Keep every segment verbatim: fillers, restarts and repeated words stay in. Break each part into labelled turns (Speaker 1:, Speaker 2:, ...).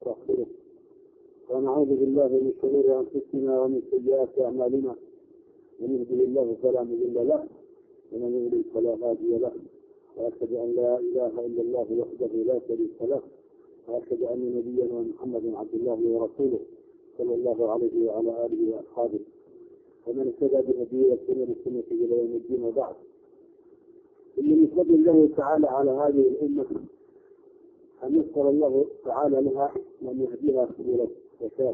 Speaker 1: ونستغفره ونعوذ بالله من شرور أنفسنا ومن سيئات أعمالنا، من يهده الله فلا مضل له ومن يضلل فلا هادي له، وأشهد أن لا إله إلا الله وحده لا شريك له، وأشهد أن نبينا محمد عبد الله ورسوله صلى الله عليه وعلى آله وأصحابه ومن اهتدى بهديه وسنة بسنته إلى يوم الدين. وبعد، إن من فضل الله تعالى على هذه الأمة أن يسر الله تعالى لها من يهديها سبل الرشاد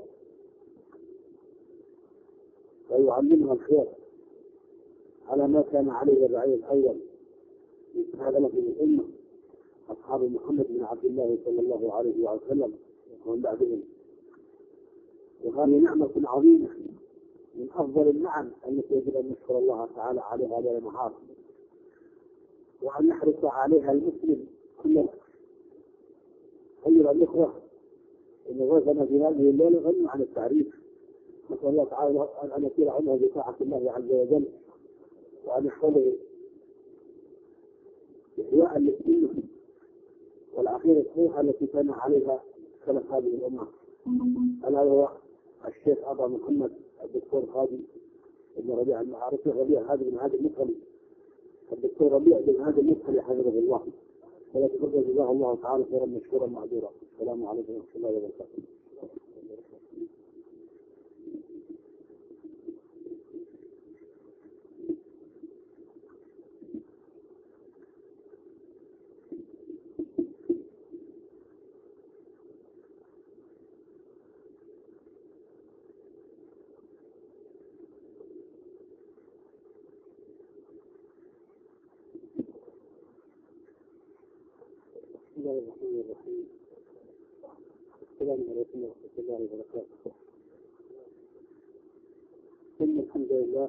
Speaker 1: ويعلمها الخير على ما كان عليه الرعي الأول من سلامة الأمة أصحاب محمد بن عبد الله صلى الله عليه وسلم ومن بعدهم. وهذه نعمة عظيمة من أفضل النعم التي يجب أن نشكر الله تعالى عليها ليل نهار، وأن يحرص عليها المسلم كله. أيها الأخوة، إن غيثنا في هذه الليلة غني عن التعريف، نسأل الله تعالى أن يسير عنه بطاعة الله عز وجل، وأن يحفظه إحياء للسنة والعقيدة الصحيحة التي كان عليها سلف هذه الأمة. ألا هو الشيخ أبا محمد الدكتور هادي بن ربيع المعارف ربيع هادي بن هادي المدخلي الدكتور ربيع بن هادي المدخلي حفظه الله، ولا تفضل جزاه الله تعالى خيرا مشكورا معذورا. السلام عليكم ورحمة الله وبركاته. بسم الله الرحمن الرحيم. السلام عليكم ورحمة الله وبركاته. إن الحمد لله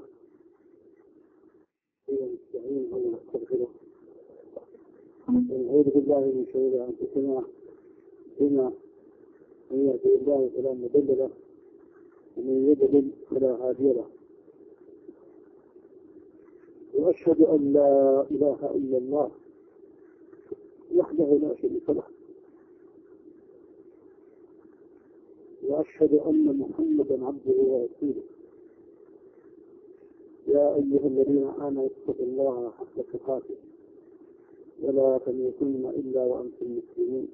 Speaker 1: ونستعينه ونستغفره ونعوذ بالله من شرور أنفسنا بما من يهده الله فلا مضل له ومن يضلل فلا هادي له، وأشهد أن لا إله إلا الله وحده لا شريك له، وأشهد أن محمدا عبده ورسوله. يا أيها الذين آمنوا اتقوا الله حق تقاته ولا تموتن إلا وأنتم مسلمون.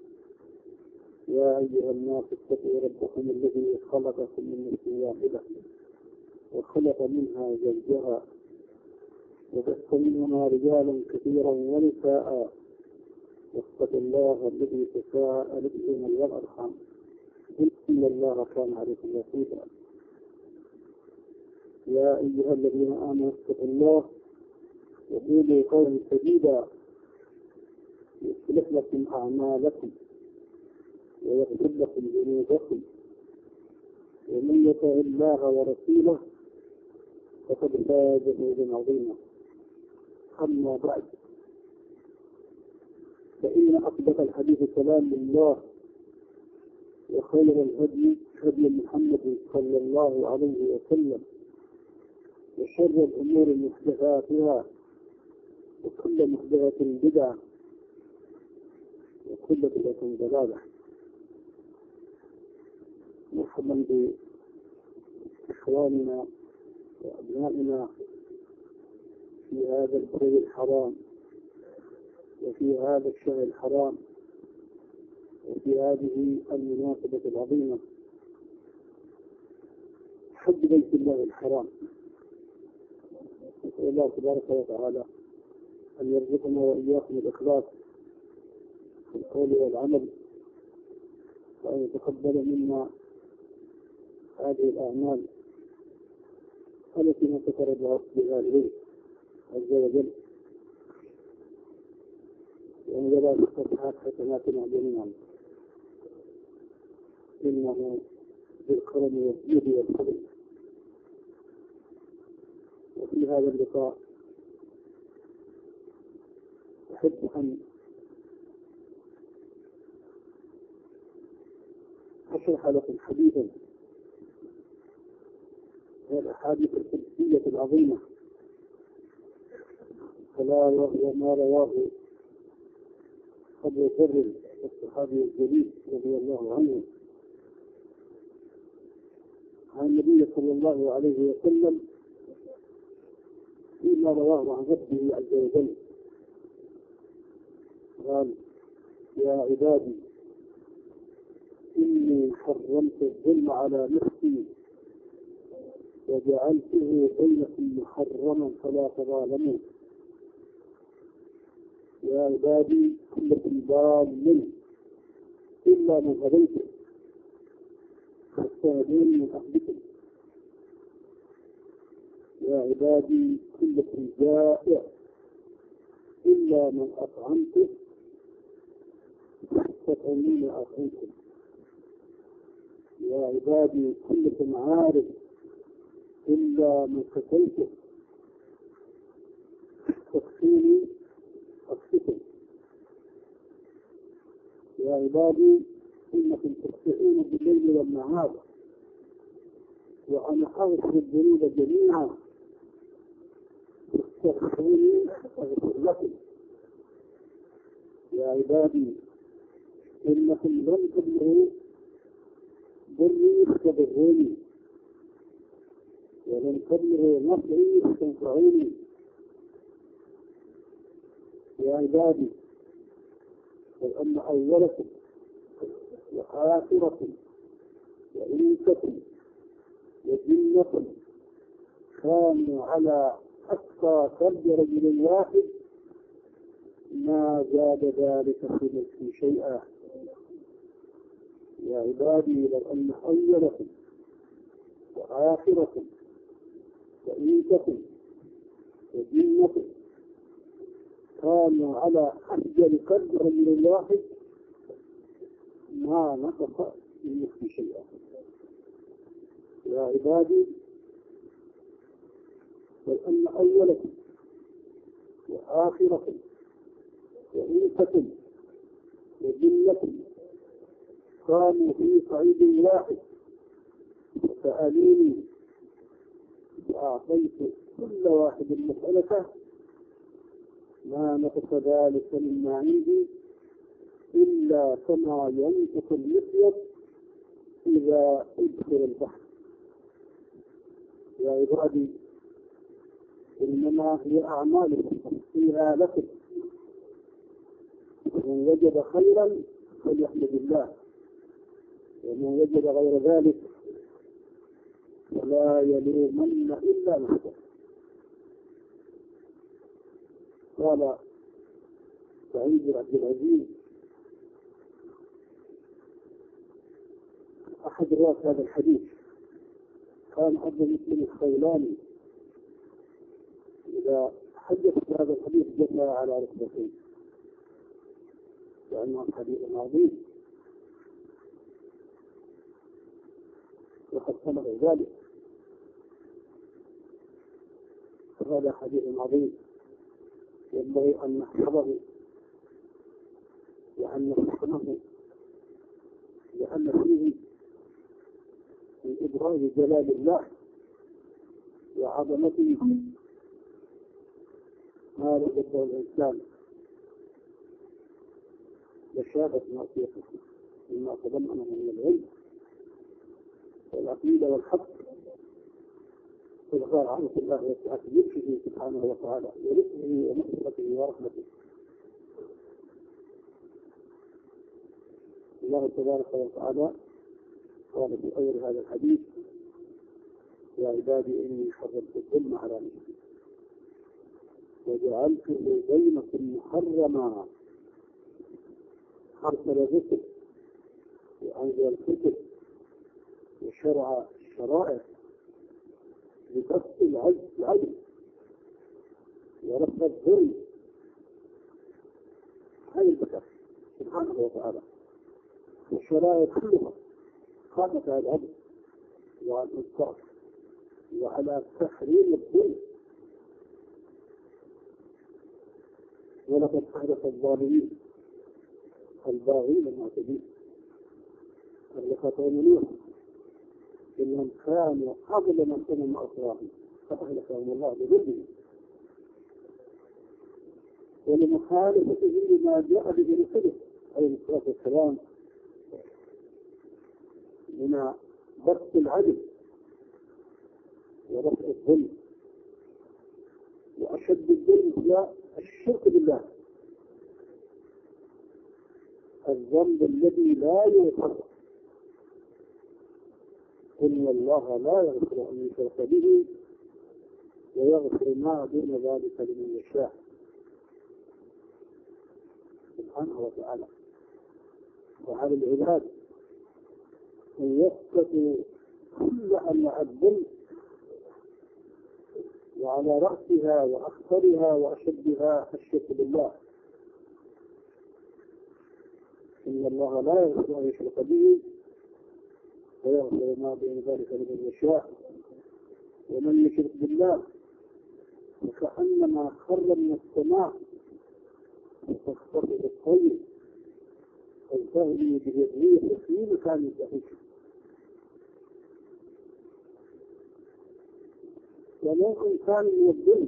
Speaker 1: يا أيها الناس اتقوا ربكم الذي خلقكم من نفس واحدة وخلق منها زوجها وبث منهما رجالا كثيرا ونساء، واتقوا الله الذي تساءلون به والأرحام إن الله كان عليكم رقيبا. يا أيها الذين آمنوا اتقوا الله وقولوا قولا سديدا يصلح لكم أعمالكم ويغفر لكم ذنوبكم، ومن يطع الله ورسوله فقد فاز فوزا عظيما. أما بعد، فإن أصدق الحديث كلام الله، وخير الهدي هدي محمد صلى الله عليه وسلم، وشر الأمور محدثاتها، وكل محدثة بدعة، وكل بدعة ضلالة. مرحبا بإخواننا وأبنائنا في هذا البلد الحرام، وفي هذا الشهر الحرام، وفي هذه المناسبة العظيمة، حج بيت الله الحرام. نسأل الله تبارك وتعالى أن يرزقنا وإياكم الإخلاص في القول والعمل، وأن يتقبل منا هذه الأعمال التي نتقرب بها إليه عز وجل، وأن يجعل الصالحات حسناتنا جميعا، إنه بالكرم والجود والفضل. وفي هذا اللقاء أحب أن أشرح لكم حديثا من الأحاديث القدسية العظيمة، فلا وهو ما رواه أبو ذر الصحابي الجليل رضي الله عنه عن النبي صلى الله عليه وسلم فيما رواه عن ربه عز وجل قال: يا عبادي إني حرمت الظلم على نفسي وجعلته بينكم محرما فلا تظالموا. يا عبادي كلكم ضال إلا من هديته فاستهدوني من أهلكم. يا عبادي كلكم جائع إلا من أطعمته فاستطعموني أطعمكم. يا عبادي كلكم عارف إلا من قتلته فاكفوني أكفكم. يا عبادي إنكم تخطئون بالليل والنهار وأنا أغفر الذنوب جميعا فاستغفروني أغفر لكم. يا عبادي إنكم لن تبلغوا ضري فتضروني ولن تبلغوا نفعي فتنفعوني. يا عبادي لو أن أولكم وآخركم وإنسكم وجنكم كانوا على أقصى فرج رجل واحد ما زاد ذلك في ملكي شيئا. يا عبادي لو أن أولكم وآخركم وإنسكم وجنكم كانوا على أفجر فرج رجل واحد ما نقص من ملكي شيئا. يا عبادي لو أن أولكم وآخركم وإنسكم وجنكم كانوا في صعيد واحد فسألوني وأعطيت كل واحد مسألته ما نقص ذلك مما عندي إلا كما ينقص المخيط إذا أدخل البحر. يا عبادي إنما هي أعمالكم فيها لكم من وجد خيرا فليحمد الله ومن وجد غير ذلك فلا يلومن إلا نفسه. قال سعيد بن عبد العزيز أحد رواة هذا الحديث كان أبو مسلم الخولاني إذا حدث هذا الحديث جثى على ركبتيه لأنه الحديث عظيم وقد سمع ذلك. فهذا حديث عظيم ينبغي أن نحفظه وأن نفهمه لأن فيه من إبراز جلال الله وعظمته ما رزقه الإنسان لشابة معصيته مما تضمنه من العلم والعقيدة والحق والغار عنه الله وسعة لطفه سبحانه وتعالى ولطفه ومغفرته ورحمته. الله تبارك وتعالى قال في أول هذا الحديث: يا عبادي إني حرمت الظلم على نفسي وجعلته بينكم محرما. أرسل الرسل وأنزل الكتب وشرع الشرائع لكف العدل ورفع الظلم عن البشر سبحانه وتعالى. والشرائع كلها خافت على العدل وعلى الإنصاف وعلى تحريم الظلم. ولقد حدث الظالمين الباغين المعتدين الذين تؤمنون إنهم كانوا أظلم من أسرارهم فأهلكهم الله بظلمهم ولمخالفته لما جاء به رسله عليه الصلاة والسلام من بسط العدل ورفع الظلم، وأشد الظلم هو الشرك بالله، الذنب الذي لا يغفر. إن الله لا يغفر أن يشرك به ويغفر ما دون ذلك لمن يشاء سبحانه وتعالى. وعلى العباد أن يسقطوا كل أنواع الظلم، وعلى رأسها وأخطرها وأشدها الشرك بالله. إن الله لا يغفر أن يشرك به ويغفر ما دون ذلك لمن يشاء. ومن يشرك بالله فكأنما خر من السماء وتخطفه الطير أو تهوي به الريح في مكان بعيد. ولكن كان من الظلم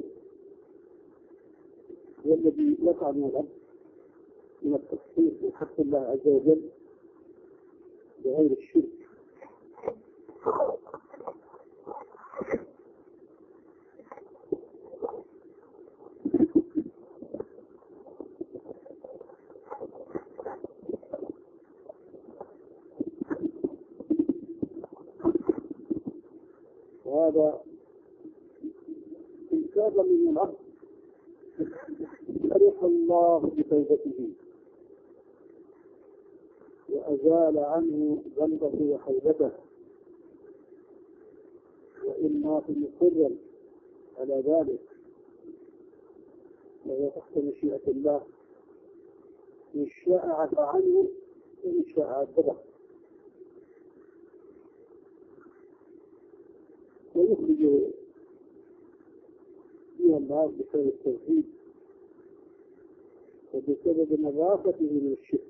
Speaker 1: هو الذي يقع من الأرض من التخصيص بحق الله عز وجل بغير الشرك. وهذا انكار من الأرض فرح الله بتوبته وأزال عنه ذنبه وحوبته، وإن مات مصرا على ذلك وهو تحت مشيئة الله، إن شاء عفى عنه وإن شاء عذبه. ويخرج فيها النار بسبب التوحيد وبسبب نظافته من الشرك.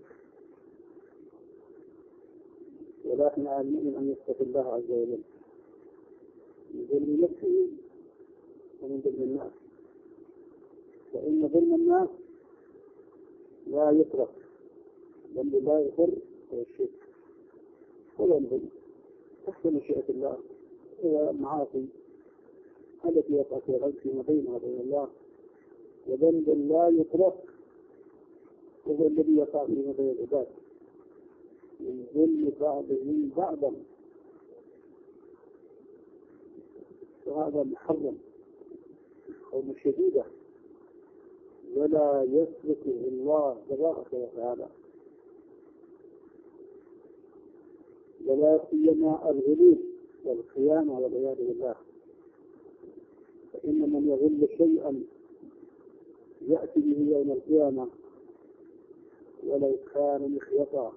Speaker 1: ولكن على المؤمن أن يتقي الله عز وجل من ظلم نفسه ومن ظلم الناس، فإن ظلم الناس لا يترك، بل لا يضر هو الشرك ولا الظلم تحت مشيئة الله. والمعاصي التي يقع في الغلط فيما بينها وبين الله، وذنب لا يترك وهو الذي يقع فيما بين العباد من ظلم بعضهم بعضا، وهذا محرم قوم شديدة ولا يسلكه الله تبارك وتعالى. ولا سيما الغلول والخيانة والعياذ بالله، فإن من يغل شيئا يأتي به يوم القيامة ولو كان مخيطا.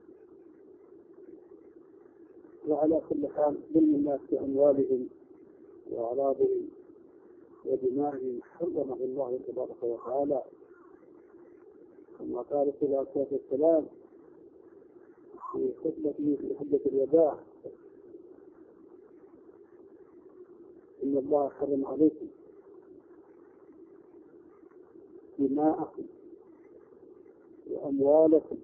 Speaker 1: وعلى كل حال ظلم الناس في أموالهم وأعراضهم ودمائهم حرمه الله تبارك وتعالى، كما قال صلى الله عليه وسلم في خطبته في حجة الوداع: إن الله حرم عليكم دماءكم وأموالكم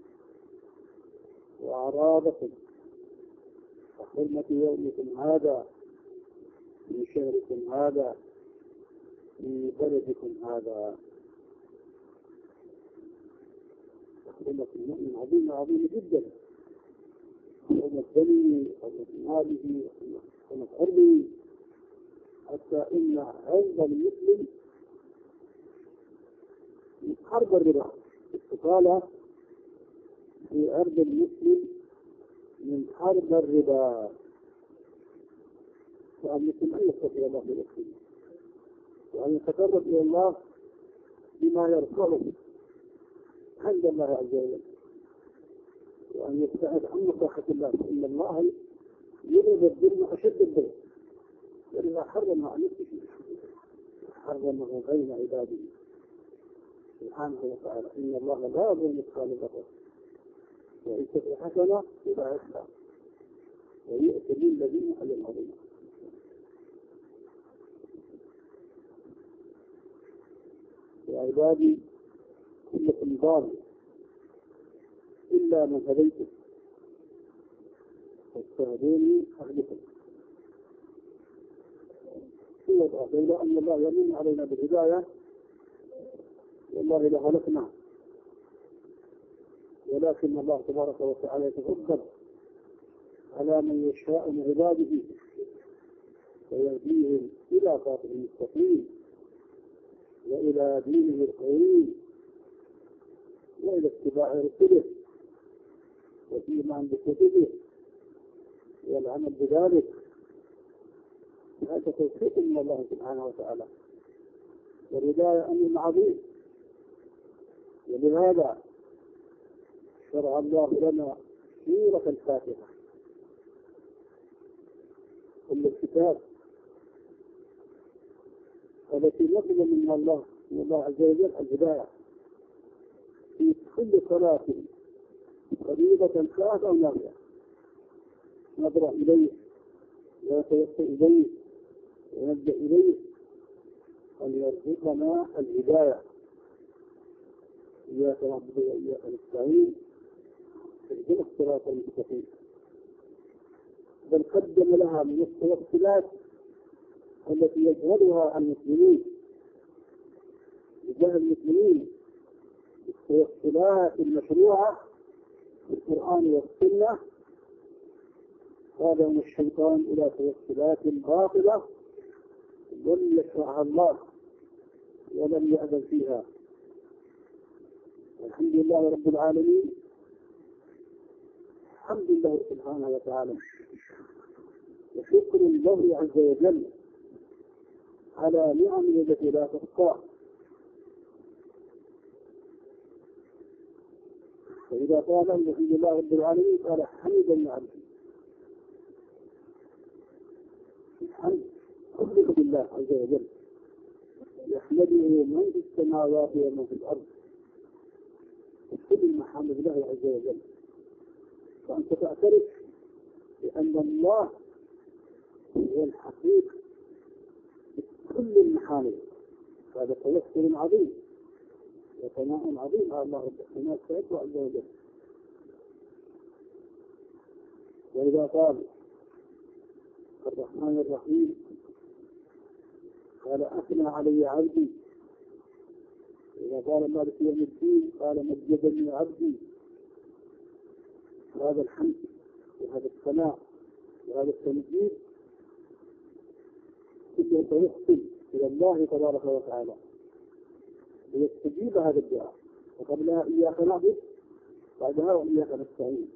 Speaker 1: وأعراضكم وحرمة يومكم هذا من شهركم هذا من بلدكم هذا. حرمة المؤمن عظيمة عظيمة جدا، حرمة دمه وحرمة ماله وحرمة أرضه، حتى إن عرض المسلم من حرب الربا. قال في عرض المسلم من حرب الربا، فأن يكون أن يستطيع الله بالأسفل وأن يتقرب إلى الله بما يرفعه عند الله عز وجل، وأن يبتعد عن مصلحة الله، فإن الله يريد الظلم أشد الظلم، ولذا حرم عن نفسه حرمه بين عباده سبحانه وتعالى. إن الله لا يظلم مثقال ذرة وإن تكن حسنة يضاعفها ويؤتي للذين أجرا عظيما. يا عبادي كلكم ضال إلا من هديته فاستهدوني أهلكم. لولا أن الله يمن علينا بالهداية والله لهلكنا، ولكن الله تبارك وتعالى يتفضل على من يشاء من عباده ويهديهم إلى صراط المستقيم وإلى دينه القويم وإلى اتباع رسله والإيمان بكتبه والعمل بذلك. هذا توفيق من الله سبحانه وتعالى، والهداية أمر عظيم. ولهذا شرع الله لنا سورة الفاتحة كل الكتاب التي نطلب من الله من الله عز وجل الهداية في كل صلاة قريبة كانت أو نافعة، نضرع إليه ويتوسل إليه ونلجأ إليه أن يرزقنا الهداية. إياك نعبد وإياك نستعين اهدنا الصراط المستقيم. بل قدم لها من التوسلات التي يجهلها المسلمين بجهل المسلمين التوسلات المشروعة في القرآن والسنة. هذا من الشيطان إلى توسلات باطلة لم يشرعها الله ولم يأذن فيها. الحمد لله رب العالمين، الحمد لله سبحانه وتعالى، وشكر الله عز وجل على نعم التي لا تحصى. فإذا قال الحمد لله رب العالمين قال حمدا لعبده. الحمد كله بالله عز وجل، يحمده من في السماوات ومن في الأرض، كل محمد الله عز وجل. فأنت تعترف بأن الله هو الحقيقة كل المحامد. هذا توسل عظيم وثناء عظيم على الله سبحانه عز وجل. وإذا قال الرحمن الرحيم قال أثنى علي عبدي. إذا قال مالك يوم الدين قال مجدني عبدي. هذا الحمد وهذا الثناء وهذا التمجيد كله توسل إلى الله تبارك وتعالى ليستجيب هذا الدعاء. وقبلها إياك نعبد، بعدها وإياك نستعين.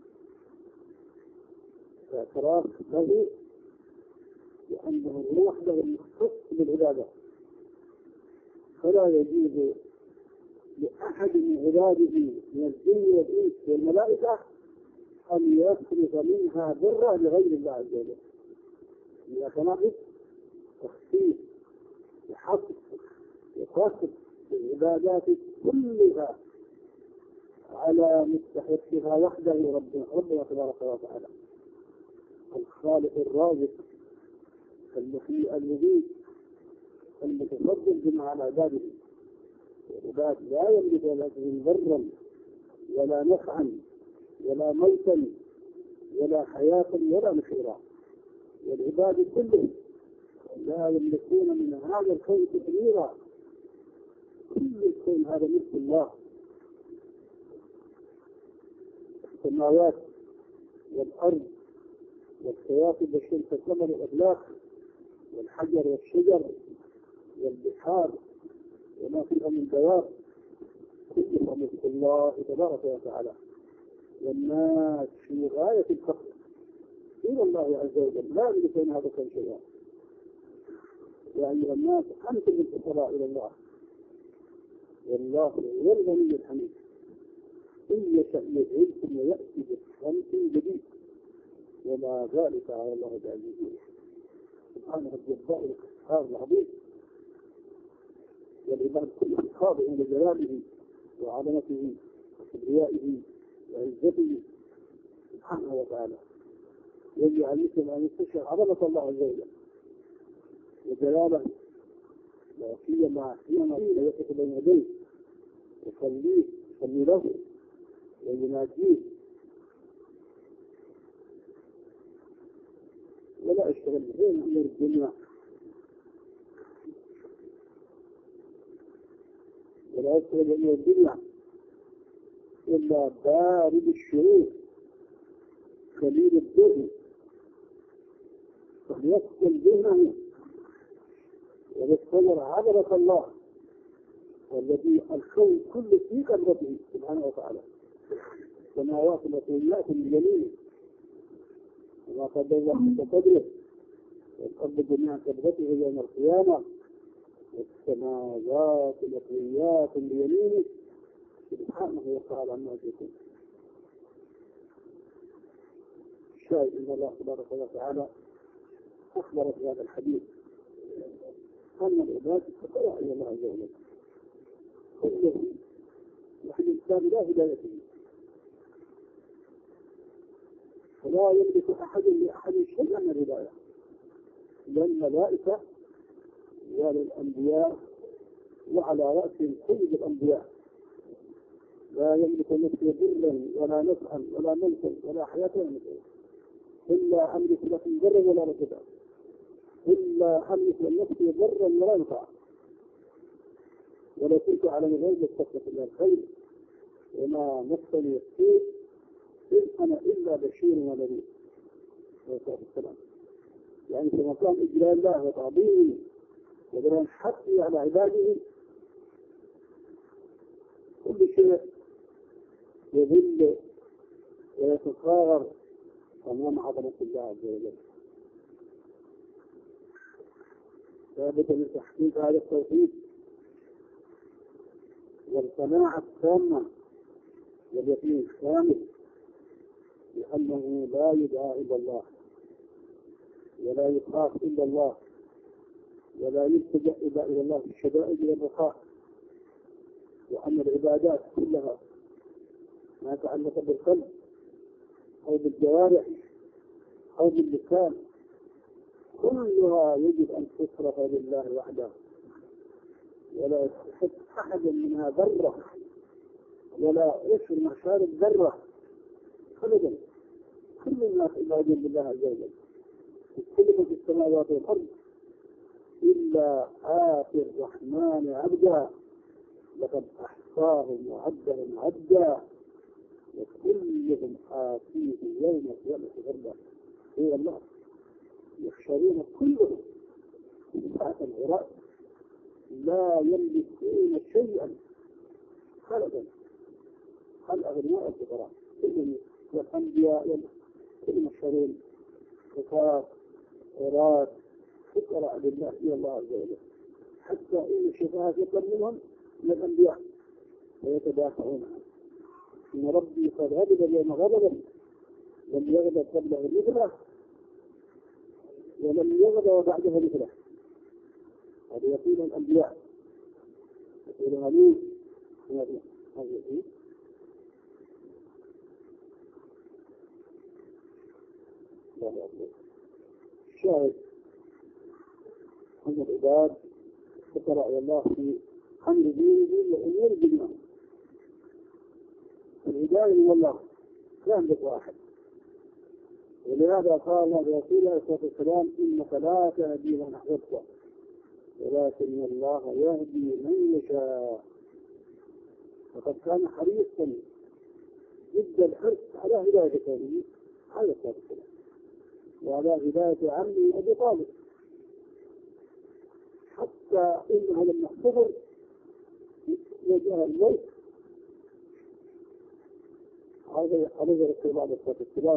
Speaker 1: فاعتراف له لأنه هو وحده المختص بالعبادة، فلا يجوز لأحد من عباده من الجن والإنس والملائكة أن يصرف منها ضرا لغير الله عز وجل. إياك نعبد تخصيص وحصر وقصر العبادات كلها على مستحقها وحده ربنا ربنا تبارك وتعالى، الخالق الرازق المحيي المبيد المتفضل بما على عباده. العباد لا يملك لهم ضرا ولا نفعا ولا موتا ولا حياة ولا نشورا. والعباد كلهم لا يملكون من هذا الكون تدميرا. كل الكون هذا ملك الله. السماوات والأرض والكواكب والشمس والقمر والأفلاك والحجر والشجر والبحار وما فيها من دواب كلها ملك الله تبارك وتعالى. والناس في غاية الفقر إلى الله عز وجل، لا يملكون هذا كل شيء. يا أيها الناس أنتم الفقراء إلى الله والله هو الغني الحميد. إن يشأ يذهبكم ويأتي بخلق جديد وما ذلك على الله بعزيز. سبحانه الجبار القهار العظيم، والعباد كلهم خاضعين لجلاله وعظمته وكبريائه وعزته سبحانه وتعالى. يجعل المسلم أن يستشعر عظمة الله عز وجل وجلاله، لا سيما حينما يقف بين يديه يصليه يصلي له ويناديه ولا اشتغل بين أمر الدنيا ولا اشتغل بأمر الدنيا إلا بارد الشعور خليل الدهن فليسكن ذهنه ويستمر عبرة الله والذي الكون كل في قدرته سبحانه وتعالى السماوات التي بيمينه وما قدر الله بقدره والأرض جميعا قدرته يوم القيامة والسماوات التي بيمينه سبحانه وتعالى عما يكون. الشاهد ان الله تبارك وتعالى اخبر في هذا الحديث ان العباد تقرا الى الله عز وجل كلهم نحن الانسان لا هدايه فيه فلا يملك احد لاحد شيئا من الهدايه لان الملائكه وللانبياء وعلى راسهم سيد الانبياء لا يملك نفسه ضرا ولا نفعا ولا ملكا ولا حياه ولا نفعا إلا أملك لكم ضرا ولا نفعا إلا أملك لنفسي ضرا ولا نفعا ولو كنت على الغيب لاستغفرت إلى الخير وما مسني السوء إن أنا إلا بشير ونذير عليه الصلاة والسلام. يعني في مقام إجلال الله وتعظيمه وبيان حقه على عباده كل شيء يذل ويتصاغر أمام عظمة الله عز وجل. ثابت من تحقيق هذا التوحيد والقناعة التامة واليقين الكامل بأنه لا يدعى إلا الله ولا يخاف إلا الله ولا يلتجأ إلا إلى الله في الشدائد والرخاء وأن العبادات كلها ما يتعلق بالقلب أو بالجوارح أو باللسان كلها يجب أن تصرف لله وحده ولا يستحق أحد منها ذرة ولا يشعر مشاعر الذرة أبدا. كل الناس عباد لله عز وجل كل في السماوات والأرض إلا آتي الرحمن عبدا لقد أحصاهم وعدهم عدا وكلهم آتيه يوم القيامة فردا. هو الله يحشرون كلهم تحت الغراء لا يملكون شيئا خلقا الأغنياء الفقراء كلهم والأنبياء كلهم محشرون كفار غراء فقراء لله إلى الله عز وجل حتى إن الشفاعة يطلب منهم من الأنبياء ويتدافعون إن ربي قد غضب اليوم غضبا لم يغضب قبله مثله ولم يغضب بعده مثله. هذا يقول الأنبياء يقول هلوه هذا يقول الله أكبر. الشاهد أن العباد فقراء إلى الله في أمر دينه وأمور الدنيا. الهداية من الله لا يملك واحد ولهذا قال الرسول عليه الصلاة والسلام إنك لا تهدي من أحببت ولكن الله يهدي من يشاء. وقد كان حريصا جدا الحرص على هداية كونه عليه الصلاة والسلام وعلى هداية عمه أبي طالب حتى إنه لما احتضر وجه الموت هذا عليه رسول عليه الصلاة والسلام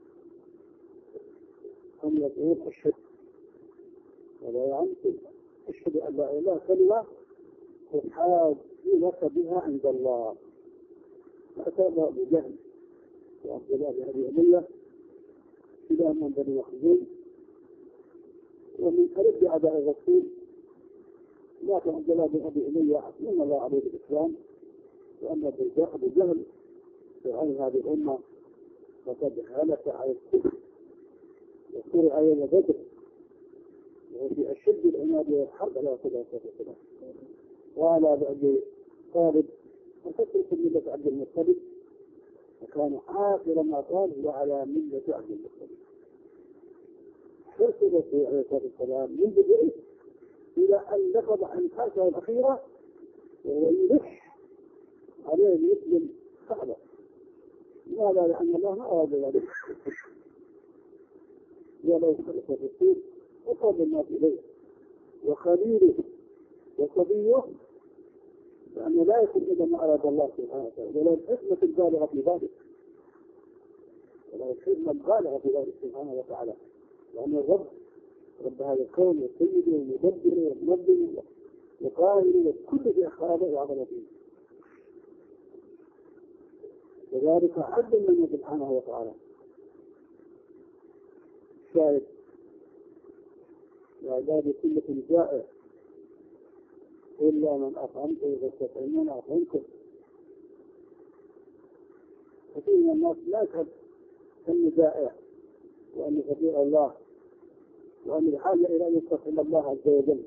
Speaker 1: أن يقول أشهد ولا يعنقل أشهد أن لا إله كلمة أحاج لك بها عند الله. فأتى أبو جهل وعبد الله بن أبي أمية إلى من بني مخزوم ومن أرد أعداء الرسول لكن عبد الله بن أبي أمية من الله عليه الإسلام وأن أبو جهل عن هذه الأمة فقد هلك على الكفر وقرأ يوم بدر وفي أشد العناد والحرب على رسول الله صلى الله عليه وسلم وعلى بعد طالب وتترك ملة عبد المطلب وكان آخر ما قال وعلى ملة عبد المطلب. حرص الرسول عليه الصلاة والسلام من بدءه إلى أن نقض أنفاسه الأخيرة وهو يلح عليه أن يسلم صعبة. لماذا؟ لأن الله ما أراد ذلك. ولو خلق الرسول وقرب الناس إليه وخليله وصبيه، لأنه لا يكون إذا ما أراد الله سبحانه وتعالى، ولا الحكمة البالغة في ذلك، ولا الحكمة البالغة في ذلك سبحانه وتعالى، لأن الرب رب هذا الكون والسيد والمدبر والمنظم وقاهر وكل في أخلاقه وعظمته. وذلك عدل منه سبحانه وتعالى. شاهد وعبادي كلكم جائع إلا من أطعمته فاستطعمون أطعمكم. كثير من الناس لا تحب أنه جائع وأنه فقير الله وأنه بحاجة إلى أن يستطعم الله عز وجل.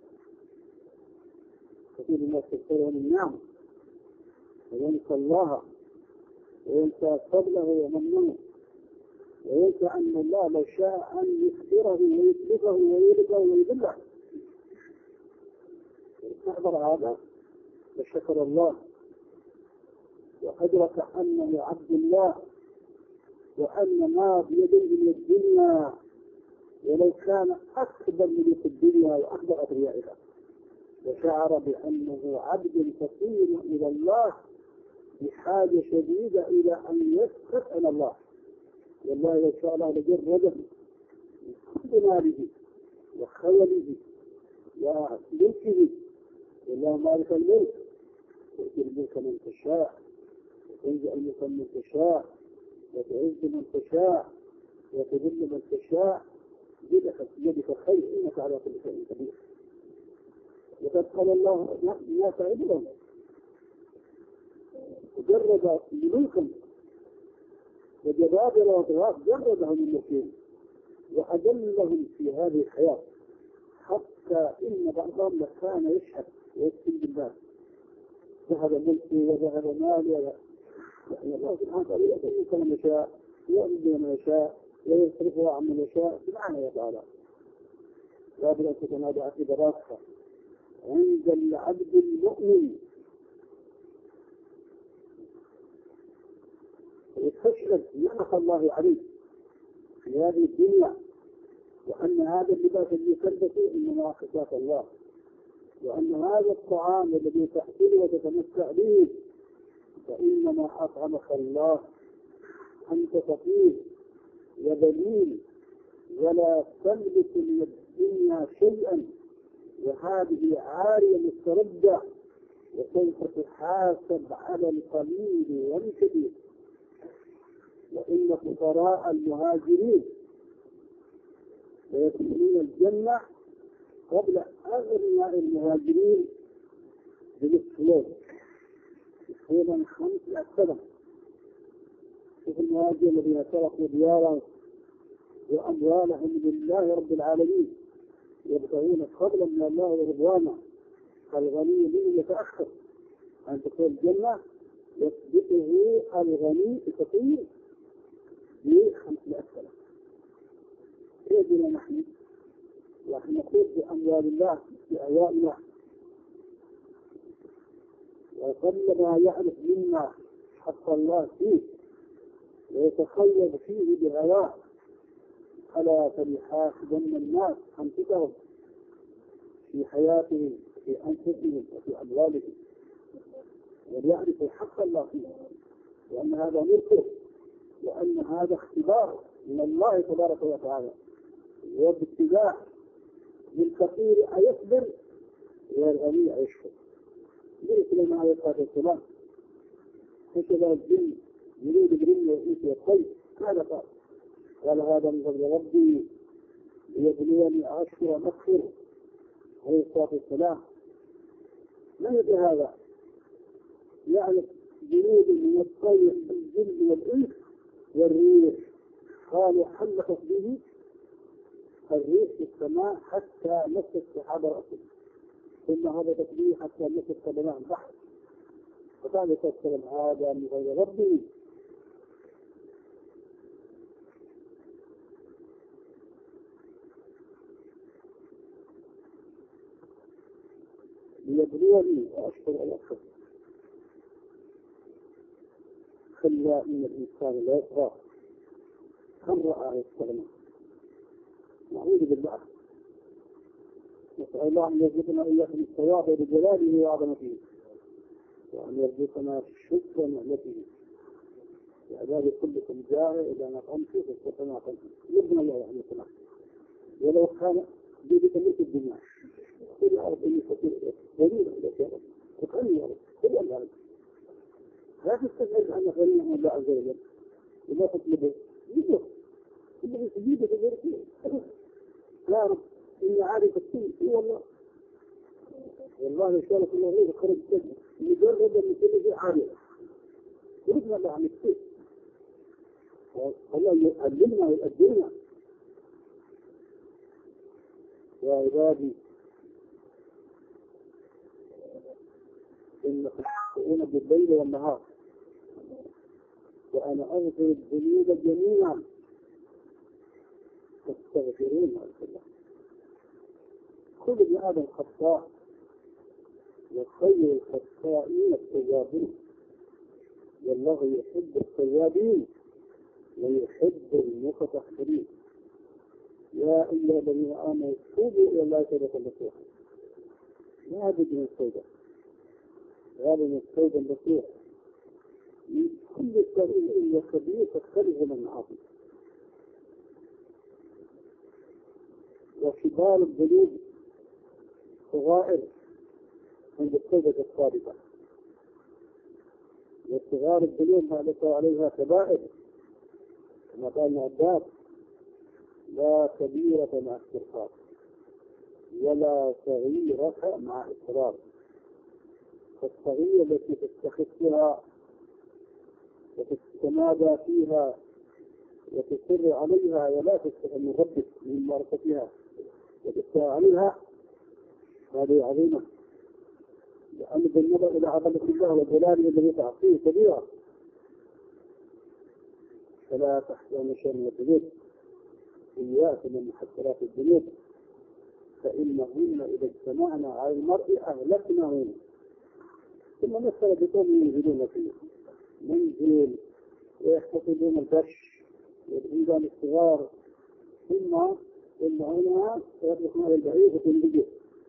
Speaker 1: كثير من الناس تذكرهم النعم وينسى الله وينسى فضله ومنه، وينسى أن الله لو شاء أن يكثره ويتلفه ويلقه ويذله. نحضر هذا وشكر الله وأدرك أنه عبد الله، وأن ما بيده من الدنيا ولو كان أكبر من الدنيا وأكبر أثريائها، وشعر بأنه عبد فقير إلى الله بحاجة شديدة إلى أن يستطعم الله. والله لو شاء الله لجرده من كل ماله وخيله وملكه. والله مالك الملك، تؤتي الملك من تشاء وتنزع الملك من تشاء وتعز من تشاء وتذل من تشاء بيدك الخير انك على كل شيء قدير. وقد قال الله الناس عدلا وجرد ملوكا وجبابره وطغاة، جردهم من ملكهم وأذلهم في هذه الحياة، حتى إن بعضهم كان يشهد ويكتم بالله ذهب ملكي وذهب مالي. يعني الله سبحانه وتعالى يأتيك من يشاء ويؤمن من يشاء ويصرفها عن من يشاء سبحانه وتعالى. لابد أن تتنادى عقيدة راسخة عند العبد المؤمن ويستشعر نعمة الله عليه في هذه الدنيا، وأن هذا اللباس الذي تلبسه إنما خصاص الله، وأن هذا الطعام الذي تأكله وتتمتع به فإنما أطعمك الله، أنت فقير وذليل ولا تملك من الدنيا شيئا، وهذه عارية مستردة وسوف تحاسب على القليل والكثير. وإن فقراء المهاجرين ليدخلون الجنة قبل أغنياء المهاجرين بنصف يوم، تقريبا خمس سنة. شوف المهاجر الذين تركوا ديارهم وأموالهم لله رب العالمين يبتغون فضلا من الله ورضوانه، الغني منه يتأخر أن تدخل الجنة يسبقه الغني الفقير بخمسمائة سنة. كيفنا نحن ونحن نقول بأموال الله بأعوائنا، وقل ما يعرف منا حق الله فيه ويتخيل فيه بهواه، ألا فليحاسبن الناس أنفسهم في حياتهم في أنفسهم وفي أموالهم، وليعرفوا حق الله فيه، وأن هذا ملكه، وأن هذا اختبار من الله تبارك وتعالى، وباتباع للفقير أيصبر والغني أيشكر. ليس لما يبقى السلام هكذا الجن يريد الجن والإنس والطيب. ماذا قال؟ قال هذا من فضل ربي ليبلوني أشكر أم أكفر عليه الصلاة والسلام. من يدري هذا؟ يعرف جنود من الطير الجن والإنس والريح، قالوا حلقت به الريح في السماء حتى مست سحاب رأسه، ثم هبطت به حتى مست سماء البحر. فقال السلام هذا من غير ربي ليبلوني وأشكر أو أكفر. خلى من الإنسان لا يطغى كم رأى يستغنى. نعوذ بالله، نسأل الله أن يرزقنا إياكم الثواب بجلاله وعظمته، وأن يرزقنا الشكر نعمته. العباد كلكم جائع إذا نقمت فاستقنا قمت يبنى الله يعني سمع. ولو كان بيدك مثل الدنيا كل عرض أن يفكر دليل الأشياء وكان كل الأرض لا تستجعل أن غنيه الله عز وجل وما تطلبه يجب إنه يسجيبه في غير شيء. لا رب إني عارف السنة إيه والله والله إن شاء الله كل غير خرج السجن مجرد أن كل شيء عارف ورثنا الله عن السجن. الله يعلمنا ويؤدلنا. يا عبادي إنكم تخطئون بالليل والنهار وأنا أغفر الذنوب جميعا فاستغفرون الله. كل ابن آدم خطاء وخير الخطائين التوابين والله يحب التوابين ويحب المتطهرين. يا أيها الذين آمنوا توبوا إلى الله توبة نصوحا. لا بد من التوبة، هذا من التوبة النصوح من كل الطريق إلا خبيث تختلف من المعاصي. وشبال الذنوب صغائر عند التوبة الصادقة، وصغار الذنوب ما لك عليها كبائر كما قال ابن عباس لا كبيرة مع استغفار ولا صغيرة مع إصرار. فالصغيرة التي تستخفها وتتمادى فيها وتصر عليها ولا تستطيع من ربك من ممارستها وتستطيع عليها هذه عظيمة، لأن بالنظر إلى عظمة الله وجلاله الذي تعصيه كبيرة. فلا تحزن شيئا من الذنوب إياك من محسرات الذنوب فإنهن إذا اجتمعنا على المرء أهلكناهن. ثم مثل بقوم ينزلون فيه منزل ويحتفظون البش والإنسان الصغار ثم يمنعونها ويطلقون على البعيد وتنبيه.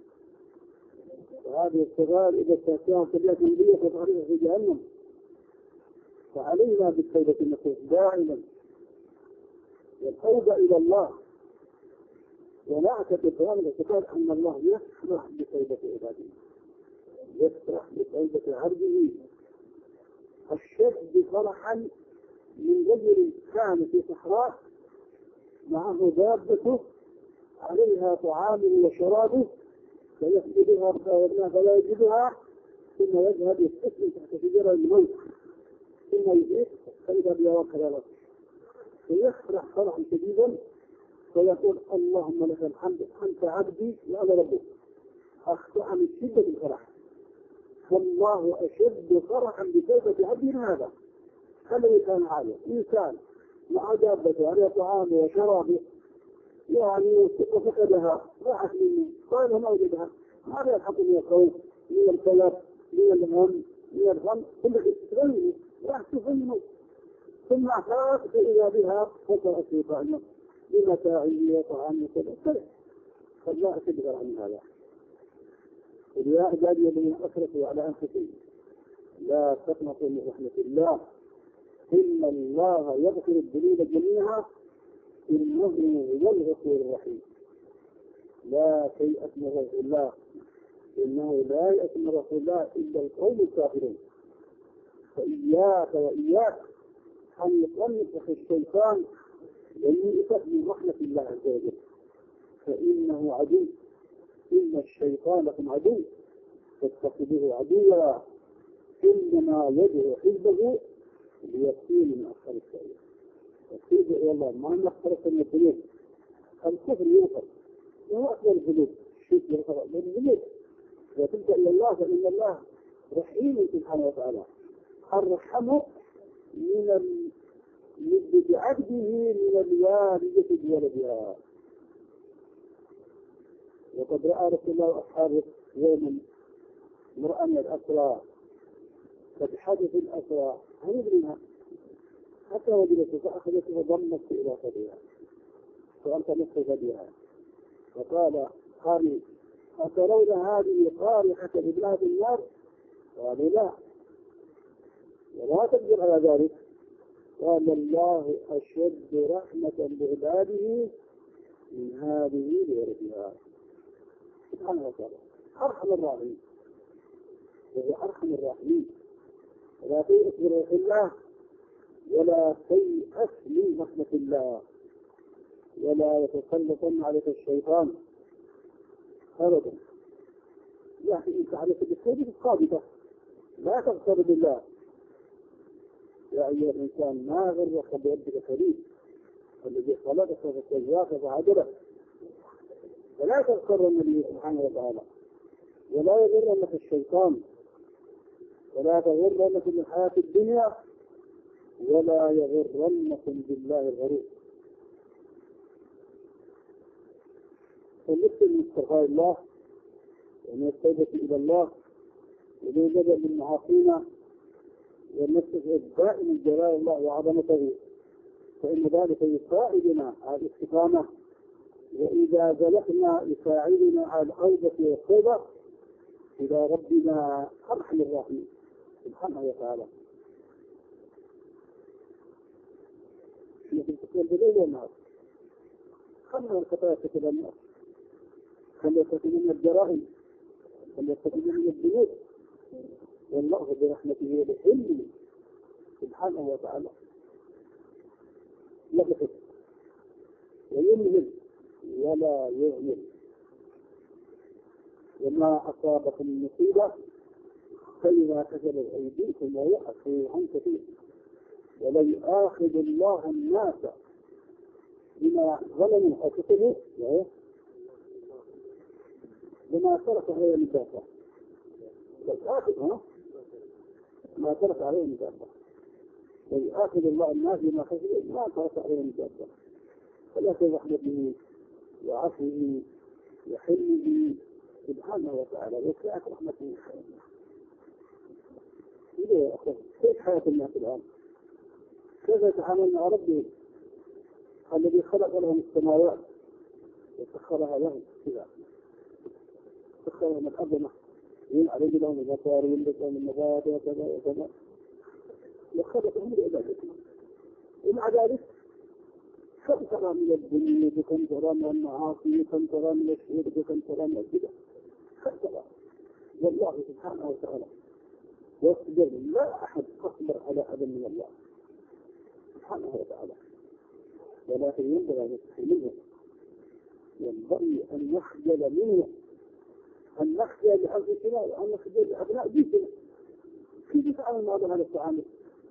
Speaker 1: وهذه الصغار إذا استهتاهم كبيرة تنبيه فتعرضها في جهنم. فعلينا بالتوبة النصوح دائما والتوبة إلى الله ونعتقد في هذا الاعتقاد أن الله يفرح بتوبة عباده، يفرح بتوبة عبده الشد فرحا من رجل كان في صحراء معه دابته عليها طعامه وشرابه فيحملها فلا يجدها ثم يذهب يستسلم تحت شجرة الموت ثم يجيء فإذا بيوقع له فيفرح فرحا شديدا فيقول اللهم لك الحمد أنت عبدي وأنا ربك. أخطأ من شدة الفرح. فالله أشد فرحا بتوبة عبده هذا. الذي كان عالم إنسان مع دابته عليها طعامه وشرابه يعني وفقدها راحت مني قال ما وجدها ماذا يلحق من الخوف من الكلف من الهم من الغم كل شيء تغني راح تفهمه ثم اعترف فإذا بها فصلت في طعمه بمتاعه وطعامه كله فلا أتبغر عن هذا. ويا عبادي الذين أسرفوا على أنفسهم لا تقنطوا من رحمة الله إن الله يغفر الذنوب جميعا إنه هو الغفور الرحيم. لا تيأس من روح الله إنه لا يأس من روح الله إلا القوم الكافرون. فإياك وإياك أن يطلق الشيطان ويؤسف من رحمة الله عز وجل فإنه عدو. إن الشيطان لكم عدو فاتخذوه عدوا إنما يدعو حزبه ليكون من أصحاب السعير. السيد إلى الله ما نختلف من الذنوب الكفر يغفر وهو أكبر الذنوب الشرك يغفر من الذنوب وتلك إلى الله فإن الله رحيم سبحانه وتعالى الرحمة من بعبده من الوالدة بولدها. وقد رأى رسول الله أصحابه يوما امرأة من الأسرى فتحدث الأسرى عن ابنها حتى وجدته فأخذته وضمت إلى ثديها وأنت نصف ثديها وقال قالوا أترون هذه قارحة ابنها في النار؟ قالوا لا ولا تقدر على ذلك. قال الله أشد رحمة بعباده من هذه لورثها سبحانه وتعالى أرحم الراحمين وهو أرحم الراحمين. ولا تيأس من روح الله ولا تيأس من رحمة الله ولا يتسلطن عليك الشيطان أبدا. يعني أنت عليك بالخير الصادقة لا تغتر بالله. يا أيها الإنسان ما غرك بربك كريم الذي خلقك فسواك فعدلك. فلا تغتر النبي سبحانه وتعالى ولا يغرنك الشيطان ولا تغرنكم من حياة الدنيا ولا يغرنكم بالله الغرور. فنفس من استغفار الله ومن التوبة إلى الله ومن بدء من معاصينا ونستشعر دائما جلال الله وعظمته فإن ذلك يساعدنا على الاستقامة وإذا زلقنا يساعدنا على الأوبة والتوبة إلى ربنا أرحم الراحمين سبحانه وتعالى. لكن تكون بالليل والنهار خلنا الخطايا تكون الناس خلنا تكون من الجرائم خلنا تكون من الذنوب والله برحمته وبحلمه سبحانه وتعالى يغفر ويمهل ولا يهمل. وما أصابكم من مصيبة فإذا كسبت أيديكم ويعفو عن كثير ولن يؤاخذ الله الناس بما ظلموا أو كسبوا بما ترك عليه من دابة والآخذ ما ترك عليه من دابة ويؤاخذ الله الناس بما كسبوا ما ترك عليه من دابة. فلكن رحمته وعفوه وحلمه سبحانه وتعالى وسعت رحمته. كيف حياة الناس الآن؟ كيف يتعامل مع ربهم الذي خلق لهم السماوات وسخرها لهم كذا سخر لهم الأرض ينعرض لهم البصار وينبت لهم النبات وكذا وكذا وخلقهم لعبادته. ومع ذلك كم ترى من الذنوب وكم ترى من المعاصي وكم ترى من الشرك وكم ترى من البدع كم ترى والله سبحانه وتعالى واصبر لا أحد أصبر على أحد من الله سبحانه وتعالى. ولكن ينبغي أن يستحي منه ينبغي أن يخجل منه أن نخجل لأنفسنا وأن نخجل لأبناء بيتنا. كيف يتعامل مع هذا التعامل؟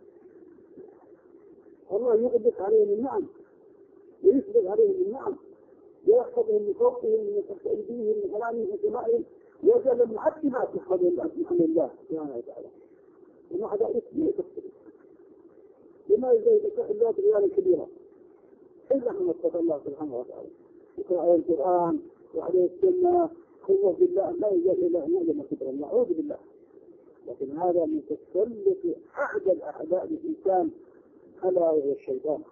Speaker 1: الله يغدق عليهم النعم ويسبق عليهم النعم ويحفظهم من فوقهم من تحت أيديهم من أمامهم من سمائهم وجل من حتى ما تحفظهم بحمد الله سبحانه وتعالى. ومع ذلك لا تفصل لما يزيد الله بالريال الكبيرة إلا من اتقى الله سبحانه وتعالى يقرأ عليه القرآن وعليه السنة خوف بالله لا يجعل إلا أن يعلم كبر الله أعوذ بالله. لكن هذا من تسلط أحد الأعداء الإنسان ألا وهو الشيطان.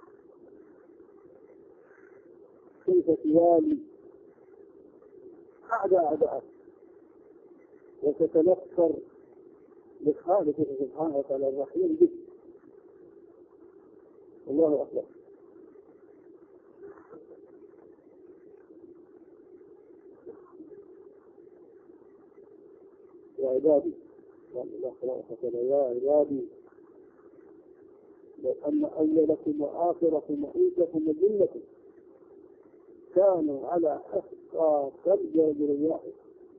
Speaker 1: كيف توالي أعداء أعداءك وتتنفر لخالقه سبحانه وتعالى الرحيم بك. الله أكبر. يا عبادي قال الله خلقه يا عبادي لو أن أولكم وآخركم وإنسكم وجنكم كانوا على أسقى قلب رجل واحد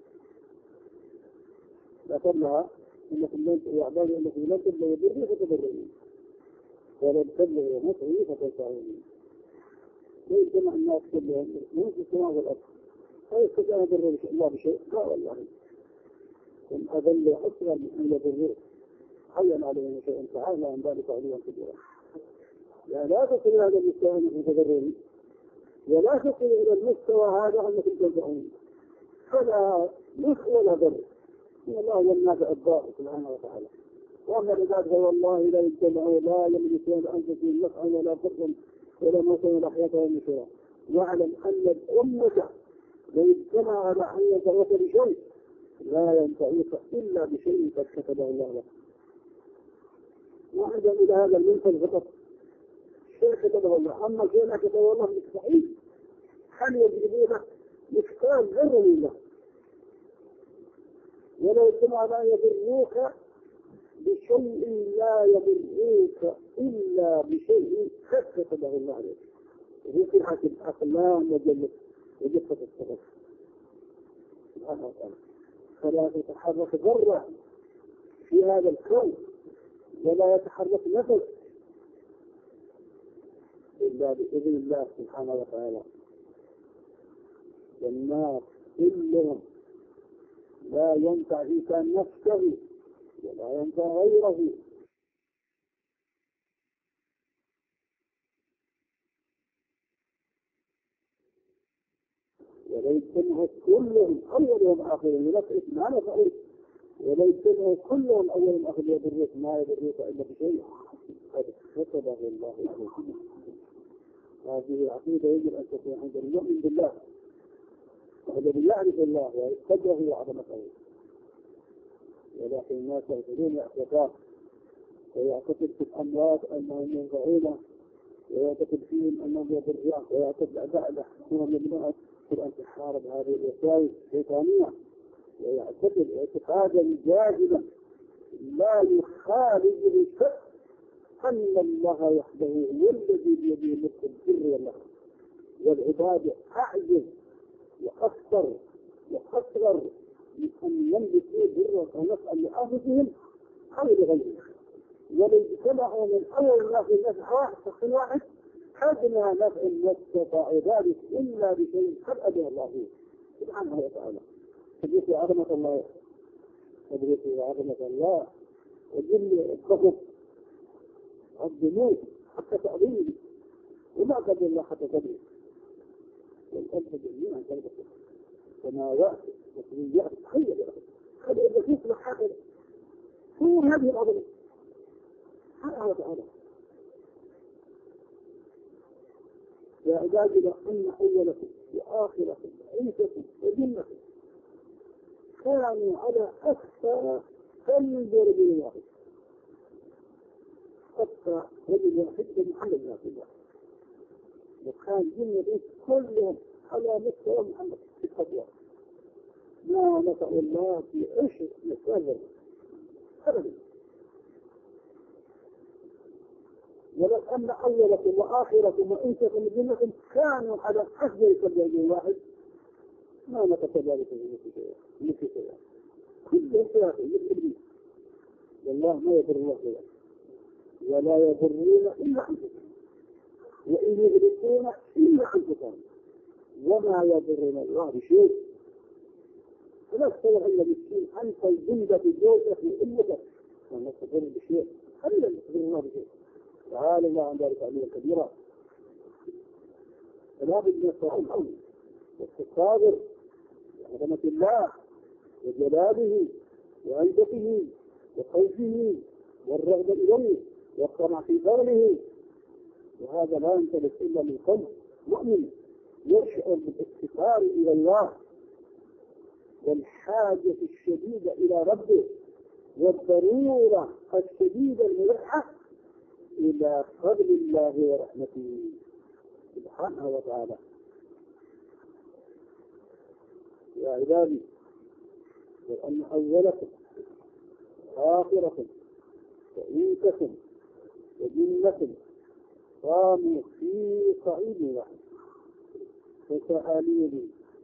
Speaker 1: ذكرناها إنكم لن يا عبادي إنكم لن تبلغوا بري فتبرئون ولن تبلغوا مطعي فتنفعون. ليس مع الناس كلهم من في السماء والأرض فيستطيع أن يضر الله بشيء؟ لا والله هم أذل أسرى من أن يضروه حيا عليهم شيء تعالى عن ذلك عليا كبيرا. يعني لا تصل إلى هذا المستوى أنكم تضرون ولا تصل إلى المستوى هذا أنكم تنفعون فلا نفع ولا ضر الله هو النافع الضار سبحانه وتعالى. وأما العباد والله لا يجتمعوا لا يملكون أنفسهم نفعا ولا ضرا ولا موتا ولا حياة ولا نشورا. واعلم أن الأمة لو اجتمع على أن ينفعوك بشيء لا ينفعوك إلا بشيء قد كتبه الله لك. وعندما إلى هذا المنفذ فقط شيء كتبه الله، أما شيء لا كتبه الله مستحيل هل يجيبونه مثقال ذرة لله. ولو اجتمع على أن يضروك بشيء لا يضروك إلا بشيء قد كتبه الله عليك. وفي صحة الأقلام وجفة الصدق سبحانه وتعالى. فلا تتحرك ذرة في هذا الكون ولا يتحرك نفس إلا بإذن الله سبحانه وتعالى. والناس كلهم لا ينفع إنسان نفسه ولا ينفع غيره. وليسنها كلهم أولهم آخرهم ونفعك ما نفعك، وليسنها كلهم أولهم آخرهم يضرك ما يضرك إلا بشيء قد كتبه الله عليك. هذه عقيدة يجب أن تكون عند المؤمن بالله والذي يعرف الله ويقدره وعظمته. ولكن الناس يغفلون اعتقاد ويعتقد في الأموات أنهم ينفعونه ويعتقد فيهم أنهم يضرون ويعتقد بعده أنهم يمنعون في الانتحار بهذه الوسائل الشيطانية، ويعتقد اعتقادا جاهلا لا يخالج الشك أن الله وحده هو الذي بيده ملك البر والنفع، والعباد أعجز وأكثر وأصغر من أن يملكوا برا ونفعا لأنفسهم أو لغيرهم. ولو اجتمعوا من أول الناس نفع شخص واحد أدنى نفع ما استطاع ذلك إلا بشيء قد أذن الله فيه سبحانه وتعالى. تدريس عظمة الله تدريس عظمة الله وجل الضغط الذنوب حتى تعظيمه وما قدر الله حتى تدريس والأرض جميعا كذلك سماوات وسميات تخيل هذا إذا كيف لحاجة هو هذه العظمة سبحانه وتعالى. يا عبادي لو أن أولكم وآخركم وإنسكم وجنكم كانوا على أكثر قلب رجل واحد أكثر رجل واحد محمد بن عبد الله، وكان جنة كلهم على مستوى محمد في الخطوة لا نفع الله في عشر مسافر أبدا. ولو أن أولكم وآخركم وإنسكم وجنكم كانوا على أفضل قلب واحد ما نقص ذلك من شيء كلهم ثلاثة مثل والله ما يضر الله ذلك ولا يضرون إلا أنفسهم وإن يغلقون إلا أنفسهم وما يضرون الله بشيء. فلا تستطيع إلا بالشيء أنت الجندة في جوزك وإمتك وما تضر بشيء إلا يضر الله بشيء. تعالى الله عن ذلك عليه كبيرا. فلا بد من الصحيح الأول والتصابر عظمة الله وجلاله وعزته وخوفه والرغبة إليه والطمع في فضله. وهذا لا ينطلق إلا من قلب مؤمن يشعر بالافتقار إلى الله والحاجة الشديدة إلى ربه والضرورة الشديدة الملحة إلى فضل الله ورحمته سبحانه وتعالى. يا عبادي وأن أولكم وآخركم وإنسكم وجنكم قاموا في صعيد واحد فسألوني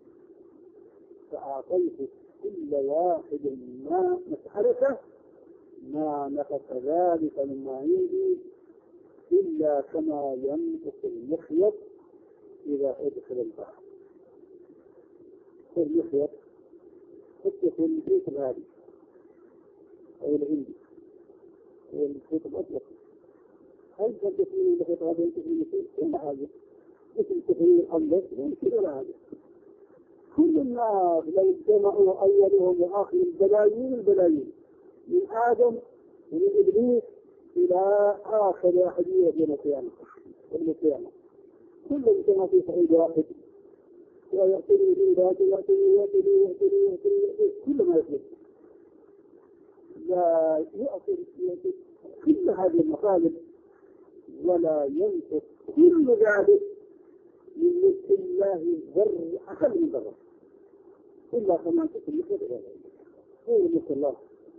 Speaker 1: فأعطيت كل واحد ما مسألته ما نقص ذلك مما عندي إلا كما ينقص المخيط إذا أدخل البحر. المخيط قد يكون المخيط الهادي أو الهندي هو المخيط الأطلق. هل قد يكون المخيط هذا ينقص المخيط ولا حاجة مثل تفريغ الأملس ومثل ولا حاجة. كل الناس لو اجتمعوا أولهم وآخر البلايين البلايين من آدم ومن إبليس إلى آخر أحدية يوم القيامة يوم القيامة كلهم اجتمعوا في صعيد واحد ويأتي لي ذات يأتي لي يأتي لي يأتي لي يأتي لي كل ما يطلب لا يأتي كل هذه المطالب ولا ينقص كل ذلك من ملك الله ذر أقل من ذرة إلا كما تكون مثل ذلك هو ملك الله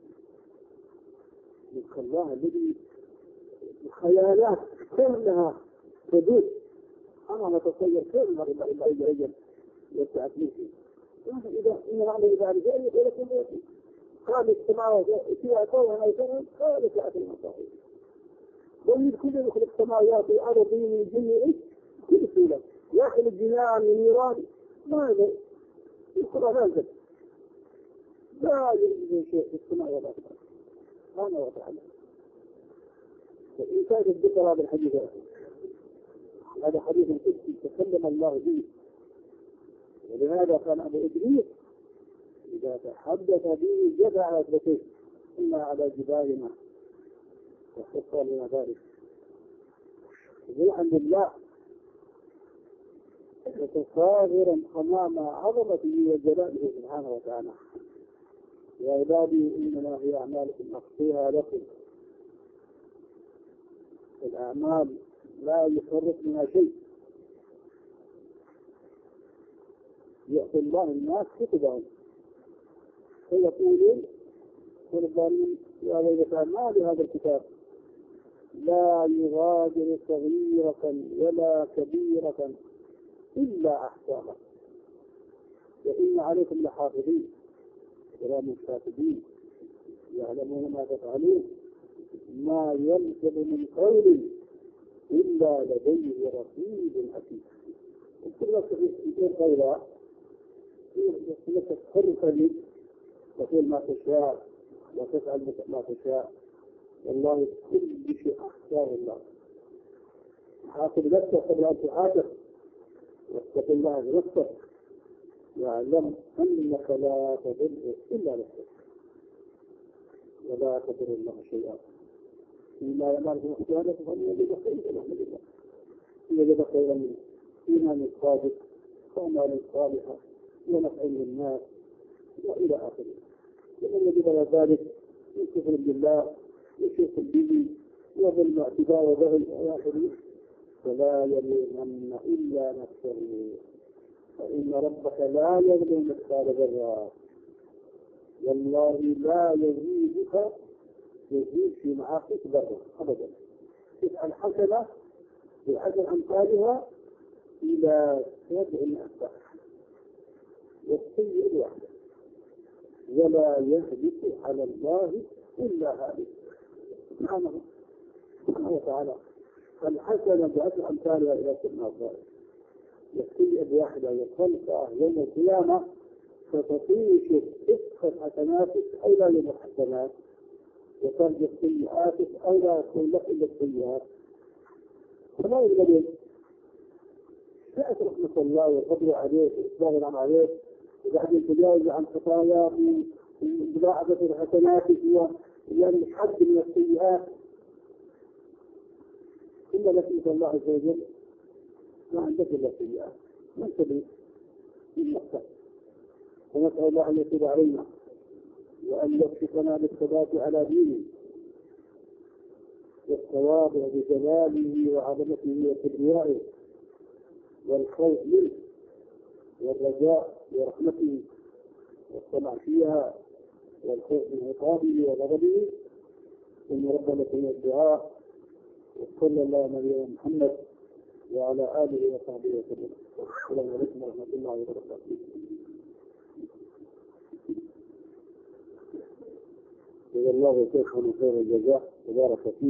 Speaker 1: ملك الله الذي الخيالات كلها تدور أنا نتصور كل ما إلا إلا إلا رجل يسعى فيه إذا إن معنى ذلك يقول لكم قال السماوات فيها طوعا أو كرها قال ساعة المصاحب ومن كل يخلق السماوات والأرض من جميع كل سورة يخلق الجنان من نيران ماذا القرآن نازل لا يوجد شيء في السماء ولا في الأرض سبحانه وتعالى فإن كان الذكر هذا الحديث هذا حديث قدسي تكلم الله به ولهذا كان أبو إدريس إذا تحدث به جدع أثبته إلا على جبالنا وخصى لنا ذلك روحا لله متصاغرا أمام عظمته وجلاله سبحانه وتعالى يا عبادي إنما هي أعمالكم أخفيها لكم الأعمال لا يفرق منها شيء يعطي الله الناس كتبهم فيقولون والظالمين يا ويلتى ما لهذا الكتاب لا يغادر صغيرة ولا كبيرة إلا أحصاها وإن عليكم لحافظين كرام كاتبين يعلمون ما تفعلون ما يلفظ من قول إلا لديه رقيب حكيم كل ما تقول قولا تتصرف لي تقول ما تشاء وتفعل ما تشاء والله كل شيء أحساه الله حاسب نفسك قبل أن تحاسب واتق الله بنفسك واعلم أنك لا تضر إلا نفسك ولا تضر الله شيئا فيما يمارس مختارة فهو يجب خيرا الحمد لله يجب خيرا من إيمان صادق وأعمال صالحة ونفع للناس وإلى آخره ومن يجب على ذلك من كفر بالله وشرك به وظلم اعتداء وبغي إلى آخره فلا يلومن إلا نفسه فإن ربك لا يظلم مثقال ذرة والله لا يزيدك يزيد في معاصيك ذرة أبدا تفعل حسنة بعشر أمثالها إلى سبع أمثال والسيء واحدة ولا يهلك على الله إلا هالك سبحانه وتعالى فالحسنة بعشر أمثالها إلى سبع أمثال والسيء بواحدة يخلق يوم القيامة فتطيش تسخط حسناتك أو لا يوم الحسنات وترجع سيئاتك أو لا يكون لك إلا السيئات فما يقدر شاءت رحمة الله وقدر عليك وإسلام العام عليك وبعدين تجاوز عن خطاياك ومضاعفة حسناتك يعني حد من السيئات إلا نسيت الله عز وجل ما عندك إلا السيئات ما تبي من نفسك ونسأل الله أن يتوب علينا وأن يكشفنا بالثبات على دينه والصواب بجلاله وعظمته وكبريائه والخوف منه والرجاء برحمته والطمع فيها والخوف من عقابه وغضبه إن ربنا سميع الدعاء وصلى الله على نبينا محمد وعلى آله وصحبه وسلم. السلام عليكم ورحمة الله وبركاته. جزا الله شيخنا خير الجزاء وبارك فيه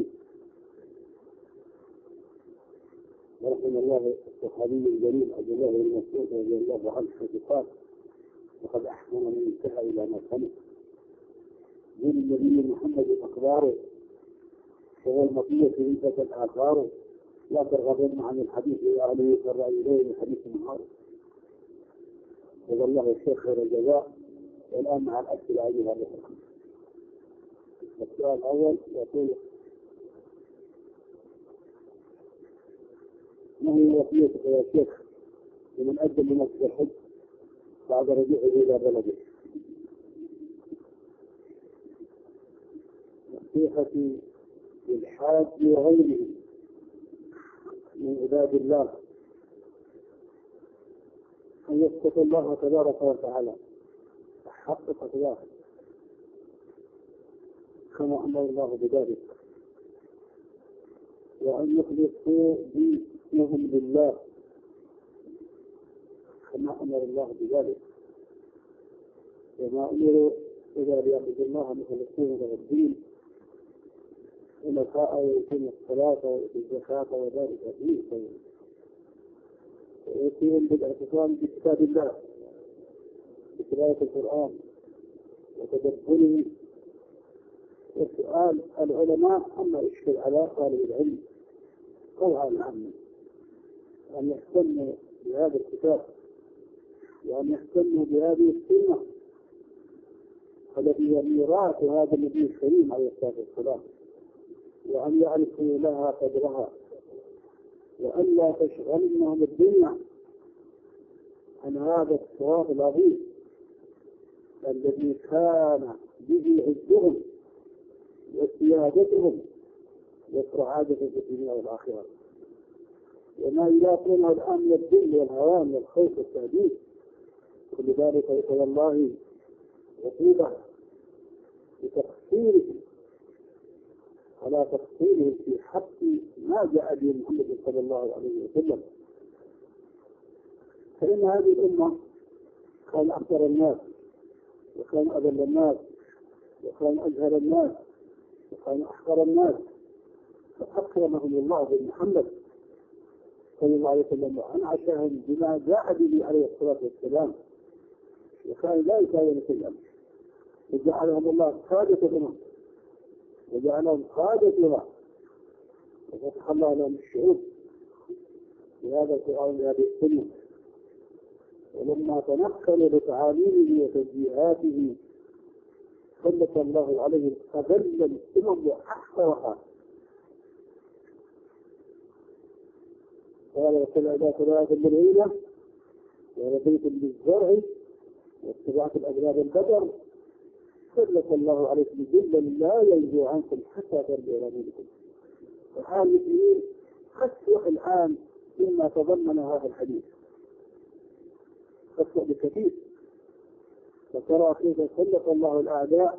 Speaker 1: ورحم الله الصحابي الجليل عبد الله بن مسعود رضي الله عنه حيث قال وقد أحسن من انتهى إلى ما سمع من النبي محمد أخباره وهو المطية في عدة الآثار لا ترغبن عن الحديث وأهله فالرأي إليه من حديث معاذ جزا الله الشيخ خير الجزاء. والآن مع الأسئلة أيها الأخوة. السؤال الأول يقول: ما هي وصيتك يا شيخ لمن أجل لنفسه الحج بعد رجوعه إلى بلده؟ نصيحتي للحاج وغيره من عباد الله أن يتقوا الله تبارك وتعالى حق تقواه كما أمر الله بذلك، وأن يخلصوا دينهم لله كما أمر الله بذلك، وما أمروا إذا ليعبدوا الله مخلصين له الدين ونفاء ويتم الصلاة ويؤتي الزكاة وذلك فيه خير، ويأتيهم بالاعتصام بكتاب الله بقراءة القرآن وتدبره وسؤال العلماء أما يشكل على طالب العلم طبعا عنه أن يهتموا بهذا الكتاب وأن يهتموا بهذه السنة التي هي ميراث هذا النبي الكريم عليه الصلاة والسلام، وأن يعرفوا لها قدرها، وأن لا تشغلنهم الدنيا عن هذا الصراط العظيم الذي كان به عزهم وسيادتهم والسعادة في الدنيا والآخرة، وما يلاقونه الآن من الذل والهوان والخوف والتهديد كل ذلك يقول الله عقوبة بتقصيره على تقصيره في حق ما جاء به محمد صلى الله عليه وسلم. فإن هذه الأمة كان أكثر الناس وكان أذل الناس وكان أجهل الناس وكان أحقر الناس، فأكرمهم الله بمحمد صلى الله عليه وسلم وأنعشهم بما جاء به عليه الصلاة والسلام، وكان لا يساوي شيئا، وجعلهم الله قادة الأمم وجعلهم قادة لها، وفتح الله لهم الشعوب بهذا القرآن بهذه السنة. ولما تنقلوا لتعاليمه وتوجيهاته سلط الله عليه أذل الأمم وأحقرها. قال: وكل عباد ثلاثة بالعيلة ورضيت بالزرع واتبعت الأجناد البدر سلط الله عليكم ذلا لا ينزو عنكم حتى ترجعوا إلى دينكم. وحال المسلمين خسوا الآن مما تضمن هذا الحديث، خسوا بكثير، وترى كيف سلط الله الأعداء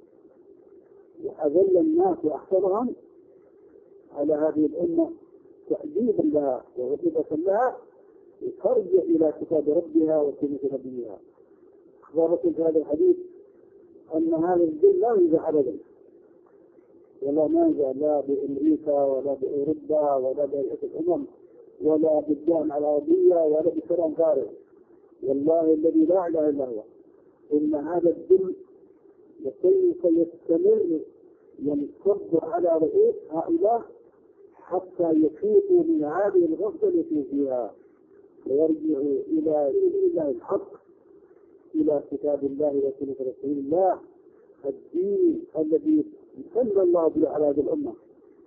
Speaker 1: وأذل الناس وأحسرهم على هذه الأمة تأديبا لها وغضبة لها لترجع إلى كتاب ربها وسنة نبيها. أخبرت في هذا الحديث أن هذا الذل لا ينزع أبدا، ولا ننزع لا بأمريكا ولا بأوروبا ولا بهيئة الأمم ولا بالجامعة العربية ولا بكلام فارغ. والله الذي لا إله إلا هو إن هذا الذل سوف يستمر ينصب على رؤوس هؤلاء حتى يفيقوا من هذه الغفلة التي فيها ويرجعوا إلى الله الحق، إلى كتاب الله وسنة رسول الله، الدين الذي سلم الله به على هذه الأمة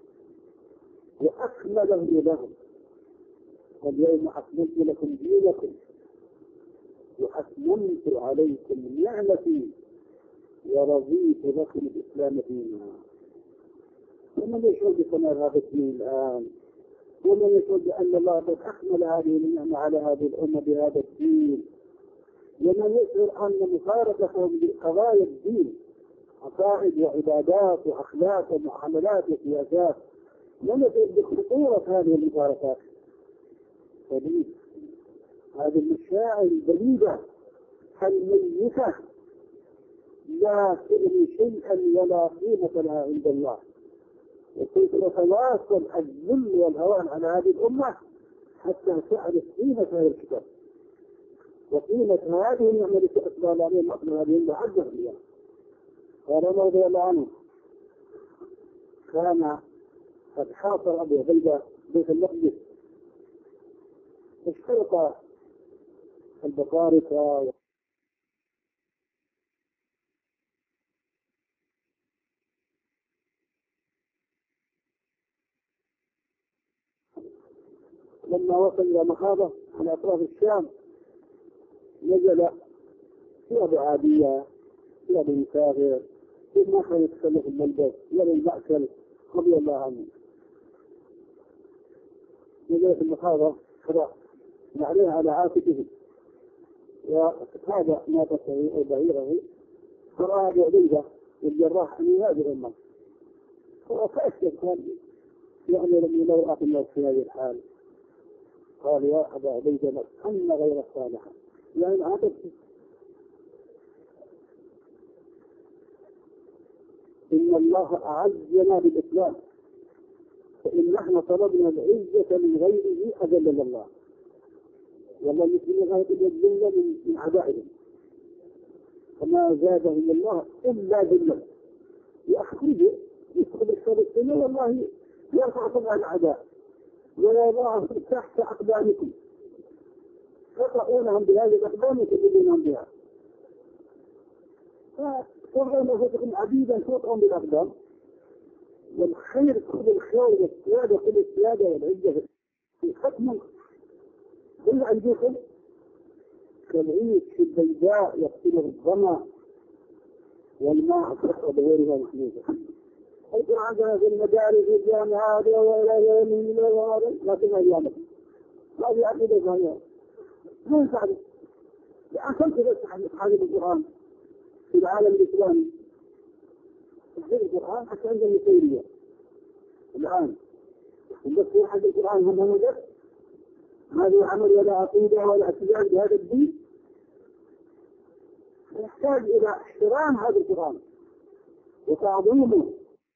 Speaker 1: وأكمله لهم. واليوم أكملت لكم دينكم وأتممت عليكم نعمتي ورضيت لكم الإسلام دينا. ومن يشعر بكمال هذا الدين الآن؟ ومن يشعر بأن الله قد أكمل هذه النعمة على هذه الأمة بهذا الدين؟ ومن يشعر أن مفارقتهم لقضايا الدين عقائد وعبادات وأخلاق ومعاملات وسياسات من يشعر بخطورة هذه المفارقات؟ فليس هذه المشاعر البليدة الميتة لا تغني شيئا ولا قيمة لها عند الله. وكيف يتواصل الذل والهوان على هذه الأمة حتى تعرف قيمة هذا الكتاب وقيمة هذه النعمة التي أسباب عليهم أقل هذه الله عز وجل. قال رضي الله عنه: كان قد حاصر أبو عبيدة بيت المقدس، اشترط البطاركة. لما وصل إلى مخاضة على أطراف الشام نزل في أبو عادية، في أبو مسافر، في ما كان يتسلف الملبس ولا المأكل رضي الله عنه. نزل في المخاضة خضع عليها على عاتقه، وهذا ما تسوي بعيره فرأى بعيدة والجراح أن هذه الأمة. فأكد كان يعني لم يلو أخي الناس في هذه الحال. قال يا أبا عبيدة أن غير صالحا، يعني عاتق إن الله أعزنا بالإسلام، فإن نحن طلبنا العزة من غيره أذلنا الله، والله المسلمين غاية الذلة من أعدائهم، فما زادهم الله إلا ذلا. يأخذ يدخل الشر السنة والله يرفع طبع الأعداء ويضعهم تحت أقدامكم، تقرؤونهم بهذه الأقدام وتجدونهم بها. فصرنا نفتكم عبيدا توطئهم بالأقدام، والخير كل الخير والسيادة كل السيادة والعزة في ختم كل عندكم كالعيش في البيداء يقتله الظما والماء فرق بغيرها محمودة. يكون عندنا في المدارس والجامعات وإلى يمين وغيره، لكن ما يعمل ما يعمل ذلك ما يفعل. لأن كنت بس حاجة القرآن في العالم الإسلامي، تحفيظ القرآن حتى عند المسيرية الآن بس في حاجة القرآن هم هم بس هذا عمل ولا عقيدة ولا اعتزاز بهذا الدين. نحتاج إلى احترام هذا القرآن وتعظيمه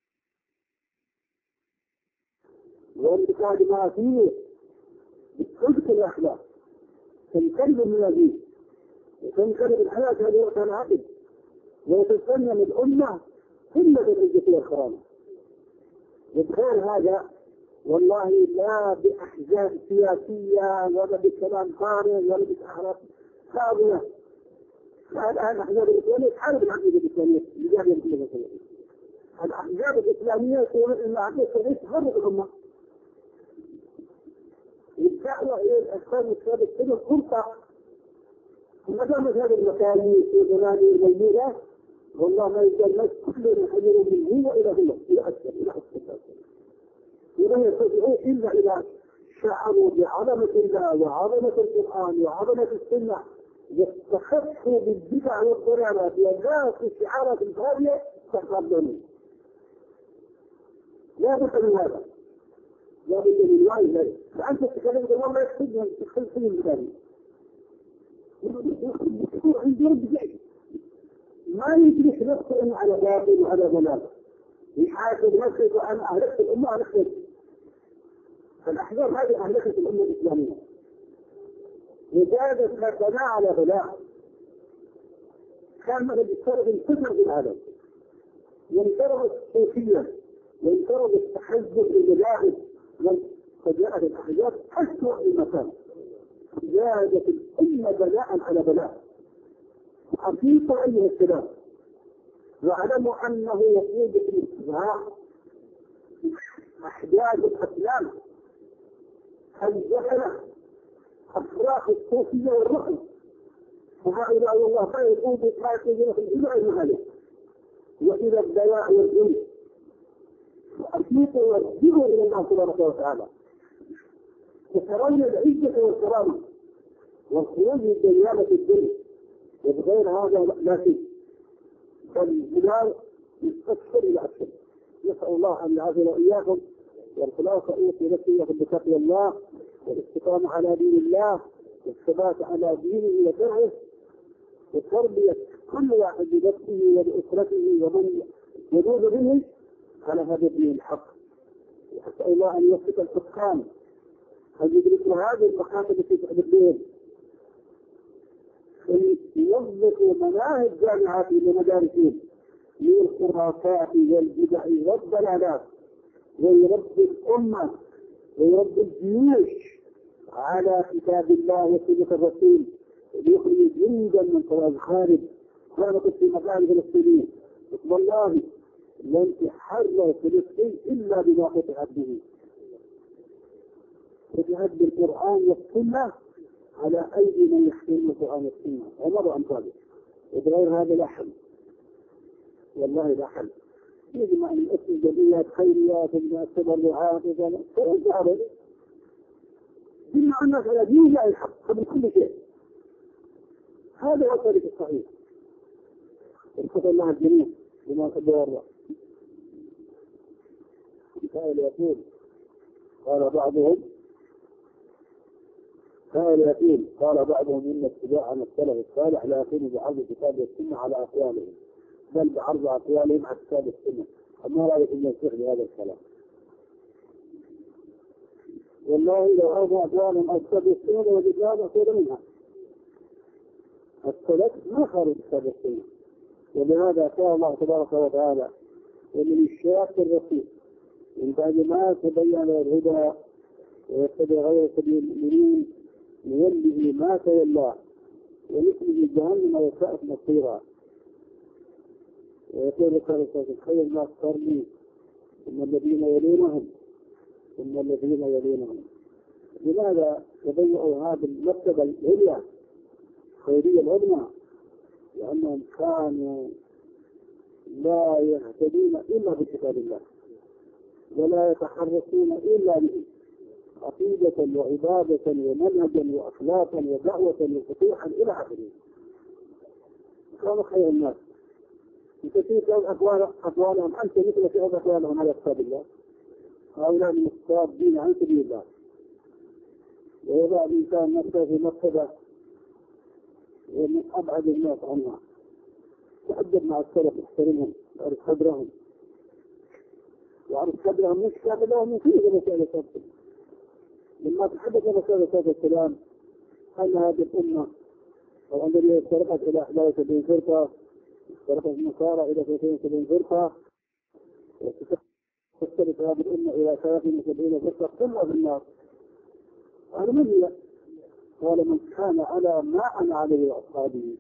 Speaker 1: وانتقاد ما فيه بصدق الأخلاق، تنكلم من الدين وتنكلم الحياة هذه وقت العقل، وتسلم الأمة كلها بالعزة والكرامة. وبخير هذا والله لا بأحزاب سياسية ولا بكلام فارغ ولا بأخلاق خاطئة. الآن الأحزاب الإسلامية تحارب العقيدة الإسلامية بجانب الأمة الإسلامية. الأحزاب الإسلامية تقول إن العقيدة الإسلامية تفرق الأمة. الدعوة إلى الأحزاب الإسلامية تكون فرقة. وما دامت هذه المكانية والمباني الموجودة والله ما يزال الناس كلهم يحذرون من هو إلى هو إلى أكثر إلى أكثر. ولا يستطيعون إلا إذا شعروا بعظمة الله وعظمة القرآن وعظمة السنة، يستخفوا بالبدع والضلالات والناس الشعارات الفاضية تقبلون. لا بد من هذا، لا بد من وعي ذلك. فأنت تتكلم والله لا يحتاجها تدخل في المكان يدخل عند رب جيد ما يدرك نفسه إنه على باطل وعلى ضلال، يحاسب نفسه وأنا أهلكت الأمة أهلكت. فالأحزاب هذه أهلكت الأمة الإسلامية وزادت خطنا على غلاء. كان مثل يفترض الفتن في العالم، ينفرض الصوفية وينفرض التحزب للمذاهب، فجاءت الأحزاب أسوأ المكان، زادت الأمة بلاء على بلاء. حقيقة أيها السلام، واعلموا أنه يقود في الاستغراق أحداث الأسلام الجهلة أفراح الصوفية والرحل، وهؤلاء الله خير يقود ما يقودون في الجمع المهالة وإلى الدواء والجن، وأسلطوا وارجعوا إلى الله سبحانه وتعالى وترون العزة والكرامة والخروج من ديانة الدين. وبغير هذا لا شيء، فالبلاد يستكثر إلى أكثر. نسأل الله أن يعافينا وإياكم، والخلاصة أوصي نفسي بتقوى الله والاستقامة على دين الله والثبات على دينه وشرعه وتربية كل واحد بنفسه وبأسرته ومن يدور به على هذا الدين الحق. وأسأل الله أن يوفق الحكام أن يدركوا هذه المخاطر التي تحدث يوظفوا مناهج جامعات ومدارسهم من الخرافات والبدع والضلالات، ويربي الأمة ويربي الجيوش على كتاب الله وسنة الرسول ليخرج جندا من طراب خارج كانت في مكان فلسطينيين. والله لن تحرر فلسطين إلا بما فتحت به. فتحت بالقرآن والسنة على أيدي من يحترم القرآن والسنة ومر أمثاله. وبغير هذا لا حل، والله لا حل. يجمع من اسم الجمعيات خيريات من التبرعات وكذا فالجعل جمع الناس على دين الله الحق قبل كل شيء. هذا هو الطريق الصحيح. اتقوا الله الجميع بما قدر الله. قائل يقول قال بعضهم قائل يقول قال بعضهم ان اتباع عن السلف الصالح لا يكون بعرض كتاب السنه على اقوالهم بل بعرض اقوالهم على كتاب السنه. اما رايكم من الشيخ بهذا الكلام؟ والله لو عرض اقوالهم على كتاب السنه وجدناها خير منها. السلف ما خرج كتاب السنه، ولهذا قال الله تبارك وتعالى ومن الشاق الرسول من بعد ما تبين الهدى ويتبع غير سبيل المؤمنين نوله ما تولى ونصله جهنم وساءت مصيرا. ويقول رسالة الخير الناس قرني ثم الذين يلونهم ثم الذين يلونهم. لماذا تبيعوا هذه المرتبة العليا الخيرية العظمى؟ لأنهم كانوا لا يهتدون إلا بكتاب الله ولا يتحركون إلا به عقيدة وعبادة ومنهجا وأخلاقا ودعوة وفتوحا إلى آخره. كانوا خير الناس. كثير كان أقوال أقوالهم أنت مثل في أقوالهم على كتاب الله. هؤلاء من الصادين عن سبيل الله. ويضع الإنسان نفسه في مرتبة ومن أبعد الناس عنها. تأدب مع السلف احترمهم وعرف قدرهم وعرف قدرهم مش كاملهم فيه مسألة السلف. لما تحدث رسول الله السلام أن هذه الأمة أو أن الذي افترقت إلى إحدى وسبعين فرقة افترقت النصارى إلى ثلاثين وسبعين فرقة وتفترق هذه الأمة إلى ثلاثين وسبعين فرقة كلها في النار. قال من هي؟ قال من كان على ما أنا عليه وأصحابه.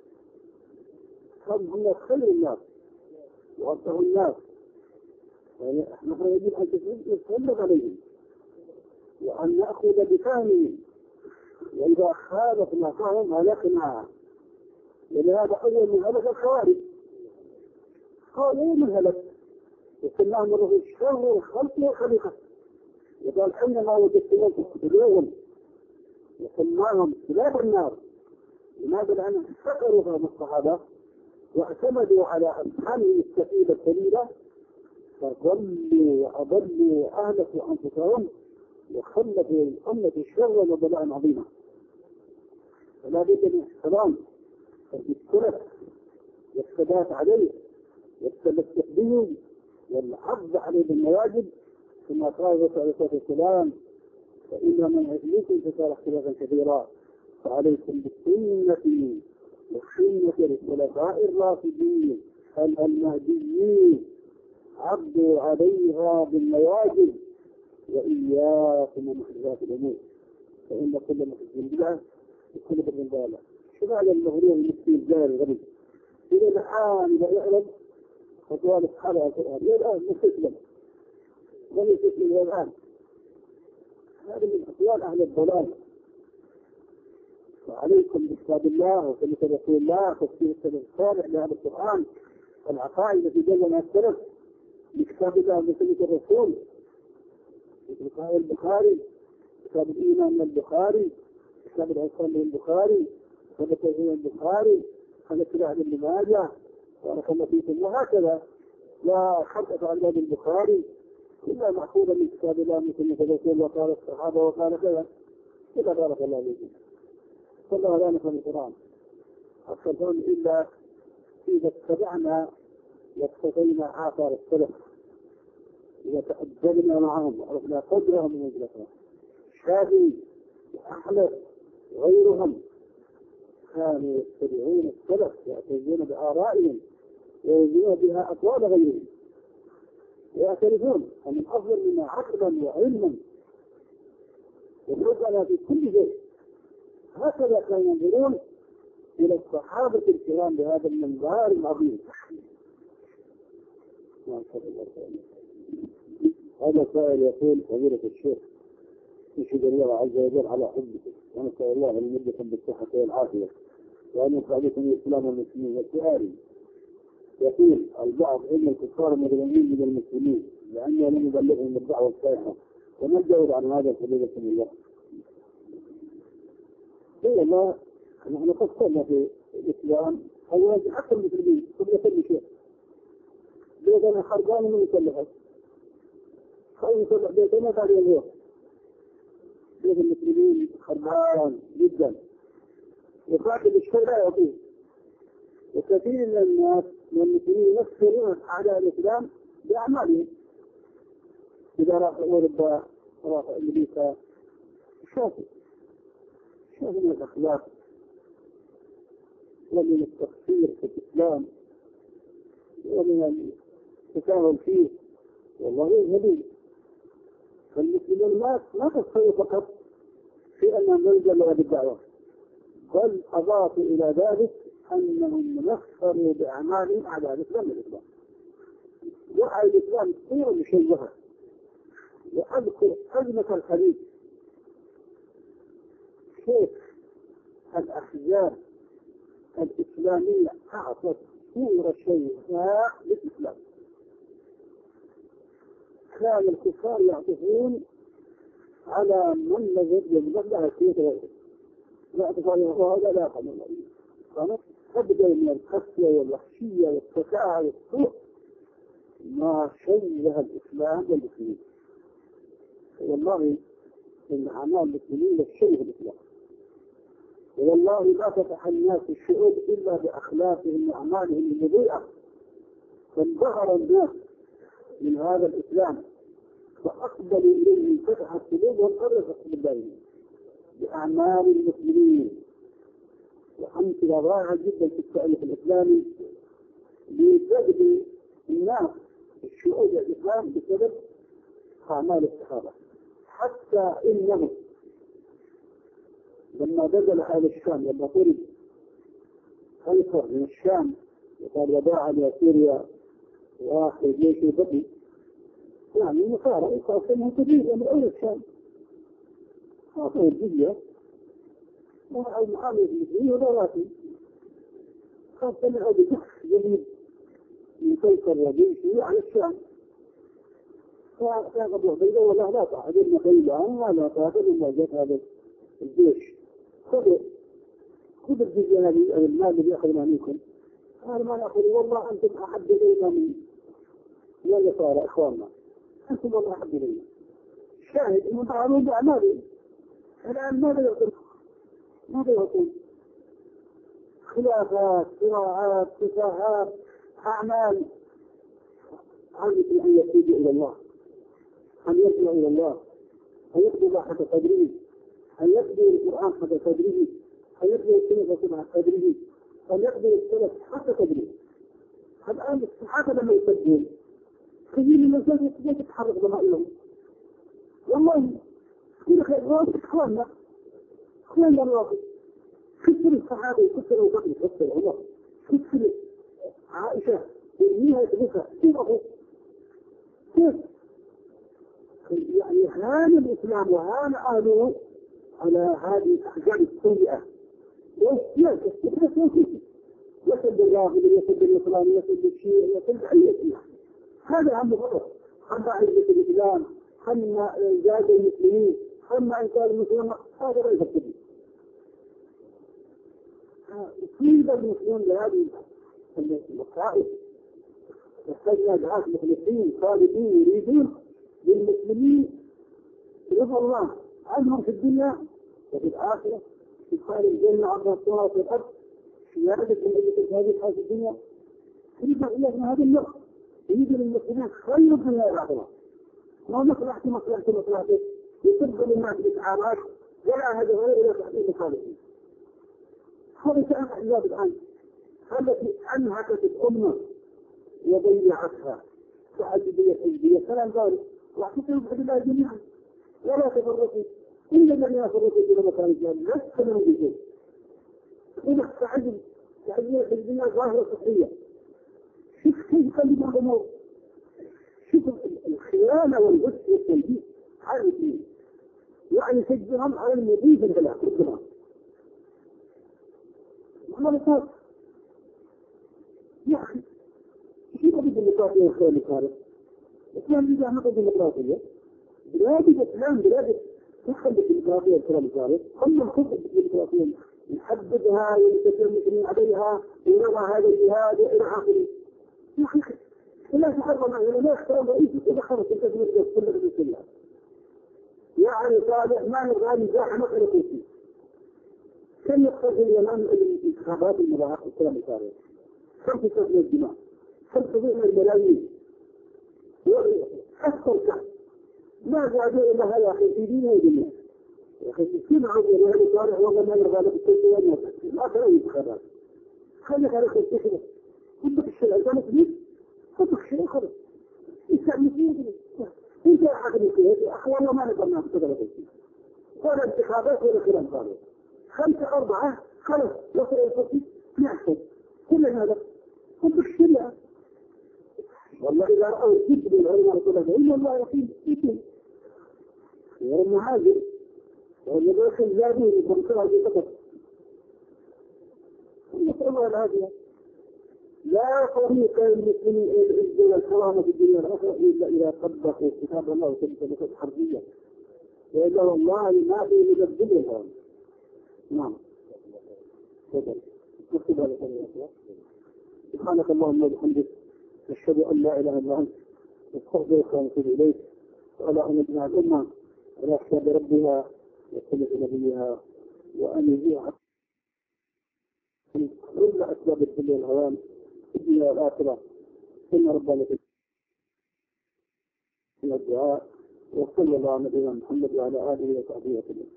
Speaker 1: هم هم خير الناس وأصلح الناس. يعني نحن يجب أن نتغلب عليهم وأن نأخذ بفهمهم، وإذا خالفنا فهم هلكنا. ولهذا أول من هلك الخوارج قالوا من هلك وسماهم الرسول شر الخلق والخليقة وقال حينما وجدتموهم فاقتلوهم وسماهم كلاب النار. لماذا؟ لأنهم سكروا فهم الصحابة واعتمدوا على أفهامهم السفيدة السليلة فضلوا وأضلوا وأهلكوا أنفسهم وخلفوا الأمة شرا وبلاء عظيما. فلا بد من احترام السلف والثبات عليه والتمسك به والعرض عليه بالمواجب كما قال الرسول عليه الصلاة والسلام فإن من هديكم فصار اختلافا كثيرا فعليكم بالسنة وسنة الخلفاء الراشدين المهديين عضوا عليها بالمواجب وإياكم ومحدثات الأمور فإن كل محدث بدعة وكل بدعة ضلالة. شو معنى المغرور المسكين الجاهل الغبي؟ إلى الآن لا يعلم أقوال أصحاب القرآن إلى الآن مستسلم لم يستسلم إلى الآن. هذه من أقوال أهل الضلال. وعليكم بكتاب الله وسنة رسول الله وتفسير السلف الصالح لهذا القرآن والعقائد التي جلنا السلف بكتاب الله وسنة الرسول مثل قائل البخاري كتاب الإيمان من البخاري كتاب العصام من البخاري كتاب التوحيد من البخاري كتاب السلاح من ابن ماجه ورحمة فيكم وهكذا لا خلق عن باب البخاري إلا محفوظا من كتاب الله من سنة الرسول وقال الصحابة وقال كذا إلا بارك الله فيكم. فالله لا نفهم القرآن أصلا إلا إذا اتبعنا واقتضينا آثار السلف إذا تأدبنا معهم وعرفنا قدرهم ومنزلتهم. الشافعي وأحمد وغيرهم كانوا يتبعون السلف يعتزون بآرائهم ويوزنون بها أقوال غيرهم ويعترفون ومن أفضل منا عقلا وعلما وفوقنا في كل شيء. هكذا كانوا ينظرون إلى الصحابة الكرام بهذا المنبر العظيم. ما شاء الله. هذا سائل يقول: فضيلة الشيخ، نشهد الله عز وجل على حبكم ونسأل الله أن يمدكم بالصحة والعافية وأن ينفع بكم الإسلام والمسلمين. وسؤالي يقول البعض إن الكفار مظلومين من المسلمين لأنه لم يبلغهم الدعوة الصحيحة، وما الجواب عن هذا فضيلة الله؟ والله نحن فكرنا في الإسلام أولا حتى المسلمين قبل كل شيء. بيتنا خرجان من المسلحات، خلوا يصلح بيتنا بعد اليوم. بيت المسلمين خرجان جدا، وقاتل الشيء لا يطيق. وكثير من الناس من المسلمين يكفرون أعداء الإسلام بأعمالهم. إذا راح أوروبا راح أمريكا، شافوا شافوا من الأخلاق ومن التقصير في الإسلام ومن التساهل فيه، والله يهدي. فالمسلمين ما ما تصيروا فقط في أنهم يلجأوا بالدعوة، بل أضافوا إلى ذلك أنهم نفروا بأعمالهم أعداء الإسلام الإسلام. وعي الإسلام كثير مشوهة. وأذكر أزمة الحديث كيف الأحزاب الإسلامية أعطت صورة شيئة للإسلام. كان الكفار يعطفون على من نجد يجب لها كيف غيره، لا تفعل هذا لا يقبل الله. كانت تبدأ من القسوة والوحشية والتكاعي والسوء ما شيء الإسلام والمسلمين. والله إن أعمال المسلمين للشيء الإسلام، والله لا فتح الناس الشعوب إلا بأخلاقهم وأعمالهم المضيئة. فانبهر الناس من هذا الإسلام فأقبلوا إليه فتح القلوب وانقرضت بالله بأعمال المسلمين. وأمثلة رائعة جدا في التاريخ الإسلامي لتجد الناس الشعوب الإسلام بسبب أعمال الصحابة. حتى إنه لما نزل أهل الشام، لما طرد خيصر من الشام وقال وداعا إلى سوريا وآخر جيش بقي، يعني مصارع يقاسمه كبير من أول الشام، آخر الجزية مع المعامل المسلمين وداراتي، خاصة من أول جحش جديد من خيصر وجيشه على الشام. فكان أبو عبيدة ولا لا تعدل خيلان ولا تعدل إلا جاء هذا الجيش، خذوا خذ الجزية هذه المال الذي أخذنا منكم. قال ما نأخذ والله أنتم أحب إلينا من لا يصار إخواننا، أنتم والله أحب إلينا. شاهد المتعاملون بأعمالهم. الآن ماذا يقول؟ ماذا يقول؟ خلافات، صراعات، تفاهات، أعمال. هذه أن يتوب إلى الله، أن يرجع إلى الله، أن يقضي حتى قدره، أن يقضي القرآن حتى قدره، أن يقضي السنة حتى قدره، أن يقضي السلف حتى قدره. الآن الصحابة لما يسجلون كثير من الناس يتحرك ضمائرهم. والله كل خير راس إخواننا إخواننا الواقع. كثر الصحابة يكثر وقت يكثر الله، كثر عائشة يرميها يتبكى كيف أخذ كيف يعني هان الإسلام وهان أهله على هذه الأحجام السيئة. ويسير يسد الراغب، يسد النصراني، يسد الشيء، يسد أي إسلام. هذا عم غلط. خلنا عزة الإسلام، خلنا زاد المسلمين، خلنا إنكار المسلمين، هذا ليس السبيل. يصيب المسلمين لهذه المصائب. يحتاجنا دعاة مخلصين صادقين يريدون للمسلمين رضا الله عنهم في الدنيا وفي الآخرة، في خير الجنة عرضها السماوات والأرض، شهادة من هذه الحياة في الدنيا. يريد إلا من هذا النقص، يريد للمسلمين خير الدنيا والآخرة. ما مصلحة مصلحة مصلحته يتبقى للناس بالإعراض ولا هذا غير إلى تحقيق الخالقين. هذا كان أحزاب الآن التي أنهكت الأمة وضيعتها تعددية حزبية كلام ذلك. واعتصموا بحبل الله جميعا ولا تفرقوا إلا الذين فرقوا في مكان الجهل لست منهم بشيء. هنا تعلم تعلم الدنيا ظاهرة صحية. شوف كيف يخلي الأمور، شوف الخيانة والغش والتلبيس عارفين يعني تجبرهم على المضيف البلاء كلها. ما صار يا أخي شو قضية الديمقراطية يا أخواني الكرام؟ الإسلام إذا ما قضية الديمقراطية بلاد الإسلام بلاد تدخل بالديمقراطية الكلام الكرام، هم نخطط بالديمقراطية نحددها ونتكلم عليها ونرى هذا الجهاد وإلى آخره. يا أخي لا تحرم معنا لا احترام رئيس إذا خرج التدمير كله بسم الله. يعني صالح ما نبغى نزاح مثل كوسي. كم يقصد اليمن الانتخابات المباحث الكلام الكرام؟ كم تصل الدماء؟ كم تصل الملايين؟ أكثر كم؟ ما زادوا إلا هذا أخي في دينه ودنيا. يا أخي كل عضو هذا صالح والله ما يرغى لك الكل ولا ما كان يتخرج. خليك على خير تخرج. خذك الشيء أنت مسلم خذك الشيء خذ. يسمى فيه انت أحد الكيس أخي والله ما نقدر ناخذ هذا الشيء. ولا انتخابات ولا كلام فاضي. خمسة أربعة خلص وصل الفصل نحن كل هذا خذ الشيء. والله إذا رأوا جد بالعلماء رسول الله إلا الله يقين إيكين غير مهاجر والمداخل زادين بمكرة في فقط نسأل الله العافية. لا طريق للمسلمين إلى الكرامة في الدنيا الآخرة إلا إذا طبقوا كتاب الله وسنة حربية وإلا والله ما في مدبر الهوام. نعم تفضل نكتب هذا الكلام. سبحانك اللهم وبحمدك أشهد أن لا إله إلا أنت أستغفرك وأتوب إليك. وألا أن نجمع الأمة على حساب ربها وسنة نبيها وأن يزيع كل أسباب الدنيا والهوام في الدنيا والآخرة. إن ربنا في الدعاء وصلى الله على نبينا محمد وعلى آله وصحبه وسلم.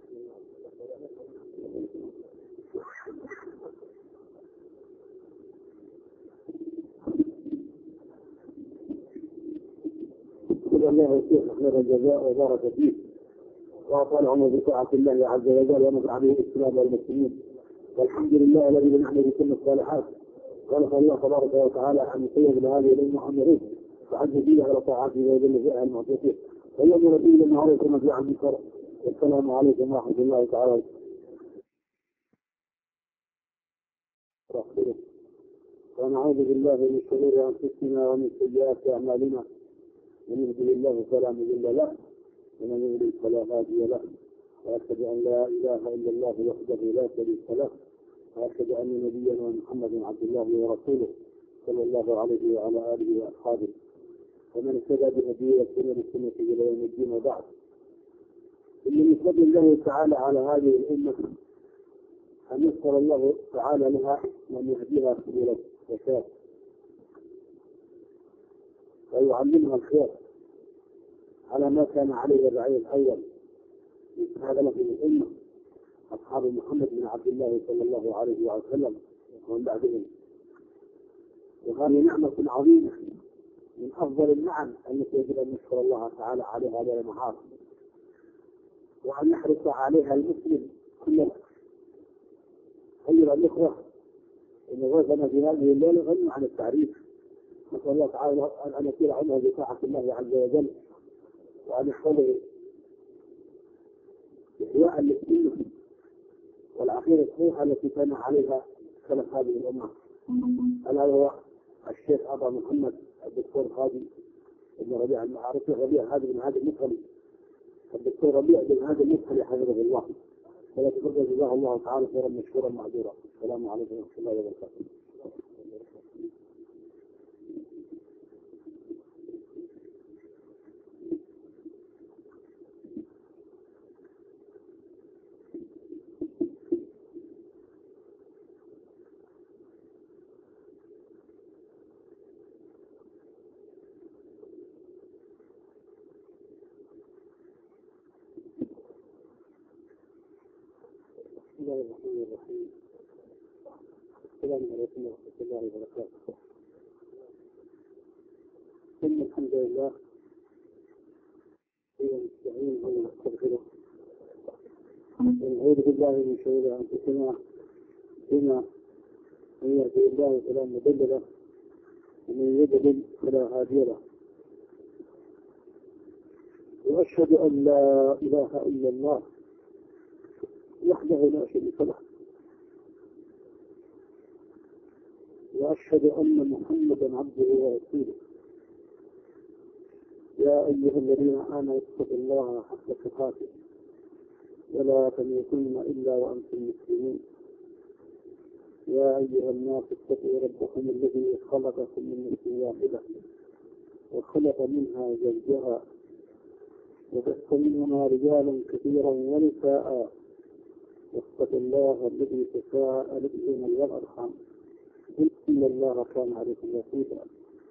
Speaker 1: الله يسير خير الجزاء وبارك فيه وأطالعنا بطاعة الله عز وجل ونفع به الإسلام والمسلمين. والحمد لله الذي بنعمه كل الصالحات. قال الله تبارك وتعالى عن سيد هذه الأمة أمره وعز فيها على طاعته وجل فيها المعصية. واليوم نبينا ما عليكم مجاعة المنكر. والسلام عليكم ورحمة الله تعالى وبركاته. ونعوذ بالله من شرور أنفسنا ومن سيئات أعمالنا. من يهده الله فلا مضل له ومن يضلل فلا هادي له. واشهد ان لا اله الا الله وحده لا شريك له. واشهد ان نبينا محمدا عبد الله ورسوله صلى الله عليه وعلى اله واصحابه ومن اهتدى بهديه وسنه بالسنه الى يوم الدين. وبعد، ان من فضل الله تعالى على هذه الامه ان يسر الله تعالى لها وان يهديها سبل الرشاد ويعلمها الخير على ما كان عليه الرعي الأول هذا في الأمة أصحاب محمد بن عبد الله صلى الله عليه وسلم ومن بعدهم. وهذه نعمة عظيمة من أفضل النعم التي يجب أن نشكر الله تعالى عليها ليل نهار وأن يحرص عليها المسلم كل وقت. أيها الأخوة، إن وزن في هذه الليلة غني عن التعريف. نسأل الله تعالى أن يسير عنه بطاعة الله عز وجل وأن يحفظه إحياء للسنة والعقيدة الصحيحة التي كان عليها سلف هذه الأمة. ألا هو الشيخ أبا محمد الدكتور هادي بن ربيع المعارفي ربيع هادي بن هادي المدخلي الدكتور ربيع بن هادي المدخلي حفظه الله. فلا تفضل جزاه الله تعالى خيرا مشكورا معذورا. السلام عليكم ورحمة الله وبركاته. بسم الله الرحمن الرحيم. السلام عليكم ورحمة الله وبركاته. إن الحمد لله ونستعينه ونستغفره ونعوذ بالله من شرور أنفسنا علينا من يهدي الله فلا مضل له ومن يضلل فلا هادي له. وأشهد أن لا إله إلا الله وحده لا شريك له، وأشهد أن محمدا عبده ورسوله. يا أيها الذين آمنوا اتقوا الله حق تقاته ولا تموتن إلا وأنتم مسلمون. يا أيها الناس اتقوا ربكم الذي خلقكم من نفس واحدة وخلق منها زوجها وبث منهما رجالا كثيرا ونساء، واتقوا الله الذي تساءلون به والأرحام إن الله كان عليكم رقيبا.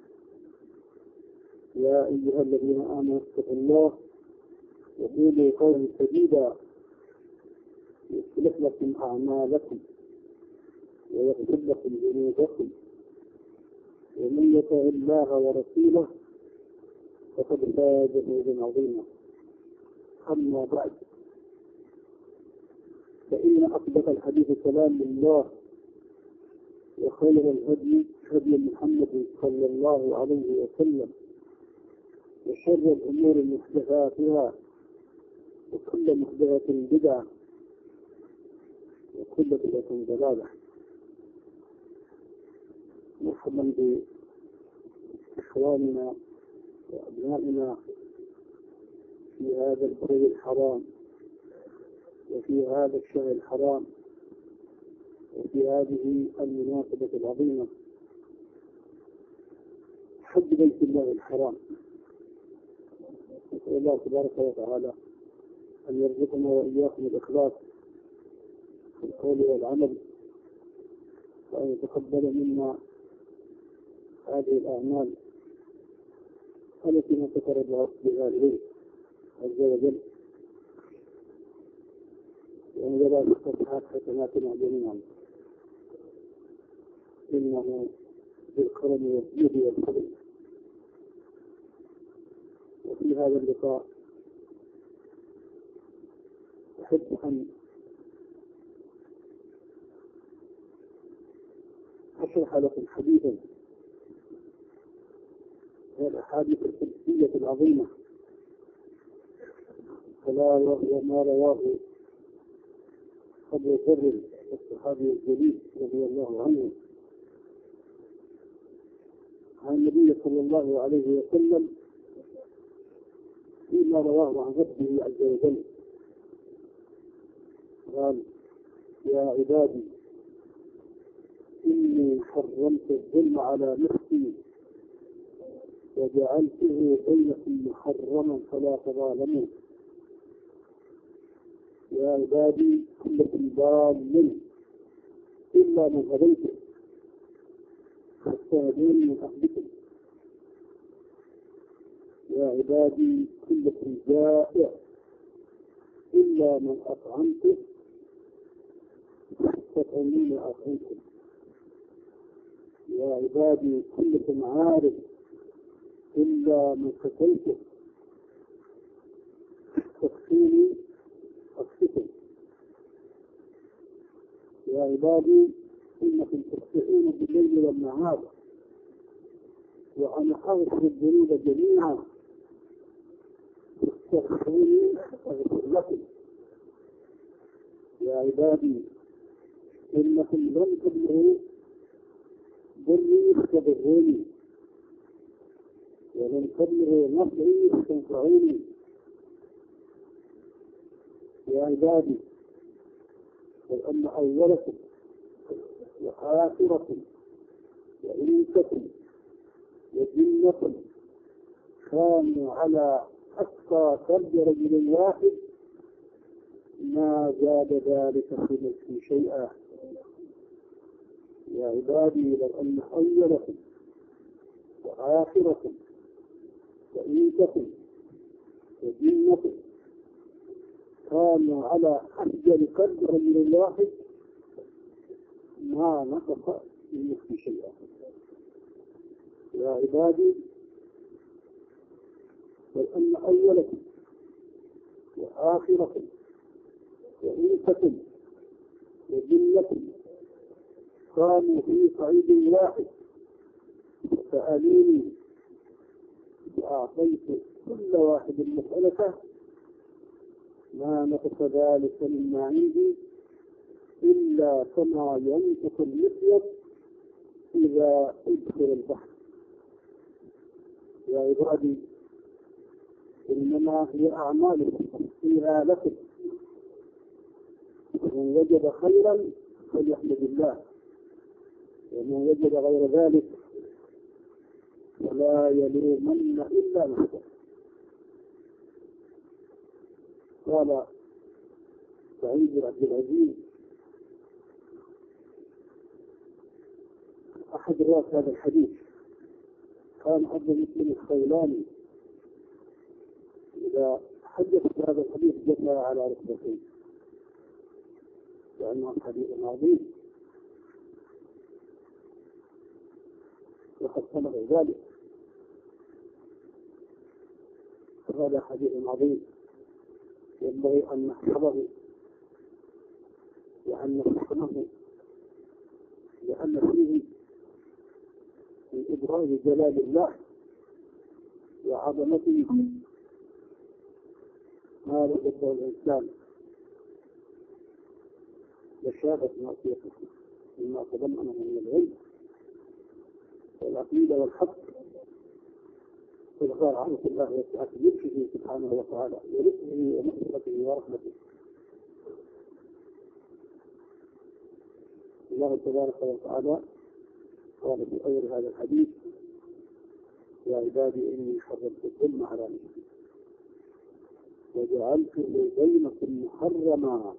Speaker 1: يا أيها الذين آمنوا اتقوا الله وقولوا قولا سديدا يصلح لكم أعمالكم ويغفر لكم ذنوبكم، ومن يطع الله ورسوله فقد فاز فوزا عظيما. أما بعد، فإن أصدق الحديث كلام الله، وخير الهدي هدي محمد صلى الله عليه وسلم، وشر الأمور محدثاتها، وكل محدثة بدعة، وكل بدعة ضلالة. مرحبا بإخواننا وأبنائنا في هذا البلد الحرام، وفي هذا الشهر الحرام، وفي هذه المناسبة العظيمة، حج بيت الله الحرام. نسأل الله تبارك وتعالى أن يرزقنا وإياكم الإخلاص في القول والعمل، وأن يتقبل منا هذه الأعمال التي نتقرب بها إليه عز وجل، وأن يجعل مستحقات حسناتنا جميعا، إنه بالكرم والجود والفضل. وفي هذا اللقاء أحب أن أشرح لكم حديثا هي الأحاديث القدسية العظيمة، فلا وهو ما رواه أبو ذر الصحابي الجليل رضي الله عنه عن النبي صلى الله عليه وسلم فيما رواه عن ربه عز وجل قال: يا عبادي إني حرمت الظلم على نفسي وجعلته بينكم محرما فلا تظالموا. يا عبادي كلكم ضال إلا من هديته فاستهدوني من أهلكم. يا عبادي كلكم جائع إلا من أطعمته فاستطعموني أطعمكم. يا عبادي كلكم عارف إلا من قتلته فاكفوني أكفكم. يا عبادي إنكم تخطئون بالليل والنهار وأنا أغفر الذنوب جميعا فاستغفروني أغفر لكم. يا عبادي إنكم لن تبلغوا ضري فتضروني ولن تبلغوا نفعي فتنفعوني. يا عبادي وأن أولكم وآخركم وإنسكم وجنكم كانوا على أتقى قلب رجل واحد ما زاد ذلك في ملكي شيئا. يا عبادي لو أن أولكم وآخركم وإنسكم وجنكم كانوا على أفجر قلب رجل واحد ما نقص من ملكي شيئا. يا عبادي بل أن أولكم وآخركم وإنسكم وجنكم كانوا في صعيد واحد سألوني وأعطيت كل واحد مسألته ما نقص ذلك مما عندي إلا كما ينطق المخيط إذا أدخل البحر. يا عبادي إنما هي أعمالكم فيها لكم، ومن وجد خيرا فليحمد الله، ومن وجد غير ذلك ولا يلومن إلا نفسه. قال سعيد بن عبد العزيز أحد رواة هذا الحديث، كان أبو مسلم الخولاني إذا حدث هذا الحديث جثى على ركبتيه لأنه حديث عظيم وقد سمع ذلك. هذا حديث عظيم ينبغي أن نحفظه وأن نفهمه، لأن فيه من إبراز جلال الله وعظمته ما لا يقدر الإنسان لشابة معصيته مما تضمنه من العلم والعقيدة والحق والغار عنه الله وسعة لطفه سبحانه وتعالى ولطفه ومغفرته ورحمته. الله تبارك وتعالى قال في أول هذا الحديث: يا عبادي إني حرمت الظلم على نفسي وجعلته بينكم محرما.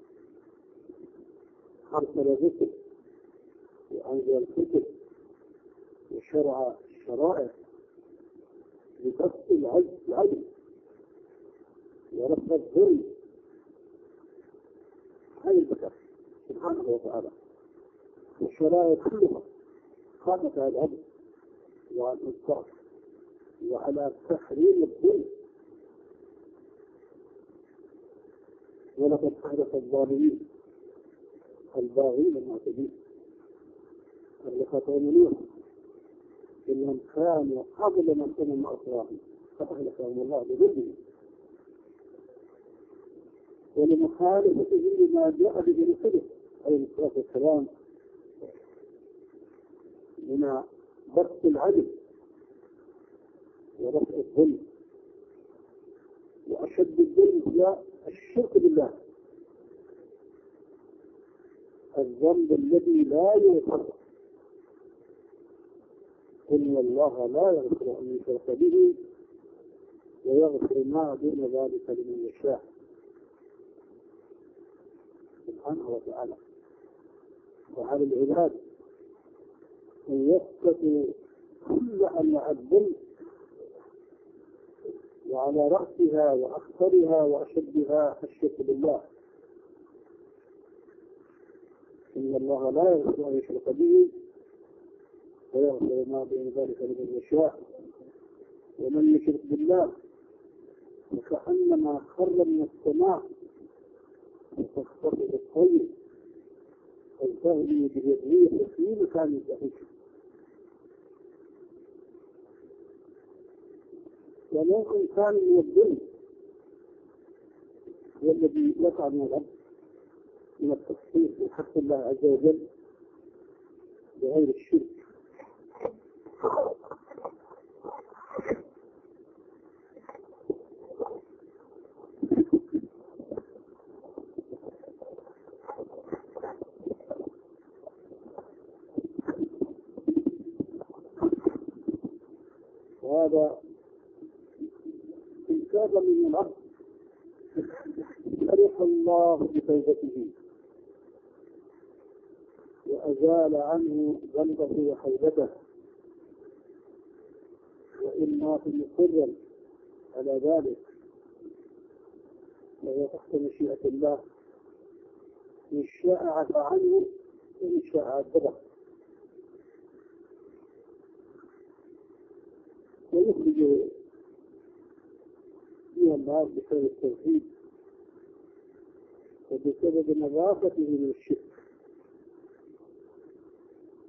Speaker 1: أرسل الرسل وأنزل الكتب وشرع الشرائع لكف العدل ورفع الظلم عن البشر سبحانه وتعالى. والشرائع كلها خافت على العدل وعلى الإنصاف وعلى تحريم الظلم. ولقد حدث الظالمين الباغين المعتدين اللي خطأوا إنهم كانوا قبل من أمم أسراهم فأهلكهم الله بظلمهم ولمخالفته لما جاء به رسله عليه الصلاة والسلام من بسط العدل ورفع الظلم. وأشد الظلم هو الشرك بالله، الذنب الذي لا يغفر. إن الله لا يغفر أن يشرك به ويغفر ما دون ذلك لمن يشاء سبحانه وتعالى. وعلى العباد أن يسقطوا كل أنواع الظلم، وعلى رأسها وأخطرها وأشدها الشرك بالله. إن الله لا يغفر أن يشرك به ويغفر ما بين ذلك لمن يشاء. ومن يشرك بالله فكأنما خر من السماء وتخطفه الطير أو تهوي به الريح في مكان بعيد. ونوع إنسان من الظلم هو الذي يقع من الأرض من التخصيص في حق الله عز وجل بغير الشرك. وهذا إن كاد من الأرض فرح الله بتوبته وأزال عنه ذنبه وحوبته، وإن مات مصرا على ذلك وهو تحت مشيئة الله، إن شاء عفى عنه وإن شاء عذبه. ويخرج فيها النار بسبب التوحيد وبسبب نظافته من الشرك.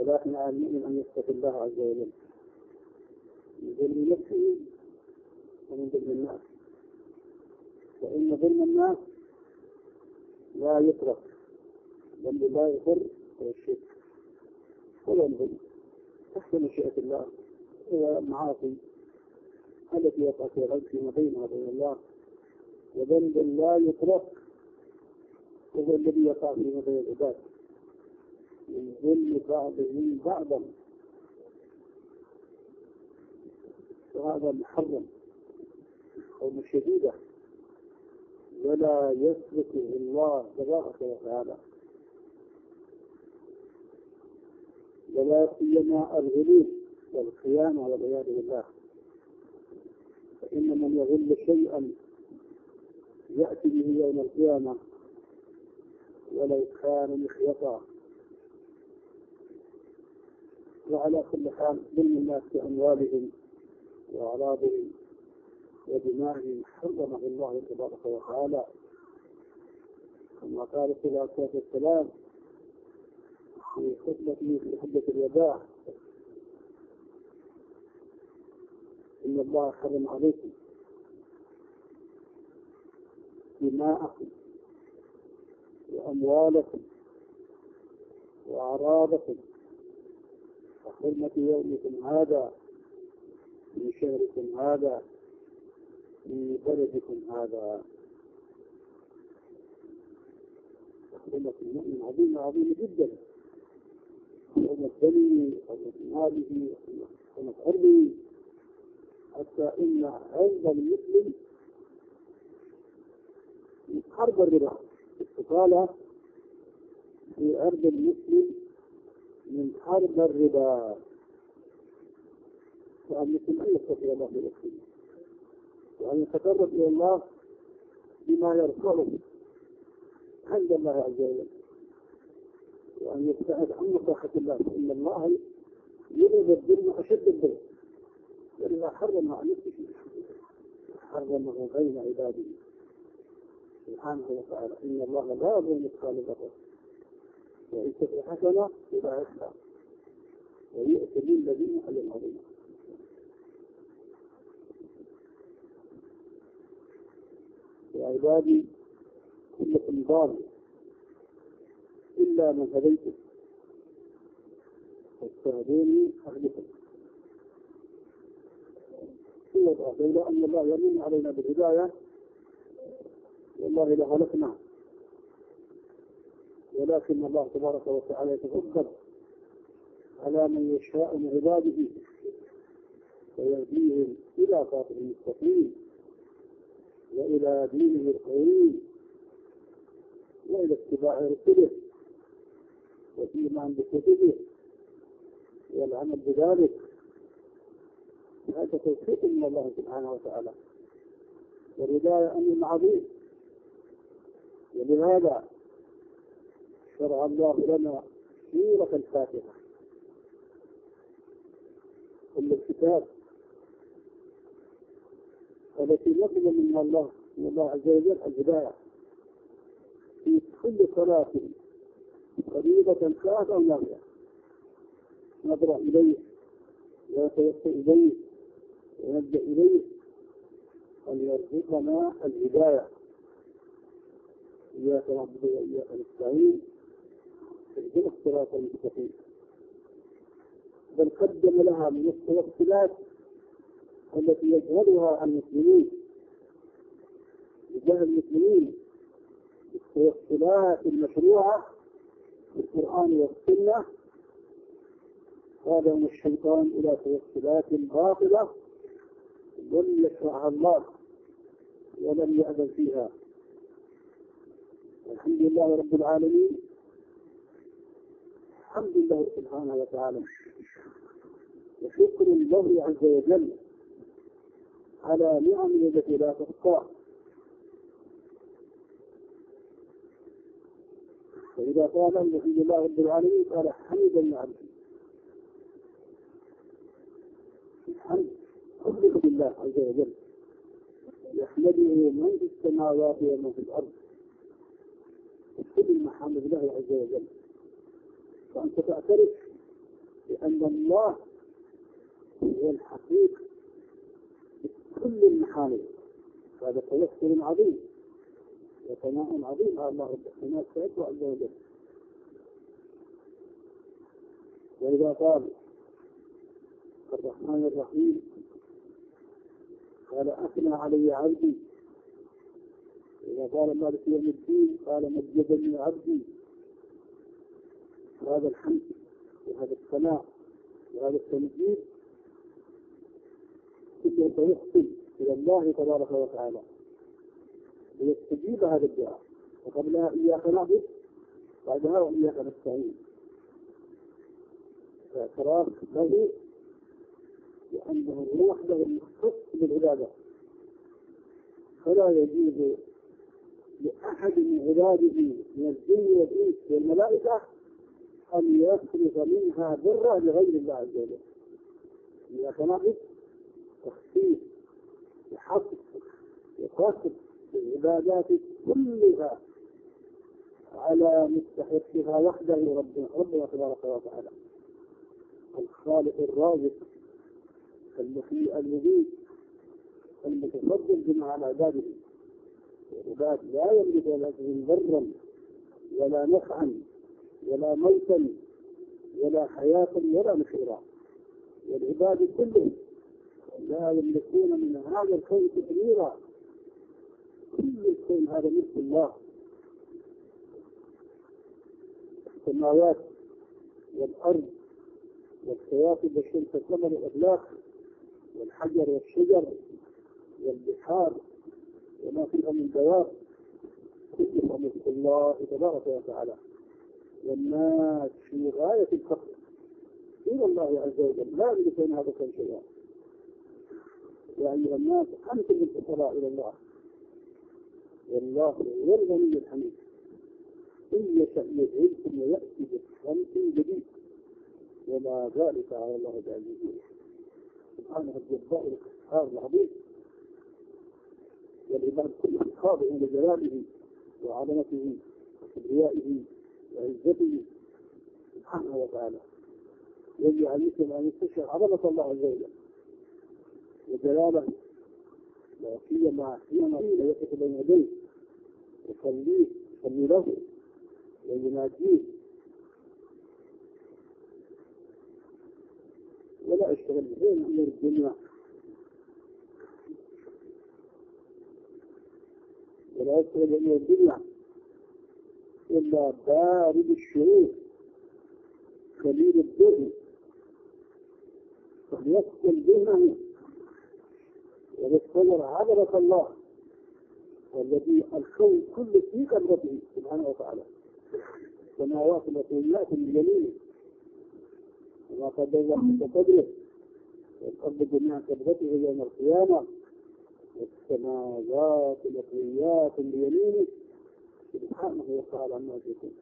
Speaker 1: ولكن على المؤمن أن يتقي الله عز وجل من ظلم نفسه ومن ظلم الناس، فإن ظلم الناس لا يترك، بل لا يضر هو الشرك ولا الظلم تحت مشيئة الله والمعاصي التي يقع في العبد فيما بينه وبين الله، وذنب لا يترك وهو الذي يقع فيما بين العباد من ظلم بعضهم بعضا، وهذا محرم أو شديدة ولا يتركه الله تبارك وتعالى، ولا سيما الغلو والخيانة والعياذ بالله، فإن من يغل شيئا يأتي به يوم القيامة ولو كان مخيطا. وعلى كل حال ظلم الناس بأموالهم وأعراضهم ودمائهم حرمه الله تبارك وتعالى، كما قال صلى الله عليه وسلم في خطبته في خطبة الوداع: إن الله حرم عليكم دماءكم وأموالكم وأعراضكم وحرمة يومكم هذا من شهركم هذا من بلدكم هذا. حرمة المؤمن عظيمة عظيمة جدا، حرمة دمه وحرمة ماله وحرمة عرضه، حتى إن عرض المسلم من حرب الربا، قال في عرض المسلم من حرب الربا، فالمسلم أن يستطيع الله بالإسلام وأن يتقرب إلى الله بما يرفعه عند الله عز وجل، وأن يبتعد عن مصلحة الله، فإن الله يبغض الظلم أشد الظلم، لأنه حرم عن نفسه حرمه بين عباده سبحانه وتعالى. إن الله لا يظلم مثقال ذرة وإن تك حسنة يضاعفها ويؤتي للذين أجرا عظيما. يا عبادي كلكم ضال إلا من هديتم فاستهدوني أهلكم. إلا أن الله يمن علينا بالهداية والله لهلكنا، ولكن الله تبارك وتعالى يتفضل على من يشاء من عباده ويهديهم إلى صراط المستقيم وإلى دينه القويم وإلى اتباع رسله والإيمان بكتبه والعمل بذلك. هذا توفيق من الله سبحانه وتعالى، والهداية أمر عظيم، ولهذا شرع الله لنا سورة الفاتحة كل الكتاب التي نطلب من الله من الله عز وجل الهداية في كل صلاة قريبة كانت أو نافية، نضرع إليه ونتوسل إليه ونلجأ إليه أن يرزقنا الهداية. إياك نعبد وإياك نستعين اهدنا الصراط المستقيم. بل قدم لها من التوسلات التي يجهلها المسلمين بجهل المسلمين التوسلات المشروعة بالقرآن والسنة، هذا من الشيطان إلى توسلات باطلة لم يشرعها الله ولم يأذن فيها. الحمد لله رب العالمين، الحمد لله سبحانه وتعالى، وشكر الله عز وجل على نعمه التي لا تحصى. فإذا قال الحمد لله رب العالمين قال حمدا عبده، الحمد كله بالله عز وجل، يحمده من في السماوات ومن في الأرض، كل محمد الله عز وجل. فأنت تعترف لأن الله هو الحقيقة بكل المحامل. هذا توسل عظيم وثناء عظيم على الله رب السماوات والأرض عز وجل. وإذا قال الرحمن الرحيم قال أثنى علي عبدي، إذا قال مالك يوم الدين قال مجدني عبدي. هذا الحمد وهذا الثناء وهذا التمجيد كله سيحسن إلى الله تبارك وتعالى ليستجيب هذا الدعاء. وقبلها إياك نعبد، بعدها وإياك نستعين. فاعتراف له لأنه الروح له المختص بالعبادة، فلا يجوز لأحد من عباده من الجن والإنس والملائكة أن يصرف منها برا لغير الله عز وجل. إياك نعبد تخصيص وحصر وقصر العبادات كلها على مستحقها وحده ربنا ربنا تبارك وتعالى الخالق الرازق المحيي المميت المتفضل بما على عباده. العباد لا يملك لهم ضرا ولا نفعا ولا موتا ولا حياة ولا نشورا. والعباد كلهم لا يملكون من هذا الكون تدميرا. كل الكون هذا ملك الله. السماوات والأرض والكواكب والشمس والقمر والأفلاك والحجر والشجر والبحار وما فيها من دواب كلها ملك الله تبارك وتعالى. والناس في غاية الفقر إلى الله عز وجل، لا يملكون هذا الكون شيئا. يا أيها الناس أنتم الفقراء إلى الله والله هو الغني الحميد. إن يشأ يذهبكم ويأتي بخلق جديد وما ذلك على الله بعزيز. سبحانه الجبار القهار العظيم. والعباد كلهم خاضعون لجلاله وعظمته وكبريائه وعزته سبحانه وتعالى. يجب أن يسلم أن يستشعر عظمة الله عز وجل وجلاله، لا سيما حينما يقف بين يديه يصليه يصلي له ويناجيه ولا يشتغل بين أمور الدنيا ولا يشتغل بأمور الدنيا إلا بارد الشعور خليل الدهن فليسكن ذهنه ويتصور عظمة الله والذي الكون كله في قدرته سبحانه وتعالى. السماوات مطويات بيمينه وما قدر الله بقدره، والأرض جميعا قدرته يوم القيامة، والسماوات مطويات بيمينه سبحانه وتعالى عما يشركون.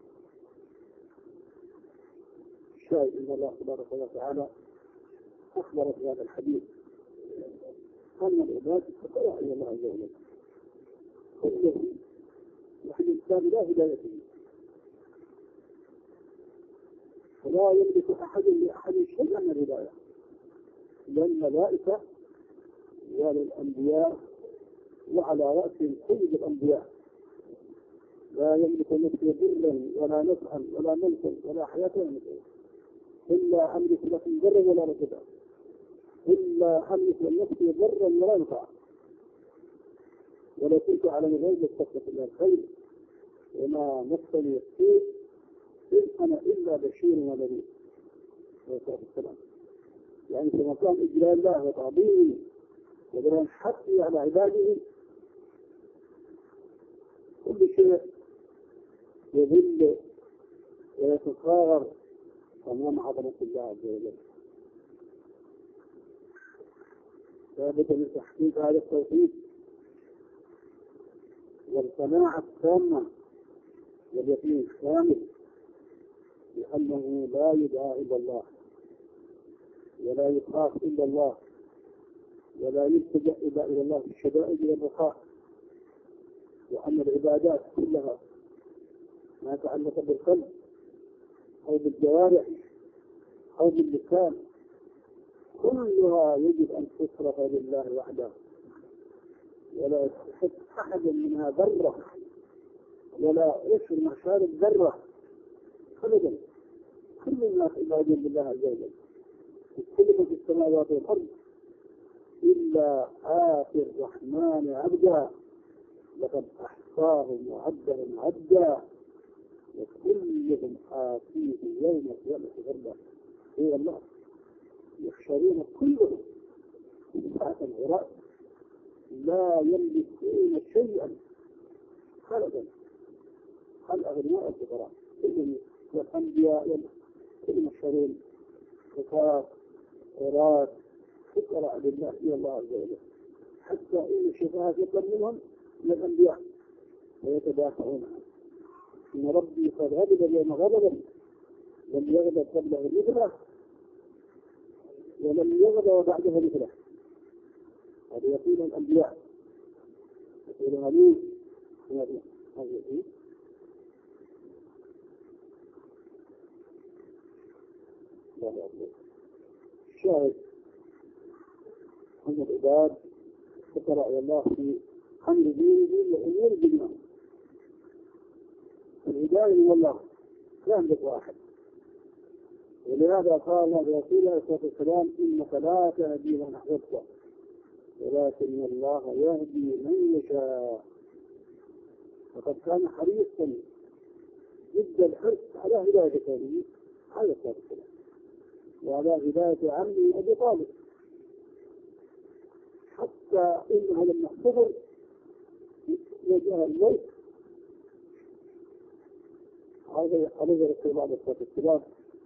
Speaker 1: الشاهد ان الله تبارك وتعالى اخبر في هذا الحديث ان العباد فقراء الى الله عز وجل كلهم، وحد الانسان لا هدايه فيه، فلا يملك احد لاحد شيئا من الهدايه، لا الملائكه ولا الانبياء وعلى راسهم سيد الانبياء لا يملك نفسه ضرا ولا نفعا ولا ملكا ولا حياه ولا نفعا إلا أملك لكم ضرا ولا نفعا، إلا أملك لنفسي ضرا ولا نفعا، ولو كنت على الغيب لاستغفرت الله الخير وما مسني السوء إن أنا إلا بشير ونذير. والسلام. يعني كما كان إجلال الله وتعظيمه وبرهان حقه على عباده كل شيء يذل ويتصاغر أمام عظمة الله عز وجل. ثابت من تحقيق هذا التوحيد والقناعة التامة واليقين الكامل بأنه لا يدعى إلا الله ولا يخاف إلا الله ولا يلتجأ إلا إلى الله في الشدائد والرخاء، وأن العبادات كلها ما يتعلق بالقلب أو بالجوارح أو باللسان كلها يجب أن تصرف لله وحده، ولا يستحق أحد منها ذرة ولا يشعر مشاعر الذرة أبدا. كل الناس عباد لله عز وجل، كل من في السماوات والأرض إلا آتي الرحمن عبدا لقد أحصاهم وعدهم عدا وكلهم آتيه يوم القيامة فردا. هو الله يحشرون كلهم ساعة الغراء لا يملكون شيئا خلدا، الأغنياء الفقراء كلهم والأنبياء كلهم يحشرون كفار قراء فقراء لله إلى الله عز وجل، حتى إن الشفاعة يطلب منهم من الأنبياء ويتدافعون عنه. إن ربي قد غضب اليوم غضبا لم يغضب قبله مثله ولم يغضب بعده مثله. هذا يقول الأنبياء، يقول أمين هذا يقول الشاهد أن العباد فقراء إلى الله في أمر دينه وأمور دنياه. الهداية والله لا يملك واحد، ولهذا قال الله لرسوله عليه الصلاة والسلام إنك لا تهدي من أحببت ولكن الله يهدي من يشاء. فقد كان حريصا جدا الحرص على هداية كونه عليه الصلاة والسلام وعلى هداية عمه أبي طالب، حتى إنه لما احتضر وجاء الموت هذا عليه رسول الله عليه الصلاة والسلام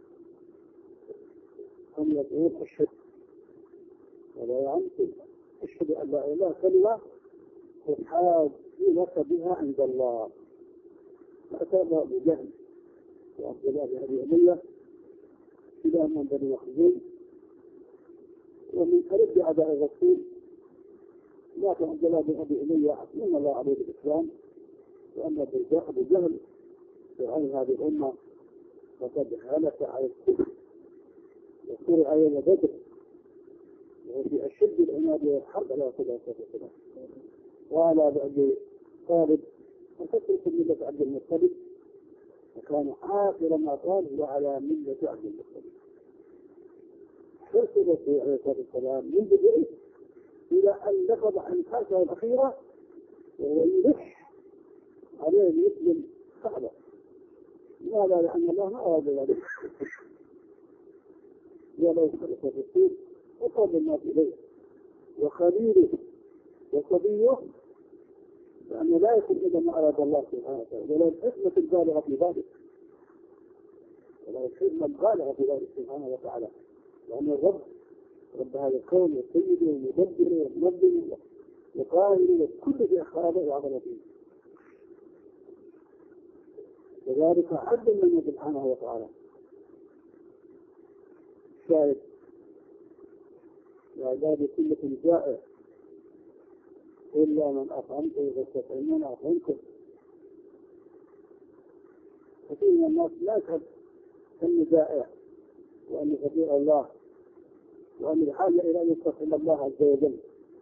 Speaker 1: أن يدعون أشهد ولا يعنكم أشهد أن لا إله كلمة تحاج لك بها عند الله. فأتى أبو جهل وعبد الله بن أبي أمية إلى من بني مخزوم ومن أرد أعداء الرسول مات عبد الله بن أبي أمية من الله عليه بالإسلام، وأن أبو جهل فرعون هذه الأمة فقد هلك على الكفر وصرع يوم بدر وفي أشد العناد والحرب على رسول الله صلى الله عليه وسلم. وعلى بأبي طالب وتترك ملة عبد المطلب، وكان آخر ما قال وعلى ملة عبد المطلب. حرص الرسول عليه الصلاة والسلام من بدره إلى أن نقض عن حركه الأخيرة وهو يلح عليه أن يسلم صعبة. لماذا؟ لأن الله ما أراد ذلك ولا يخلق الرسول وقرب الناس إليه وخليله وصبيه، لأنه لا يكون إلا ما أراد الله سبحانه وتعالى، ولا الحكمة البالغة في ذلك ولا الحكمة البالغة في ذلك سبحانه وتعالى، لأن الرب رب هذا الكون وسيده ومدبره ومنظمه وقاهره وكل شيء خالق وعظمته، وذلك عدل منه سبحانه وتعالى. شاهد يا عبادي كلكم جائع إلا من أطعمته فاستطعمون أطعمكم. كثير من الناس لا يشهد أنه جائع وأنه فقير الله وأنه بحاجة إلى أن يستطعم الله عز وجل.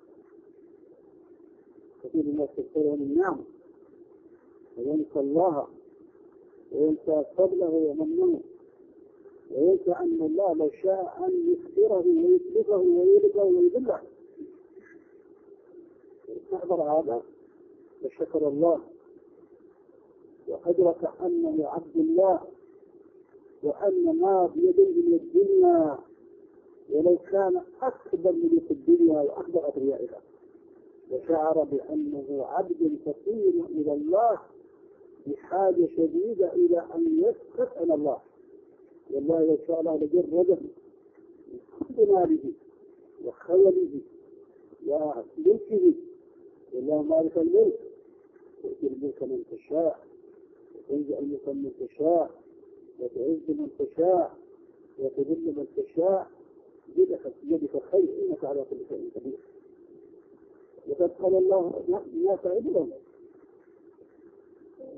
Speaker 1: كثير من الناس يذكرون النعم وينسى الله وينسى فضله ومنه وينسى أن الله لو شاء أن يكثره ويتلفه ويلقه ويذله نحضر هذا وشكر الله وأدرك أنه عبد الله وأن ما بيده من الدنيا ولو كان أكبر ملك الدنيا وأكبر أثريائها، وشعر بأنه عبد فقير إلى الله بحاجة شديدة إلى أن يستسأل الله. والله لو شاء الله لجرده من كل ماله وخيله وملكه، والله مالك الملك تؤتي الملك من تشاء وتنزع الملك من تشاء وتعز من تشاء وتذل من تشاء بيدك الخير إنك على كل شيء قدير. وقد قال الله الناس عدلا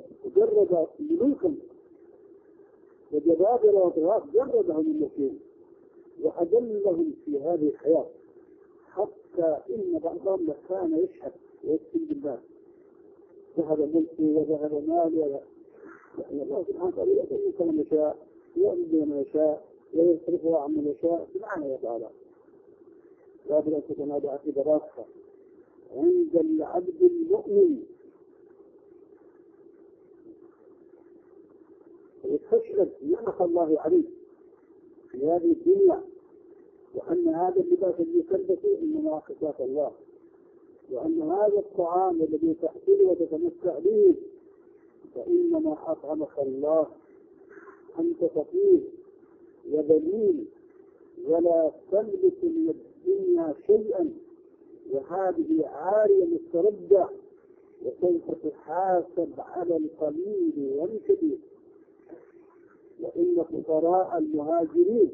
Speaker 1: وجرد ملوكا وجبابرة وطغاة جردهم الملكين وأدلهم في هذه الحياة، حتى إن بعضهم كان يشهد ويكتب بالله ذهب ملكي وذهب مالي، لأن الله سبحانه وتعالى يأتي كما يشاء ويأتي من يشاء ويصرفها عن من يشاء سبحانه وتعالى. لا بد أن تكون هذه عقيدة راسخة عند العبد المؤمن، يستشعر نعمة الله عليه في هذه الدنيا، وأن هذا اللباس الذي تلبسه إنما خفاف الله، وأن هذا الطعام الذي تأكله وتتمتع به فإنما أطعمك الله، أنت فقير وذليل ولا تملك من الدنيا شيئا، وهذه عارية مستردة، وسوف تحاسب على القليل والكثير. وإن فقراء المهاجرين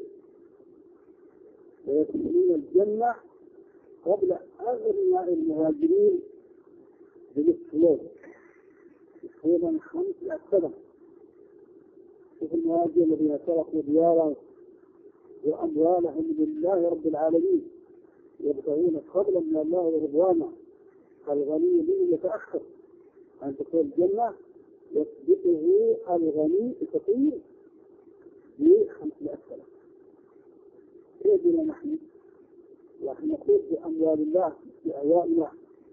Speaker 1: ليدخلون الجنة قبل أغنياء المهاجرين بنصف يوم، تقريبا خمس سنة. شوف المهاجرين الذين تركوا ديارهم وأموالهم لله رب العالمين يبتغون فضلا من الله ورضوانه، الغني منه يتأخر عن دخول الجنة، يسبقه الغني الفقير بخمسمائة سنة. إيه بنا نحن؟ نحن نقول بأموال الله بأيائنا،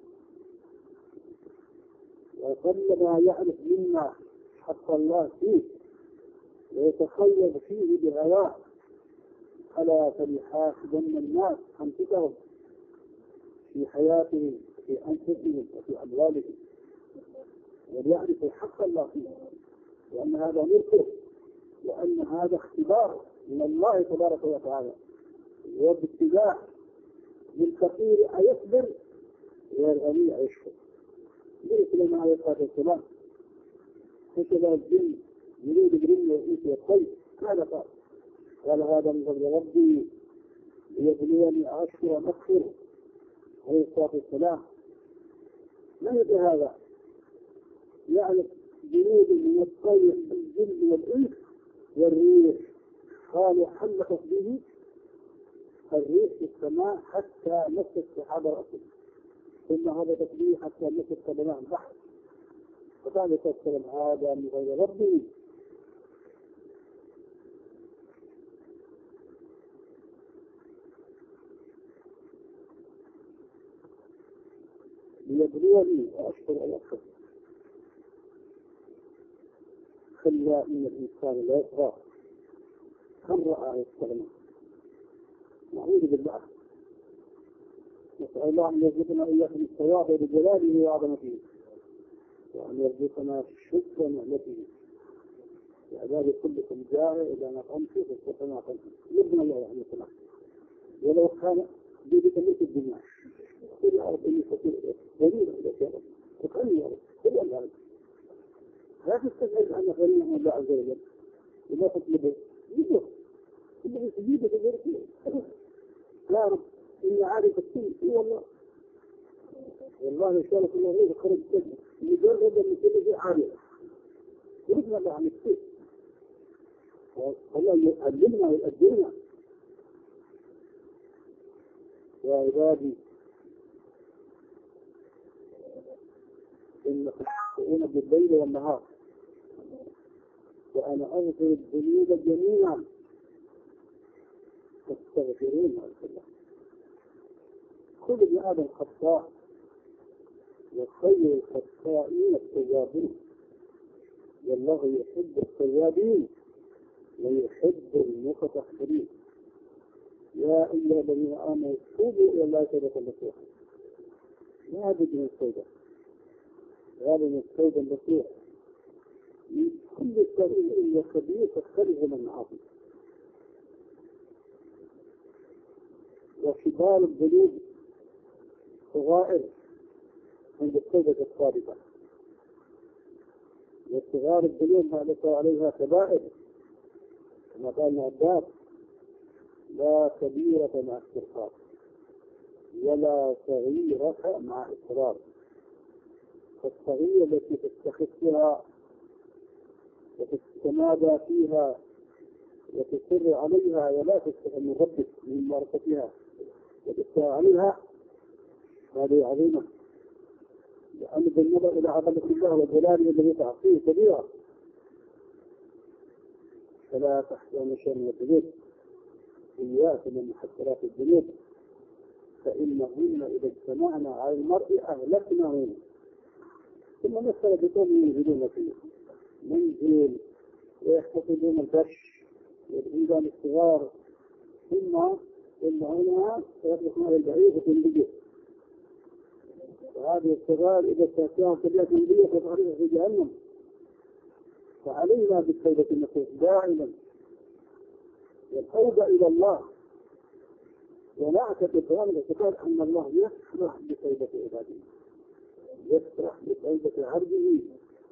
Speaker 1: وقبل ما يعرف منا حق الله فيه ويتخيل فيه بهواه، ألا فليحاسبن الناس أنفسهم في حياتهم في أنفسهم وفي أموالهم، وليعرفوا حق الله فيه، وأن هذا ملكه، وأن هذا اختبار من الله تبارك وتعالى، وباتباع للفقير أيصبر والغني أيشكر. ليس لما يقال السلام هكذا الجن يريد الجن والإنس والطيب، ماذا قال؟ قال هذا من فضل ربي ليبلوني أشكر أم أكفر، عليه الصلاة والسلام. من يدري هذا؟ يعني جنود من الطير بالجن والإنس والريح، قالوا حلقت به الريح في السماء حتى مست سحاب رأسه، ثم هبطت به حتى مست قدماء البحر، فقال السلام هذا من غير ربي. ليبلوني وأشكر أن أكفر. خلى من الإنسان لا يطغى، كم رأى يستغنى. نعوذ بالله، نسأل الله أن يرزقنا إياكم الثواب بجلاله وعظمته، وأن يرزقنا شكر نعمته. وعباد كلكم جائع إذا ما قمت فاستقنا قمت، يرضنا الله يعني سمع. ولو كان بيدك ملك الدنيا كل أرض يستطيع دليل الأشياء وكأني أرض كل الأرض، لا تستشعر أن غني من الله عز وجل ولا تطلبه يجب كله يجيبه غير كله. لا رب إني عارف السن إي والله والله إن شاء الله كله غير خرج السجن مجرد أن كل شيء عارف ورثنا الله عن السن، والله يؤلمنا ويؤدلنا. يا عبادي إنكم تخطئون بالليل والنهار وأنا أغفر الذنوب جميعا فاستغفرون الله. كل ابن آدم خطاء، وخير الخطائين التوابون، والله يحب التوابين ويحب المتطهرين. يا أيها الذين آمنوا توبوا إلى الله توبة نصوحا. لا بد من التوبة، لا بد من التوبة النصوح من كل السبيل إلا كبير تختلف من المعاصي. وكبار الذنوب صغائر عند التوبة الصادقة، وصغار الذنوب ما ذكر عليها كبائر، كما قال ابن عباس لا كبيرة مع استغفار ولا صغيرة مع إصرار. فالصغيرة التي تستخفها وتتمادى فيها وتصر عليها ولا تستحي من ربك من ممارستها وتستحي عليها، هذه عظيمة، لأن بالنظر إلى عظمة الله وجلاله الذي تعصيه كبيرة. فلا تحزن شر الذنوب، إياك من محسرات الذنوب، فإنهن إذا اجتمعنا على المرء أهلكناه. ثم مثل بقوم ينزلون فيه منزل ويحتفظون البش والإنسان الصغار، ثم إن هنا سيطلقون على البعيد وتنبيه، وهذه الصغار إذا استهتاهم كبيرة تنبيه فتعرض في جهنم. فعلينا بالتوبة النصوص دائما والتوبة إلى الله، ونعتقد بهذا الاعتقاد أن الله يفرح بتوبة عباده، يفرح بتوبة عبده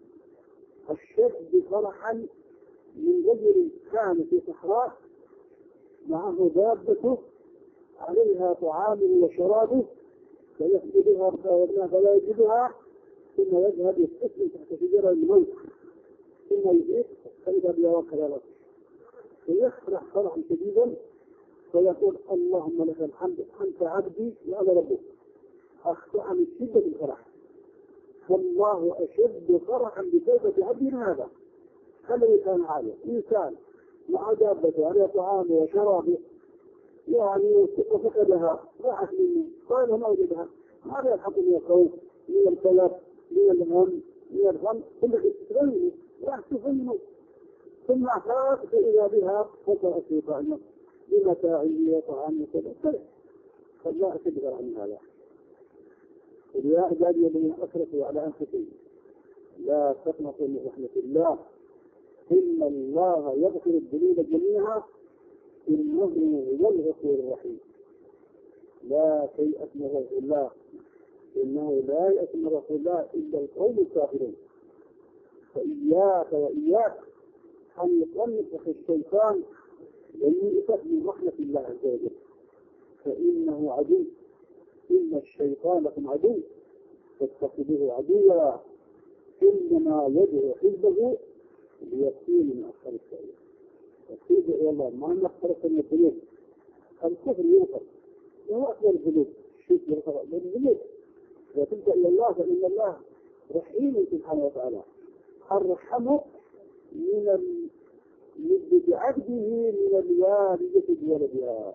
Speaker 1: الشد فرحا من رجل كان في صحراء معه دابته عليها طعامه وشرابه فيحمدها فلا يجدها، ثم يذهب يستسلم تحت شجرة الموت، ثم يجيء فإذا بيواك ذلك فيفرح فرحا شديدا فيقول اللهم لك الحمد أنت عبدي وأنا ربك، أخطأ من شدة الفرح. فالله أشد فرحا بتوبة عبده من هذا. الذي كان عاليا إنسان مع دابته على طعامه وشرابه يعني وفقدها راحت مني قال ما وجدها، ماذا يلحق من الخوف من الكلف من الهم من الغم كل شيء تغني راح تغني، ثم اعتاد فإذا بها فصل في طعمه بمتاعه وطعامه كله. فالله أشد عن هذا. يا عبادي الذين أسرفوا على أنفسهم لا تقنطوا من رحمة الله إن الله يغفر الذنوب جميعا إنه هو الغفور الرحيم. لا تيأس من روح الله إنه لا يأس من روح الله إلا القوم الكافرون. فإياك وإياك أن يطلق الشيطان ويؤسف من رحمة الله عز وجل، فإنه عدو، إن الشيطان لكم عدو فاتخذوه عدوا إنما يدعو حزبه ليكون من أصحاب السعير. السيد إلى الله ما نختلف من الذنوب، الكفر يغفر وهو أكبر الذنوب، الشرك يغفر من الذنوب، وتلجأ إلى الله فإن الله رحيم سبحانه وتعالى أرحم من مدة عبده من الوالدة بولدها.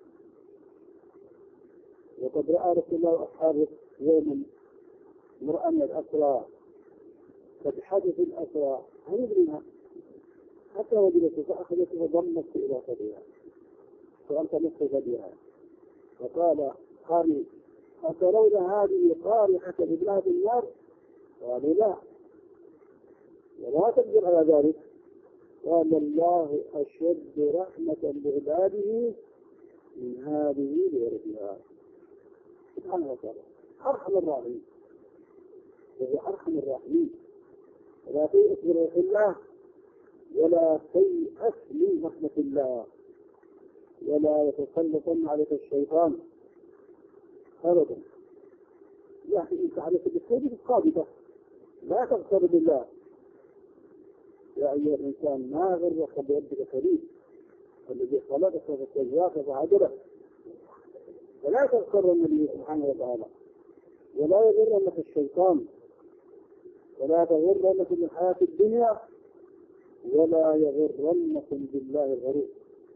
Speaker 1: وقد رأى رسول الله وأصحابه يوما امرأة من الأسرى فتحدث الأسرى عن ابنها حتى وجدته فأخذته وضمت إلى صدرها فألتمسه بديها فقال قالوا أترون هذه قارحة ابنها في النار؟ قالوا لا. ولا تقدر على ذلك. قال الله أشد رحمة بعباده من هذه بغيرها سبحانه وتعالى، أرحم الراحمين وهو أرحم الراحمين. ولا تيأس من روح الله ولا تيأس من رحمة الله ولا يتسلطن عليك الشيطان أبدا. يا أخي أنت عليك بالخير الصادقة لا تغتر بالله. يا أيها الإنسان ما غرك بربك كريم الذي خلقك فسواك فعدلك. فلا تغتر النبي سبحانه وتعالى ولا يغرنك الشيطان ولا تغرنكم من حياة الدنيا ولا يغرنكم بالله الغرور.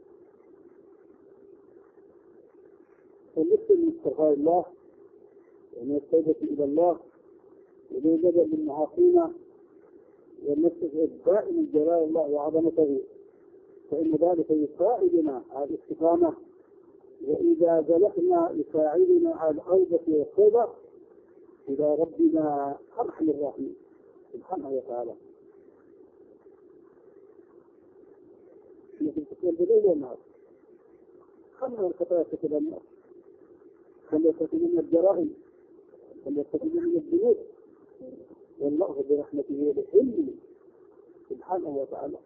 Speaker 1: فنسل من استغفار الله ومن التوبة إلى الله ونوجد من معاصينا ونستشعر دائما جلال الله وعظمته، فإن ذلك يساعدنا على الاستقامة، وإذا زلقنا يساعدنا على العودة والتوبة إلى ربنا أرحم الراحمين سبحانه وتعالى. لكن تكون بالليل والنهار خلنا الخطايا تكون الناس، خلنا تكون من الجرائم، خلنا تكون من الذنوب، والله برحمته وبحلمه سبحانه وتعالى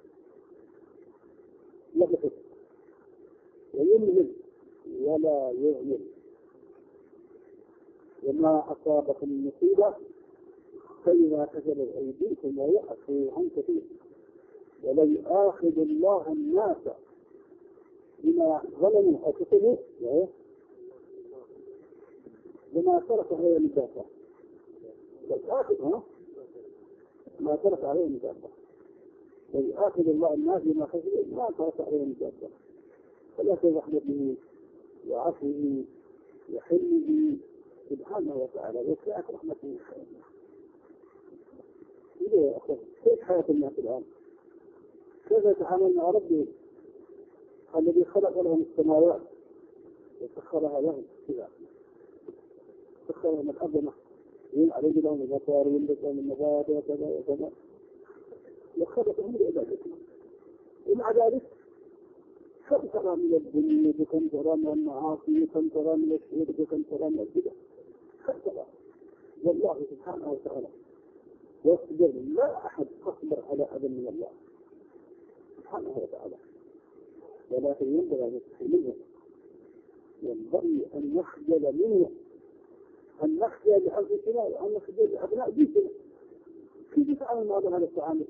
Speaker 1: يغفر ويمهل ولا يهمل. وما أصابكم من مصيبة فإذا كسبت أيديكم ويعفو عن كثير ولن يؤاخذ الله الناس لما ظلموا أو كتبوا لما ترك عليه المكافأة والآخر ها ما ترك عليه المكافأة والآخر الله الناس بما خسروا ما ترك عليه المكافأة ولكن رحمته وعفوه وحلمه سبحانه وتعالى وسعت رحمته. إذا يا أخي كيف حياة الناس الآن؟ كيف يتعامل مع ربهم الذي خلق لهم السماوات وسخرها لهم كذا سخرها من أبنى ينعرض لهم المطار وينبت لهم النبات وكذا وكذا وخلقهم لعبادته ومع ذلك كم ترى من الذنوب وكم ترى من المعاصي وكم ترى من الشرك وكم ترى من البدع كم ترى والله سبحانه وتعالى واصبر لا أحد أصبر على أذى من الله سبحانه وتعالى ولكن ينبغي أن يستحي منه ينبغي أن نخجل منه أن نخجل لأنفسنا وأن نخجل لأبناء بيتنا كيف يتعامل مع هذا التعامل؟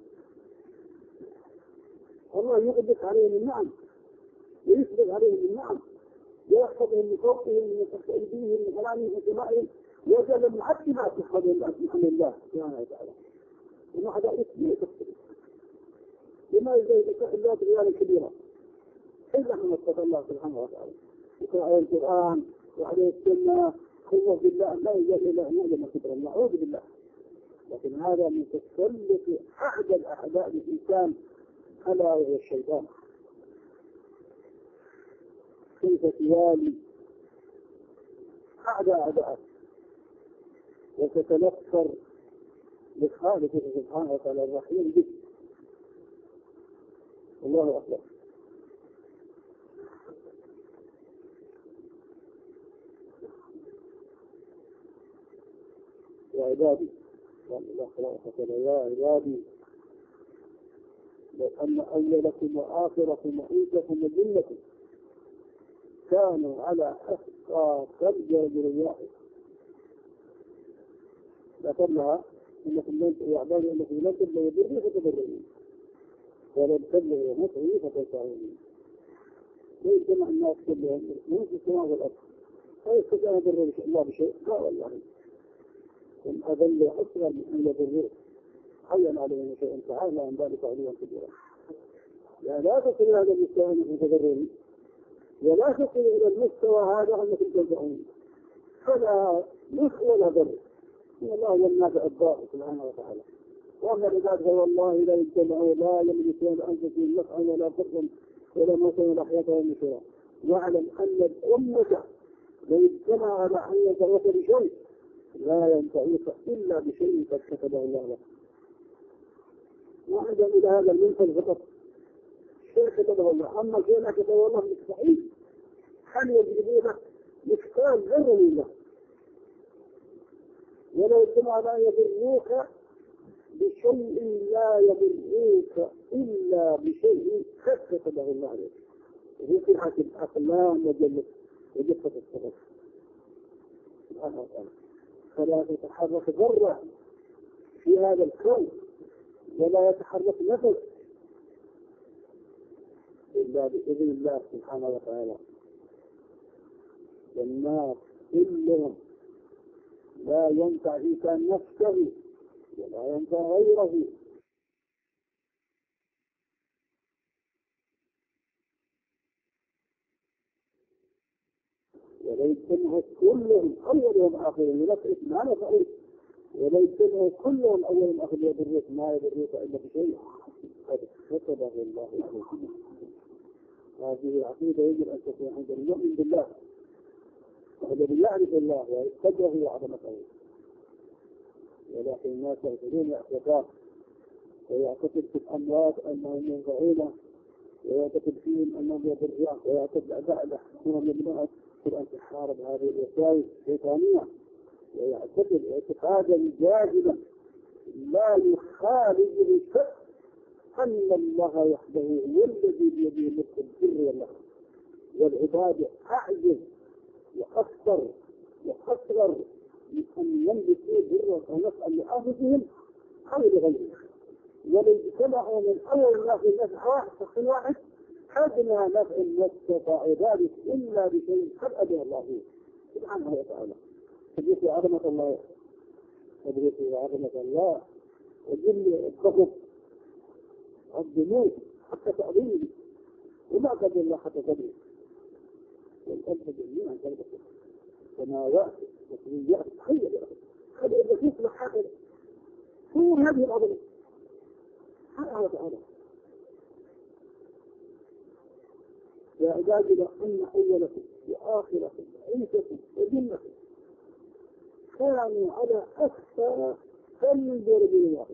Speaker 1: الله يغدق عليهم النعم ويسبق عليهم النعم ويحفظهم من فوقهم من تحت أيديهم من حلالهم من سمائهم ويجعل معتبات يحفظهم بحمد الله سبحانه وتعالى ومع ذلك لا تفصل لما يزيد الذات ريالا كبيرة إلا من اتقى الله سبحانه وتعالى يقرأ آية القرآن وعليه السنة خوف بالله لا يزال إلا أن يعلم كبر الله أعوذ بالله لكن هذا من تسلط أحد الأعداء الإنسان ألا وهو الشيطان كيف توالي أعداء أعداءك وتتنفر لخالقه سبحانه وتعالى الرحيم بك الله أكبر. يا عبادي قال الله سبحانه يا عبادي لو أن أولكم وآخركم وإنسكم وجنكم كانوا على أحقى قلب رجل واحد ذكرناها إنكم لن يا عبادي إنكم لن تبلغوا بري فتبرئون ولن تبلغوا نصري فتنصرون ليس مع الناس كلهم من في السماء والأرض فيستطيع أن يضر الله بشيء لا والله هم أذل أكثر من أن يضروا حيا عليهم شيئا تعالى عن ذلك عليا كبيرا لا لا تصل هذا المستوى أنكم تضرون ولا تصل إلى المستوى هذا أنكم تنفعون فلا نص ولا ضر إن الله هو النافع الضار سبحانه وتعالى وأما لذلك والله لا يجتمعوا لا يملكون أنفسهم نفعا ولا ضرا ولا موتا ولا حياة ولا نشورا واعلم أن الأمة لو اجتمع على أن ينفعوك بشيء لا ينفعوك إلا بشيء قد كتبه الله لك وعندهم إلى هذا المنفذ فقط شيء كتبه الله أما شيء لا كتبه الله مستحيل هل يجب لك مثقال ذرة منه ولو اجتمع على أن يضروك بشيء لا يضروك إلا بشيء قد كتبه الله عليك وهي صحة الأقلام وجلة وجفة الصدق سبحانه وتعالى فلا تتحرك ذرة في هذا الكون ولا يتحرك نفس إلا بإذن الله سبحانه وتعالى والناس كلهم لا ينفع إنسان نفسه ولا ينفع غيره وليسنه كلهم أولهم آخرهم لك ما نفعل وليسنه كلهم أولهم آخرهم يضرك ما يضرك إلا بشيء قد كتبه الله عليكم. هذه عقيدة يجب أن تكون عند المؤمن بالله والذي يعرف الله ويقدره وعظمته ولكن الناس يعتقدون اعتقاد ويعتقد في الأموات أنهم ينفعونه ويعتقد فيهم أنهم يضرون ويعتقد أعداء أنهم يمنعون في أن تحارب هذه الوسائل الشيطانية ويعتقد اعتقادا جاهلا لا يخالج بالشك أن الله وحده هو الذي بيده ملك البر والنصر والعباد أعجز وأكثر وأصغر من أن يملكوا برا ونفعا لأنفسهم أو لغيرهم ولو اجتمعوا من أول الناس الناس واحد شخص واحد أدنى نفع ما استطاع ذلك إلا بشيء قد أذن الله فيه سبحانه وتعالى. تدريس عظمة الله، تدريس عظمة الله وجل الضغط الذنوب حتى تأذيه وما قدر الله حتى تدري والألف جميعا تلبس سماوات وسريات. تخيل يا أخي، خلي إذا كيف لحاجة هو هذه العظمة سبحانه وتعالى. يا عبادي لو أن أولكم وآخركم وإنسكم وجنكم كانوا على أكثر قلب رجل واحد،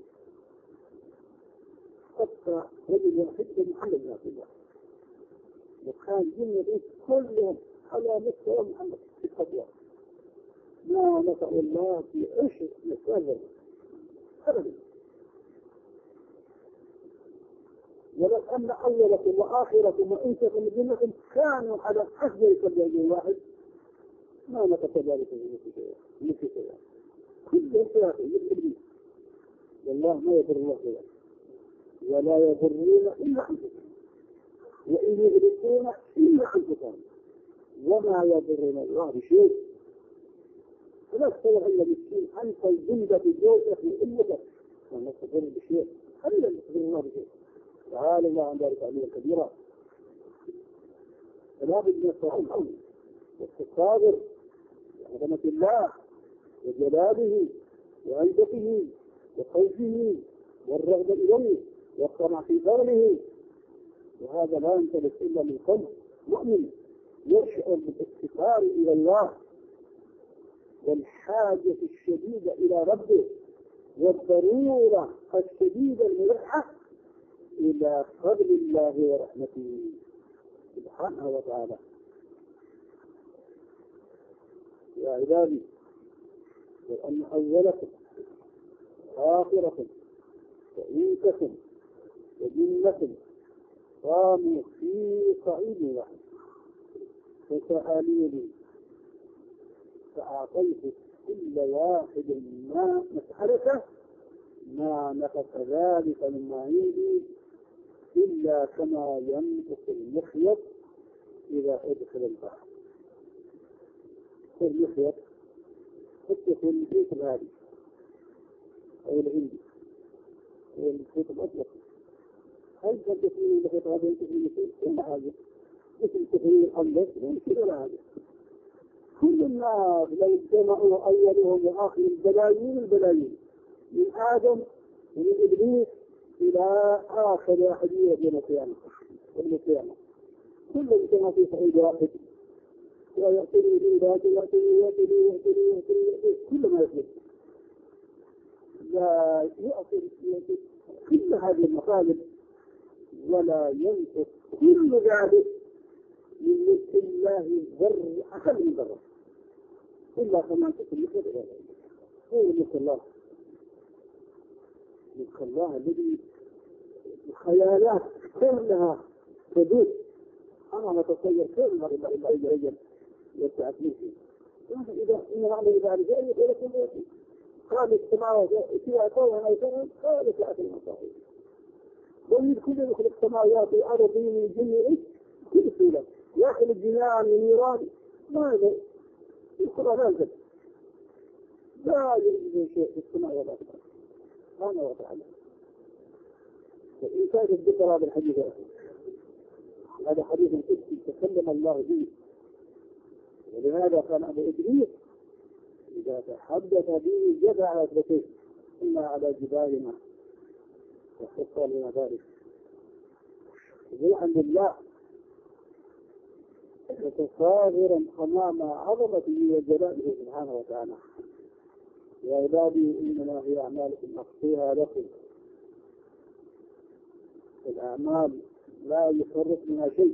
Speaker 1: أكثر رجل واحد محمد بن عبد الله، وكان جنة كلهم على مستوى محمد في الخطوة، ما نفع الله في عشر مسافر أبدا. ولو أن أولكم وآخركم وإنسكم وجنكم كانوا على أفضل قلب واحد ما نقص ذلك من شيء. كل إنسان يدري والله ما يضر الله شيئا ولا يضرون إلا أنفسهم وإن يغلقون إلا أنفسهم وما يضرون الله بشيء. فلا تستطيع إلا مسكين أنت الجندة بجوزك وإمتك وما تضر بشيء إلا يضر الله بشيء. تعالى الله عن ذلك عليه كبيرا. فلا بد من الصبر والتصابر وعظمة الله وجلاله وعزته وخوفه والرغبة إليه والطمع في فضله. وهذا لا ينطلق إلا من قلب مؤمن يشعر بالافتقار إلى الله والحاجة الشديدة إلى ربه والضرورة الشديدة الملحة إلى فضل الله ورحمته سبحانه وتعالى. يا عبادي وأن أولكم وآخركم وإنسكم وجنكم قاموا في صعيد واحد فسألوني فأعطيت كل واحد ما مسألته ما نقص ذلك من عندي إلا كما ينقص المخيط إذا أدخل البحر. المخيط قد يكون الخيط الهادي أو الهندي أو الخيط الأطلق. هل قد يكون الخيط هذا ينقص المخيط كل حاجة مثل تفريغ الأنبس ويمكن ولا حاجة. كل الناس لو اجتمعوا أولهم وآخر البلايين البلايين من آدم ومن إبليس إلى آخر أحدية يوم القيامة والقيامة كلهم اجتمعوا في صعيد واحد ويأتني به ذات يأتني يأتني يأتني يأتني كل ما يطلب لا يأتي كل هذه المطالب ولا ينقص كل ذلك من ملك الله ذر أقل من ذرة إلا كما تكون مثل ذلك. هو ملك الله، ملك الله الذي الخيالات كلها تدوس. أنا أتصور كيف مرة إلا إلا رجل يتعب منه إذا إن نعمل ذلك يقول لكم يأتي قال السماوات اتباع طوعا أو كرها قال ثلاثة المصاحب ويد كل يخلق السماوات والأرض من الجن كل سورة يأخذ الجنان من نيران ماذا القرآن نازل لا يجب شيء في السماء والأرض سبحانه وتعالى. فإن كان الذكر هذا الحديث هذا حديث قدسي تكلم الله به، ولهذا كان أبو إدريس إذا تحدث به جدع على أثبته إنا على جبالنا وخصى لنا ذلك روحا لله وتصاغرا أمام عظمته وجلاله سبحانه وتعالى. يا عبادي إنما هي أعمالكم أخفيها لكم. الأعمال لا يفرق منها شيء.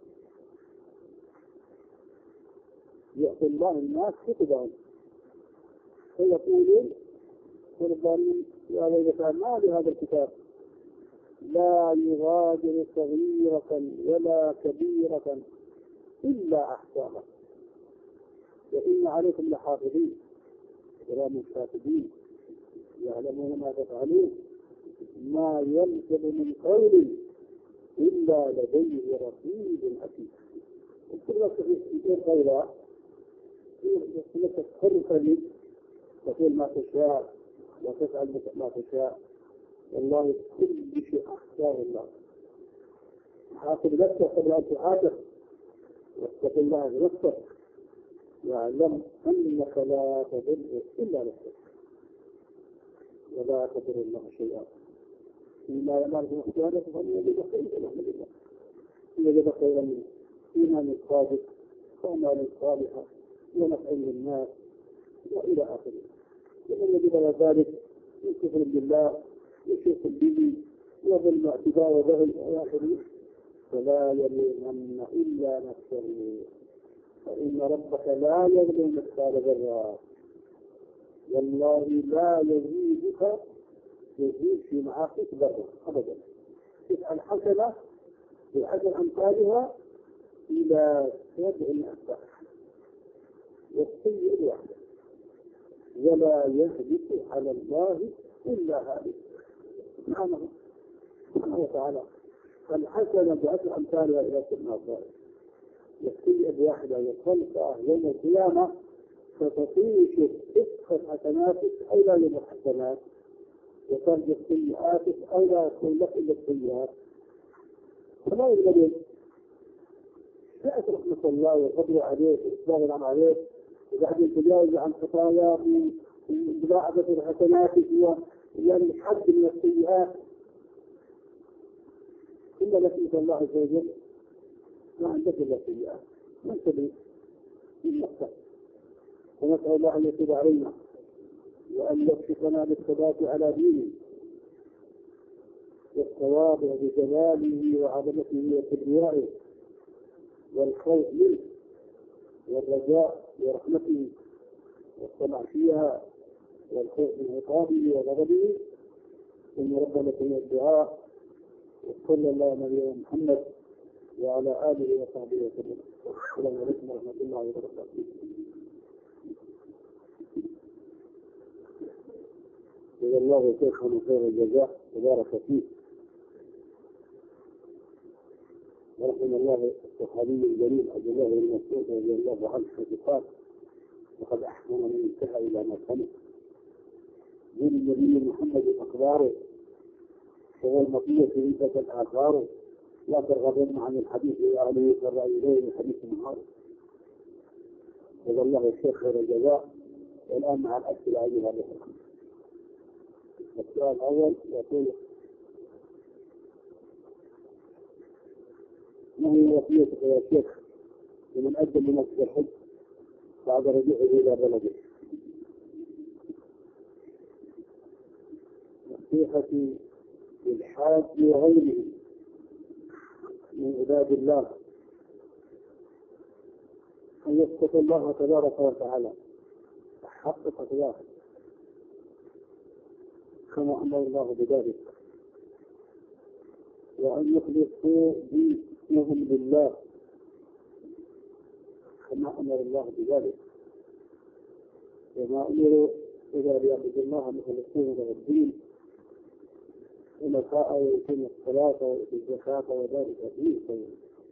Speaker 1: يعطي الله الناس كتبهم فيقولون ربنا يا ويلتى ما لهذا الكتاب لا يغادر صغيرة ولا كبيرة إلا أحصاها وإن عليكم لحافظين كرام كاتبين يعلمون ما تفعلون ما يلفظ من قول إلا لديه رقيب عتيد. وكل في قولا لك تتصرف لي تقول ما تشاء وتفعل ما تشاء، والله كل شيء أحساه الله. حاسب نفسك قبل أن تحاسب، واتق الله بنفسك، واعلم أنك لا تضر إلا نفسك ولا تضر الله شيئا. فيما يمال بمختارة فمن يجب خيرا الحمد لله، يجب خيرا من إيمان صادق وأعمال صالحة ونفع للناس وإلى آخره. ومن يجب على ذلك من كفر بالله وشرك به وظلم اعتداء وبغي إلى آخره، فلا يلومن إلا نفسه، فإن ربك لا يظلم مثقال ذرة، والله لا يزيدك يزيد في معاصيك ذرة أبدا. تسأل حسنة بعشر أمثالها إلى سبع أضعاف، والسيء واحد، ولا يهلك على الله إلا هالك سبحانه وتعالى. فالحسنة بعشر أمثالها إلى سبع أضعاف، والسيء بواحدة والخلقة يوم القيامة فتطيش تسخن حسناتك أو لا يمر حسنات، وترجع سيئاتك أو لا يكون لك إلا السيئات. فما يقدر شاءت رحمة الله وقدر عليك وإسلام عليك، وبعدين تجاوز عن خطاياك ومضاعفة حسناتك يعني حد من السيئات. إلا رحمة الله عز وجل ما عندك إلا سيئات، ما أنت لي من نفسك. ونسأل الله أن يتوب علينا وأن يكشفنا بالثبات على دينه والتواضع بجلاله وعظمته وكبريائه، والخوف منه والرجاء برحمته والطمع فيها والخوف من عقابه وغضبه. إن ربنا سميع الدعاء، وصلى الله على نبينا محمد وعلى آله وصحبه وسلم. السلام عليكم ورحمة الله وبركاته. جزا الله شيخنا خير الجزاء وبارك فيه، ورحم الله الصحابي الجليل عبد الله بن مسعود رضي الله عنه حيث قال: وقد أحسن من انتهى إلى ما سمع دين النبي محمد أخباره، وهو المطية في عدة الآثار، لا ترغبن عن الحديث لأهله والرأي إليه من حديث معاذ. جزا الله الشيخ خير الجزاء. والآن مع الأسئلة أيها الأخوة. السؤال الأول يقول: ما هي وصيتك يا شيخ لمن أقدم لنفسه الحج بعد رجوعه إلى بلده؟ نصيحتي للحاج وغيره من عباد الله أن يتقوا الله تبارك وتعالى حق تقواه كما أمر الله بذلك، وأن يخلصوا دينهم لله كما أمر الله بذلك، وما أمروا إذا ليعبدوا الله مخلصين له الدين ونفاء ويتم الصلاة ويؤتي الزكاة وذلك دين خير،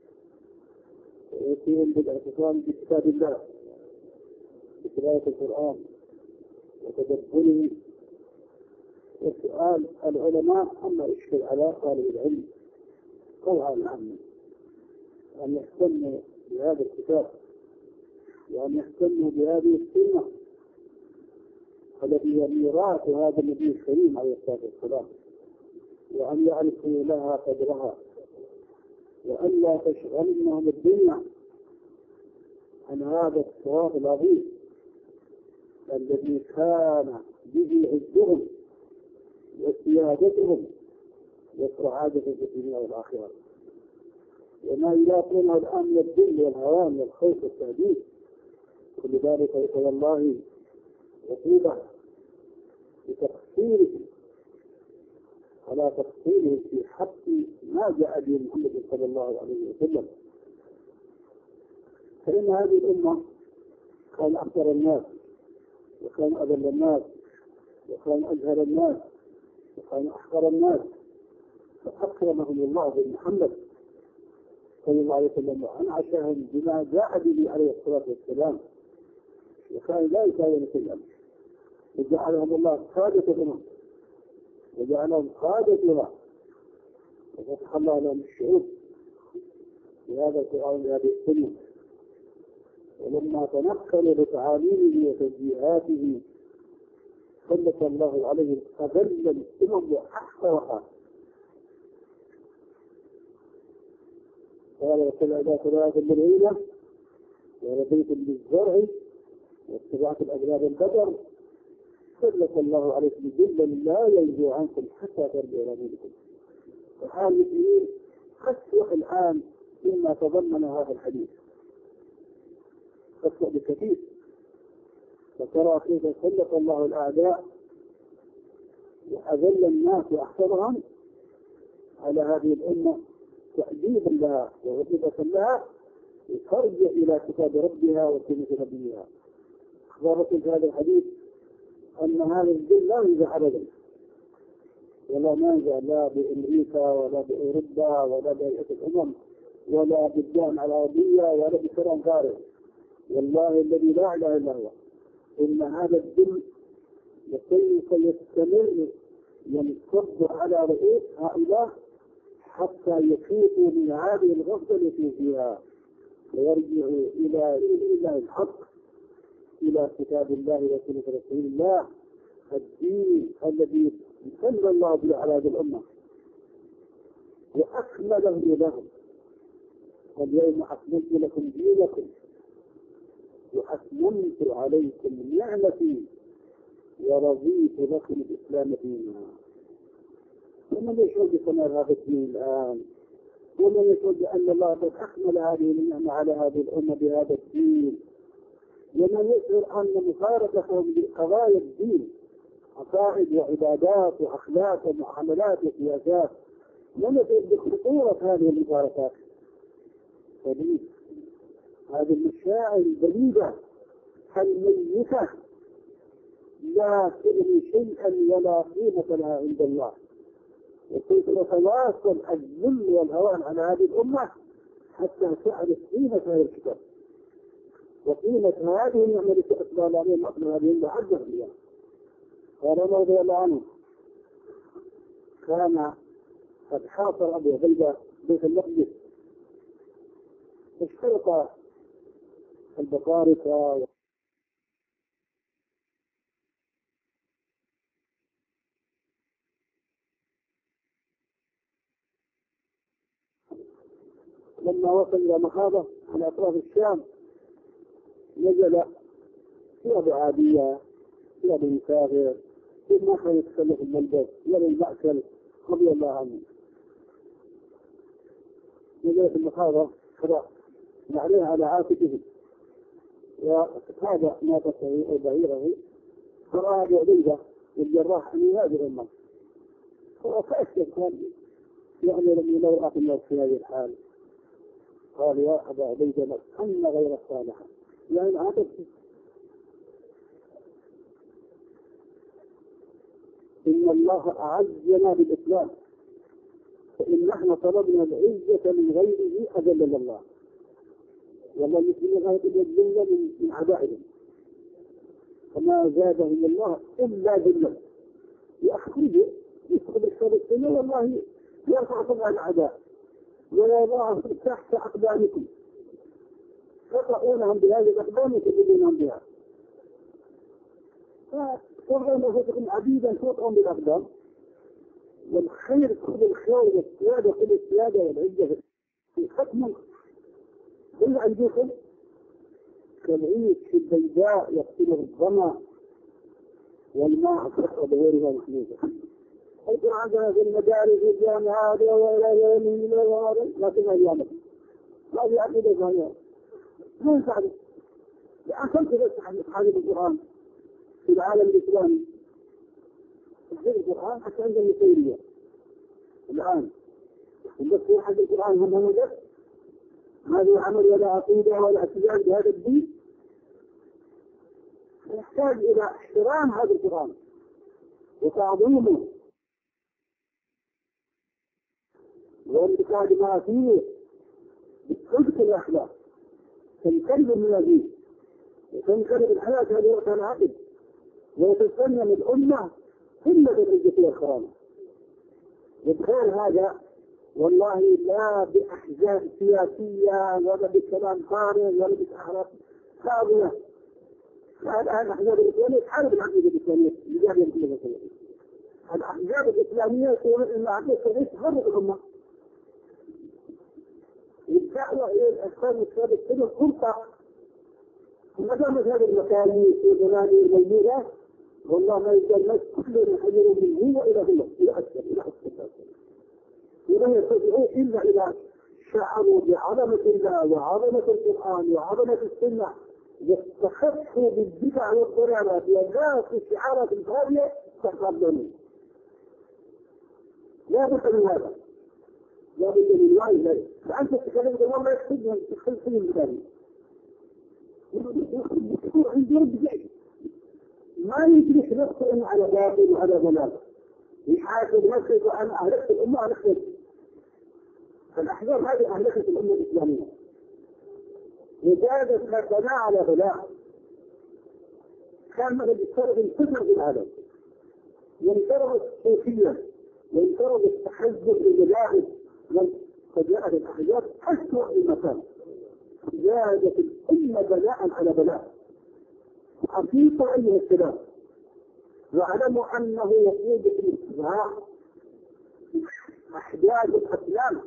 Speaker 1: ويأتيهم بالاعتصام بكتاب الله بقراءة القرآن وتدبره وسؤال العلماء أما يشكل على طالب العلم قوها العامة أن يهتموا بهذا الكتاب وأن يهتموا بهذه السنة التي هي ميراث هذا النبي الكريم عليه الصلاة والسلام، وأن يعرفوا لها قدرها، وأن لا تشغلنهم الدنيا عن هذا الصراط العظيم الذي كان به عزهم وسيادتهم وسعادة في الدنيا والآخرة، وما يلاقونه الآن من الذل والهوان والخوف والتهديد. كل ذلك يقول الله عقوبة بتقصيره على تقصيره في حق ما جاء به محمد صلى الله عليه وسلم. فإن هذه الأمة كان أكثر الناس وكان أذل الناس وكان أجهل الناس وكان أحقر الناس، فأكرمهم الله بمحمد صلى الله عليه وسلم وأنعشهم بما جاء به عليه الصلاة والسلام، وكان لا يساوون شيئا، وجعلهم الله قادة الأمم وجعلهم قادة لها، وفتح الله لهم الشعوب بهذا القرآن بهذه السنة. ولما تنقل بتعاليمه وتوجيهاته سلط الله عليه أذل الأمم وأحقرها. قال واتبع ذات ثلاثة بالعيلة ورضيت بالزرع واتبعت الأبناء البدر سلط الله عليكم ذلا لا ينزع عنكم حتى ترجعوا إلى دينكم. وحال المسلمين أسوأ الآن مما تضمن هذا الحديث، أسوأ بكثير. فترى كيف سلط الله الأعداء وأذل الناس وأحسرهم على هذه الأمة تأديبا لها وغضبة لها لترجع إلى كتاب ربها وسنة نبيها. أخبرت في هذا الحديث أن هذا الدين لا ينزع أبدا، ولا ننزع لا بأمريكا ولا بأوروبا ولا بهيئة الأمم ولا بالجامعة العربية ولا بكلام فارغ. والله الذي لا إله إلا هو إن هذا الدين لسوف يستمر ينصب على رؤوس هؤلاء حتى يفيقوا من هذه الغفلة التي فيها ويرجعوا إلى إله الحق، إلى كتاب الله وسنة رسول الله، الدين الذي صلى الله به على هذه الأمة وأكمله لهم. واليوم أكملت لكم دينكم وأتممت عليكم نعمتي ورضيت لكم الإسلام دينا. ومن يشعر بكمال هذا الدين الآن؟ ومن يشعر بأن الله قد أكمل هذه النعمة على هذه الأمة بهذا الدين؟ ومن يشعر أن مفارقتهم لقضايا الدين عقائد وعبادات وأخلاق ومعاملات وسياسات، من يشعر بخطورة هذه المفارقات؟ فليس هذه المشاعر البليدة الميتة لا تغني شيئا ولا قيمة لها عند الله. وكيف يتواصل الذل والهوان على هذه الأمة حتى تعرف قيمة هذا الكتاب وقيمة هذه النعمة التي أقبل عليهم أقبل هذه المعزة فيها. قال رضي الله عنه كان قد حاصر أبو عبيدة بيت المقدس اشترط البطاركة لما وصل إلى مخاضة على أطراف الشام نزل في أبو عادية في أبو مسافر في ما يتسلف الملبس في أبو المأكل رضي الله عنه. نزل في المخاضة خلاص عليها على عاتقه وهذا ما تستطيع بعيره فرأى أبو عبيدة والجراح أن يهاجر الناس فأكشف كان يعني لم يلو أخي الله في هذه الحال. قال يا أبا عبيدة أن غير صالحا يعني عاتقه إن الله أعزنا بالإسلام فإن نحن طلبنا العزة من غيره أذلنا الله. والله المسلمين غاية الذلة من أعدائهم فما زادهم الله إلا ذلة. يأخرجوا يدخل الشر السنة والله يرفعكم على الأعداء ولا يضعهم تحت أقدامكم تطعونهم بهذه الأقدام وتجدونهم بها. فصروا نفسكم عبيدا تطعون بالأقدام والخير كل الخير والسيادة كل السيادة والعزة في ختم كل عندكم كالعيش في البيداء يقتل الظما والماء صحة بغيرها محمودة. القرآن في المدارس والجامعات وإلى يوم الوارد لكن أيامك ما في عقيدة ثانية ما يساعدك. لأنت بس حاجة القرآن في العالم الإسلامي تحفيظ القرآن حتى عند المسيرية الآن بس في حاجة القرآن هم هم بس هذا عمل ولا عقيدة ولا احتجاج بهذا الدين. نحتاج إلى احترام هذا القرآن وتعظيمه وانتقاد ما فيه بصدق الأخلاق تنقلب من الدين وتنقلب الحياة هذه كان عقد وتسلم الأمة كل نتيجة الكرامة. بخير هذا والله لا بأحزاب سياسية ولا بكلام فارغ ولا بأحراف خاضية. الآن الأحزاب الإسلامية تحارب العقيدة الإسلامية بجانب الأمة الإسلامية. الأحزاب الإسلامية تقول إن العقيدة الإسلامية تفرق الأمة. الدعوة إلى الإحسان والسبب كل الخلطة ما دامت هذه المكانين والزمانية الموجودة والله ما يزال الناس كلهم يحذرون من هو إلى هو إلى أكثر إلى أكثر ولا يستطيعون إلا إذا شعروا بعظمة الله وعظمة القرآن وعظمة السنة يستخفوا بالبدع والضلالات والناس الشعارات الفاضية تقبلون. لا بد من هذا، لا بد من وعي ذلك. فأنت تتكلم والله يحتاج تدخل في المكان عند رب ذلك ما يدرك نفسه على باطل وعلى ضلال يحاسب نفسه وأنا أهلكت الأمة أهلكت. فالأحزاب هذه أهلكت الأمة الإسلامية وزادت بلاء على بلاء. كان مثل يفترض الفتنة في العالم وانفرض الصوفية وانفرض التحزب المجاهد فجاءت الأحزاب أسوأ المكان. زادت الأمة بلاء على بلاء. حقيقة أيها السلام واعلموا أنه يقود الاستغراق أحداث الأسلام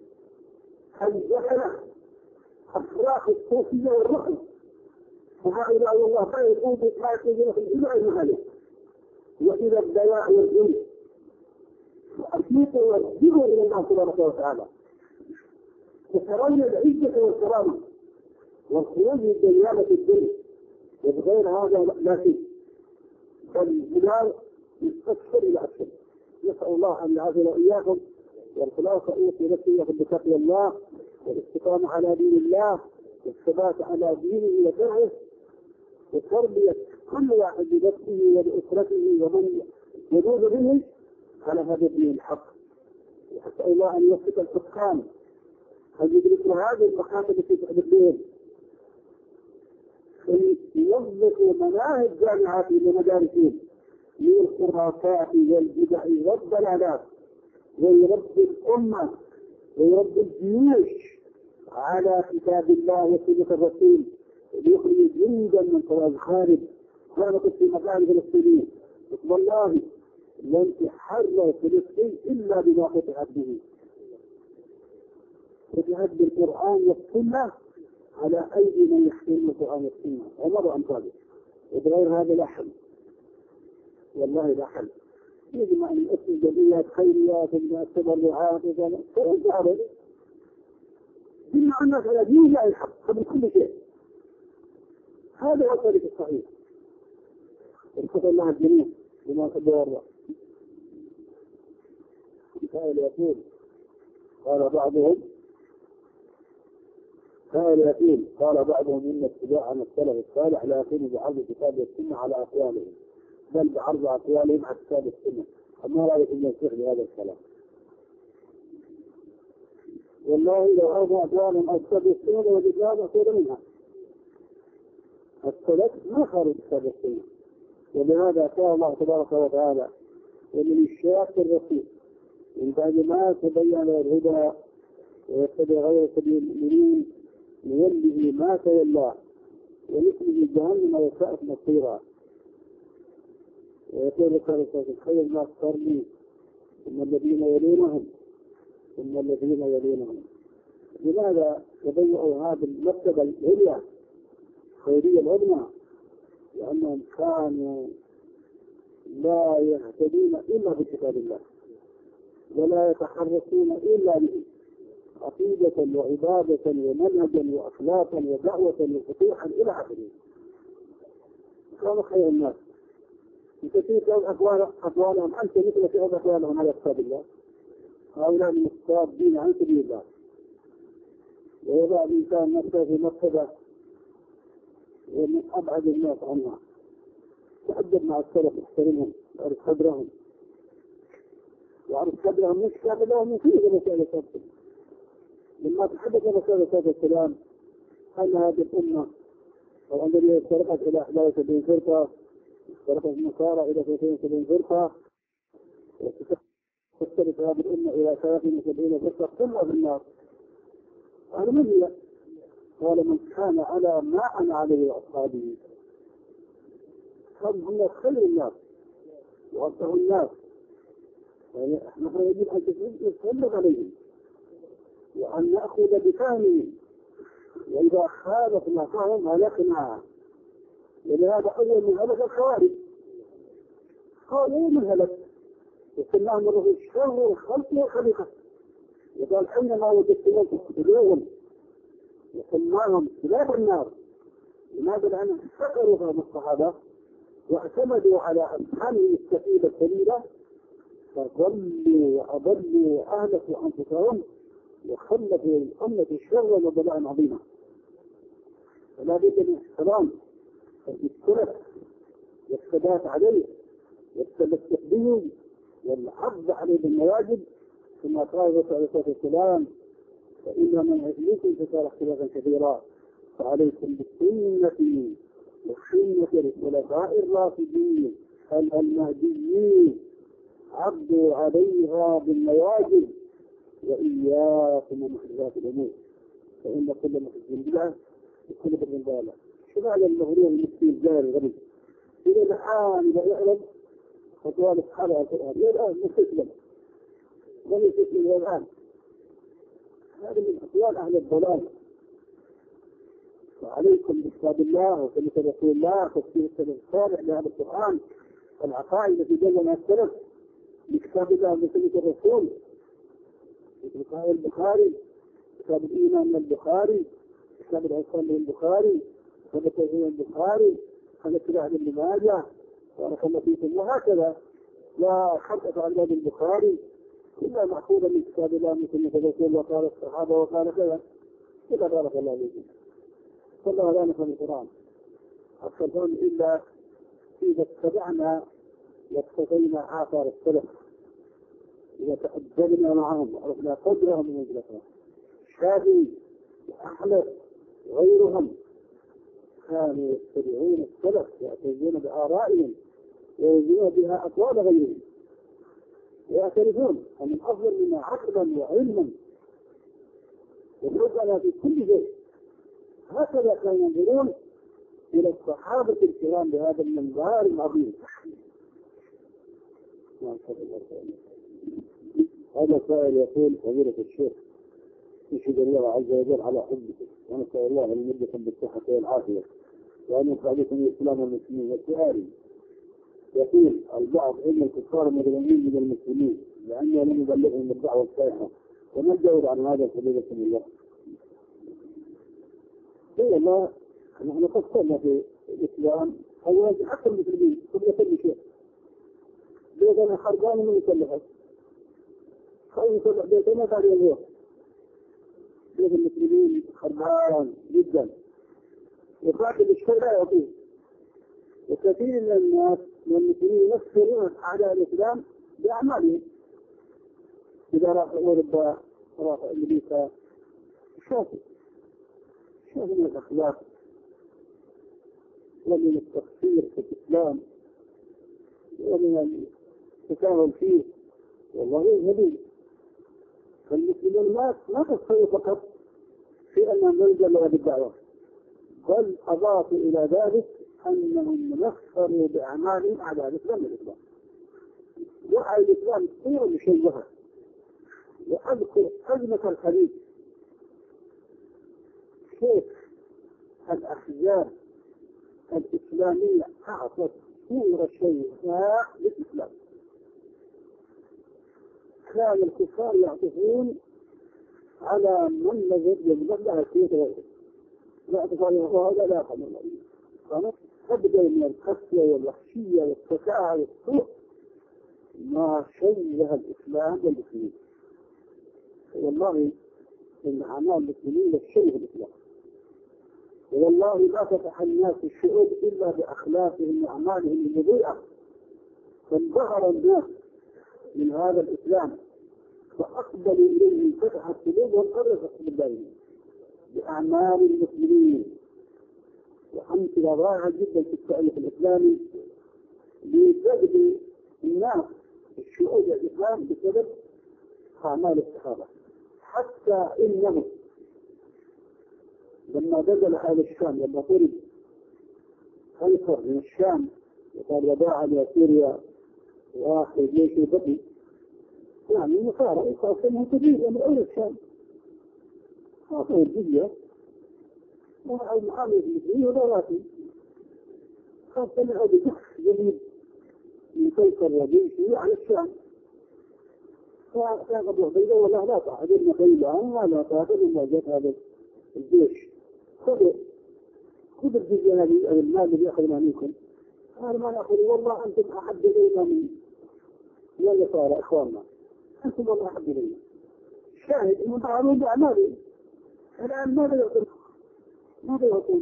Speaker 1: الجهلة أفراق الصوفية والرقم وهؤلاء الله خير يقود بحاجة في الجمع المهالة وإلى الدواء والجنة وأسلوك وارجعوا إلى الله سبحانه وتعالى وترون العزة والكرامة والخروج من ديانة الدنيا وبغير هذا لا شيء. فالبلاد يستكثر إلى أكثر. نسأل الله أن يعافينا وإياكم والخلاصة أوصي نفسي بتقوى الله والاستقامة على دين الله والثبات على دينه وشرعه وتربية كل واحد بنفسه وبأسرته ومن يدور به على هذا الدين الحق. وأسأل الله أن يوفق الحكام أن يدركوا هذه المخاطر التي تحدثهم يوظفوا مناهج جامعات ومدارسهم من الخرافات والبدع والضلالات ويربي الأمة ويربي الجيوش على كتاب الله وسنة الرسول ليخرج جندا من طراب الخارج. كانت في مكان فلسطين والله لن تحرر فلسطين إلا بما فتحت به. فتحت بالقرآن والسنة على أيدي من يحكم القرآن والسنة ومضى أمثاله وبغير هذا لا حل والله لا حل. يجب أن يؤسس جمعيات خيريات من التبرعات وكذا فإنت بما أنك على دين الله الحق قبل كل شيء. هذا هو الطريق الصحيح. ارتقى الله الجميع بما قدر الله. قال يقول قال بعضهم قال يقول قال بعضهم إن اتباع عن السلف الصالح لا يكون بعرض كتاب السنة على أقوالهم بل بعرض أقوالهم على كتاب السنة. أما رأيك أن يصيح بهذا الكلام والله لو أرضى أقوالهم على كتاب السنة وجدناها مأخوذة منها. السلف ما خارج كتاب السنة ولهذا قال الله تبارك وتعالى ومن الشياط الرسول من بعد ما تبين الهدى ويتبع غير سبيل المؤمنين نوله ما تولى ونسله جهنم وساءت مصيرا. ويقول خالصة الخير ما اختارني ثم الذين يلونهم ثم الذين يلونهم. لماذا تبيعوا هذه المرتبة العليا خيرية العظمى؟ لأنهم كانوا لا يهتدون إلا بكتاب الله ولا يتحركون إلا به عقيدة وعبادة ومنهجا وأخلاقا ودعوة وفتوحا إلى آخره. كانوا خير الناس. كثير كان أقوال أقوالهم أنت مثل في أقوالهم على كتاب الله. هؤلاء من الصادين عن سبيل الله. ويضع الإنسان نفسه في مرتبة ومن أبعد الناس عنها. تأدب مع السلف احترمهم وارف قدرهم وأرسل لهم نشكى لهم مفيدة مسألة السلام. لما تحدث مسألة السلام أن هذه الأمة أو أن الذي افترقت إلى إحدى وسبعين فرقة، افترقت النصارى إلى ثلاثين وسبعين فرقة، وتختلف هذه الأمة إلى ثلاثين وسبعين فرقة كلها في النار. قال من هي؟ قال من كان على ما أنا عليه وأصحابه. هم هم خير الناس وأصلح الناس، نحن يجب أن نتبلغ عليهم وأن نأخذ بفهمهم، وإذا خالفنا فهم هلكنا. ولهذا أول من هلك الخوارج، قالوا من هلك وسماهم الرسول شر الخلق والخليقة، وقال حينما وجدتموهم فاقتلوهم وسماهم كلاب النار. لماذا؟ لأنهم سكروا فهم الصحابة واعتمدوا على أفهامهم السفيدة السليلة، فضلوا وأضلوا وأهلكوا أنفسهم وخلفوا الأمة شرا وبلاء عظيما. فلا بد من احترام السلف والثبات عليه والتمسك به والعرض عليه بالمواجب، ثم قال الرسول عليه الصلاة والسلام: فإن من يهلكم فصار اختلافا كثيرا، فعليكم بالسنة وسنة الخلفاء الراشدين المهديين، عضوا عليها بالنواجذ، وإياكم ومحدثات الأمور، فإن كل محدث بدعة وكل بدعة ضلالة. شو معنى المغرور المسكين الجاهل الغبي؟ إذا الآن لا يعلم خطوات أصحاب القرآن، إلى الآن مستسلم لم يستسلم إلى الآن. هذا من أقوال أهل الضلال. وعليكم بكتاب الله وسنة رسول الله، تفسير السلف الصالح لهذا القرآن، العقائد التي جلنا السلف بكتاب الله وسنة الرسول، مثل البخاري، كتاب الإيمان من البخاري، كتاب العصام من البخاري، كتاب التوحيد من البخاري، كتاب السلاح من ماجه، بارك الله فيكم. وهكذا لا خطأ عن باب البخاري إلا مأخوذا من كتاب الله من سنة الرسول، وقال الصحابة وقال كذا. إلا بارك الله فيكم. صلى الله عليه وسلم القرآن أكثر إلا إذا اتبعنا واقتضينا آثار السلف، إذا تأدبنا معهم وعرفنا قدرهم من أجلهم. الشافعي وأحمد وغيرهم كانوا يتبعون السلف ويعتزون بآرائهم ويوزنون بها أقوال غيرهم، ويعترفون أن الأفضل منا عقلا وعلما وفوقنا في كل شيء. هكذا كانوا ينظرون إلى الصحابة الكرام بهذا المنظار العظيم. هذا سائل يقول: فضيلة الشيخ، نشهد الله عز وجل على حبكم ونسأل الله أن يمدكم بالصحة والعافية وأن ينفع بكم الإسلام والمسلمين. وسؤالي يقول البعض إن الكفار مظلومين من المسلمين لأنه لم يبلغهم الدعوة الصحيحة، وما الجواب عن هذا فضيلة الله؟ والله نحن قصرنا في الإسلام أولا حتى المسلمين قبل كل شيء. بيتنا خرجان من يسلحه خير يسلح بيتنا بعد اليوم. بيت المسلمين خرجان جدا وفاقد الشيء لا يعطيه. وكثير من الناس من المسلمين يكفرون أعداء الإسلام بأعمالهم. إذا راح أوروبا راح أمريكا شافوا شافوا من الأخلاق ومن التقصير في الإسلام ومن التساهل فيه، والله يهدي. فالمسلمون ما ما تصير فقط في أنهم يلجأوا بالدعوة، بل أضافوا إلى ذلك أنهم نفروا بأعمالهم على الإسلام الإسلام وعلى الإسلام كثير مشوهة. وأذكر أزمة الخليج كيف الأحزاب الإسلامية أعطت صورة شيئة للإسلام. كان الكفار يعطفون على من يجب لها السيد غيره، لا أعطفون هذا لا يقام الله. كانت تبدأ من القسوة والوحشية والتكاعة والسوء ما شيء الإسلام والمسلمين. والله إن أعمال المسلمين للشيء الإسلام، والله لا فتح الناس الشعوب إلا بأخلاقهم وأعمالهم المضيئة. فانبهر الناس من هذا الإسلام، فأقبلوا إليه انفتحت قلوبهم وقرصت بالله بأعمال المسلمين. وأمثلة رائعة جدا في التاريخ الإسلامي لجذب الناس الشعوب الإسلام بسبب أعمال الصحابة. حتى إنهم لما نزل أهل الشام، لما طرد قيصر من الشام وقال وداعا إلى سوريا وآخر جيش بقي، يعني مصارع يخاف المهتدين من أول الشام، خاطئ الجزية وعلى المعامل المسلمين ودوراتي، خاصة من هذا شخص جديد من قيصر وجيشه على الشام. فكان قد يهديه والله لا تعهدنا خيلا ولا تعهد إلا جاء هذا الجيش، خذوا خذ الجزية هذه أو المال الذي أخذنا منكم. قال ما نأخذ والله أنتم أحب إلينا من النصارى إخواننا، أنتم والله أحب إلينا. شاهد أنهم تعاملون بأعمالهم. الآن ماذا يقول؟ ماذا يقول؟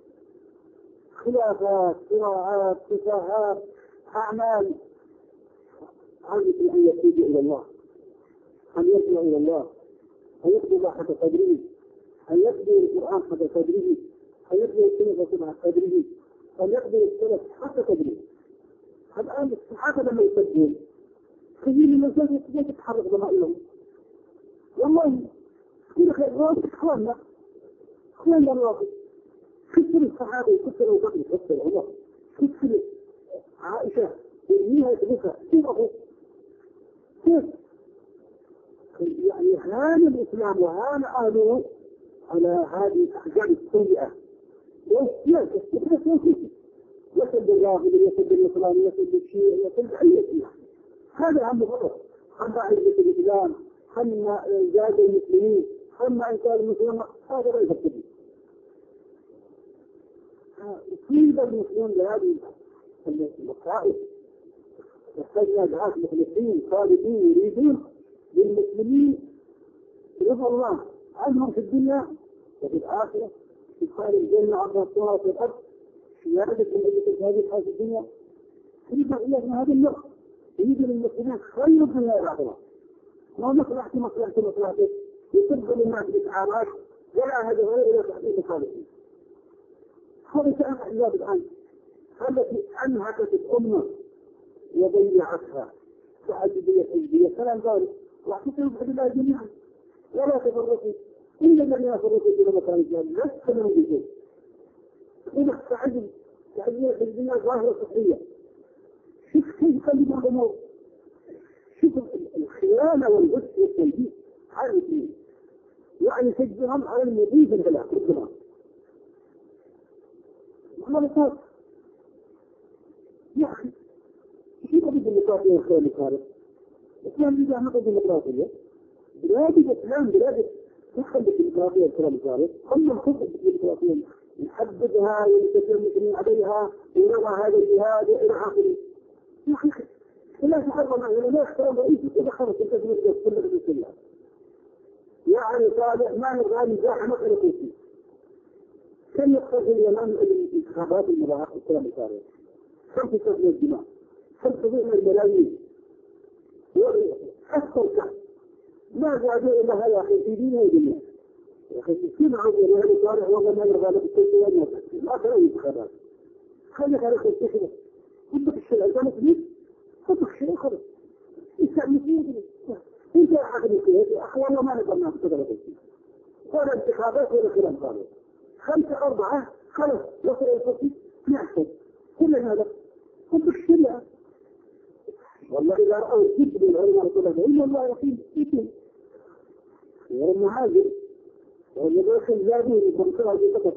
Speaker 1: خلافات، صراعات، تفاهات، أعمال. هذه أن يتوب إلى الله، أن يرجع إلى الله، أن يقضي الله حتى قدره، أن يقضي القرآن حتى قدره، أن يقضي السنة حتى قدره، أن يقضي السلف حتى قدره. الآن الصحابة لما يسجلون خيل المساجد كيف تتحرك ضمائرهم؟ والله كل خير راضي إخواننا إخواننا الراضي. كثر الصحابة كثر وقت كثر الله كثر عائشة يرميها يتركها كيف أخذ؟ كيف؟ يعني هان الإسلام وهان أهله على هذه الأحجام السيئة. يسد الرافض، يسد الإسلام، يسد الشيء، يسد أي إسلام. هذا هم غلط. هم عزة الإسلام، هم زاد المسلمين، هم إنكار المسلمين، هذا ليس السبيل. يصيب المسلمون لهذه المصائب. يحتاجنا دعاة مخلصين صادقين يريدون للمسلمين رضا الله عنهم في الدنيا وفي الآخرة، في خير الجنة عرضها السماوات في الأرض، شهادة من هذه الحياة الدنيا. يريد إليك من هذه النقطة، يريد للمسلمين خير الدنيا والآخرة. ما مصلحتي مصلحتي مصلحتي يتبقى للناس بالإشعارات ولا هذا غير إلى تحقيق الصالحين. هذا كان أحزاب الآن التي أنهكت الأمة وضيعتها تعددية حزبية كلام ذلك. واعتصموا بحبل الله جميعا ولا تفرقوا إلا الذين فرقوا في مكان الجهل لست من بشيء. هنا تعدد تعددية حزبية ظاهرة صحية. شوف كيف يقلب الأمور، شوف الخيانة والغش والتلبيس هذا فيه، يعني تجبرهم على المضيف الهلاك كلهم. غلطات يعني شو قضية الديمقراطية الخير الخارج؟ الإسلام يجب أن نقضي الديمقراطية بلاد الإسلام بلاد تدخل بالديمقراطية الخير الخارج. هم نخطط بالديمقراطية نحددها ونتكلم المسلمين عليها ونرى هذا الجهاد إلى آخره. يا أخي لا تحرم معنا لا يحترم رئيس كل خمس التجميل كل الرئيس الله يعني صالح ما نبغى نزاح مسألة كويسة. كم يقصد اليمن الانتخابات المباحث الكلام الخارج؟ كم تسبب الدماء؟ كم تضيع الملايين؟ أكثر كم ما زادوا إلا هذا أخي في دينه ودنيا. يا أخي كل عضو يهدي صالح والله ما يرغى لك الكل والناس لا ترى الانتخابات. خليك على خلص كده خذك الشيء إذا مسلم خذك الشيء خلص يسأل مسلم انت يا أخي الكيس أخي والله ما نقدر ناخذ كذا كيس ولا انتخابات ولا خلاف صالح خمسة أربعة خلص وصل الفصل نحن كل هذا خذك الشيء. والله إذا رأوا جد من علماء الطلبة إلا الله يقيم جدا غير المعاجر والمداخل زادين بمصرها في قطر.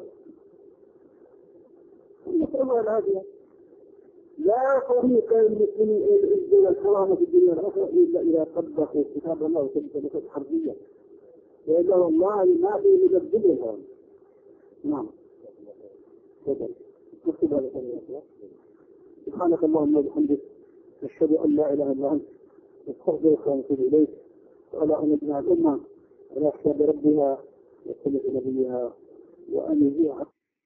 Speaker 1: نسأل الله العافية. لا طريق للمسلمين إلى العز والكرامة في الدنيا الآخرة إلا إذا طبقوا كتاب الله وسنة الحربية وإلا والله ما في مجدد لهم. نعم تفضل نكتب هذا الكلام. سبحانك اللهم وبحمدك أشهد أن لا إله إلا أنت أستغفرك وأتوب إليك. وعلى أن نجمع الأمة على حساب ربها وسنة نبيها وأن يزيع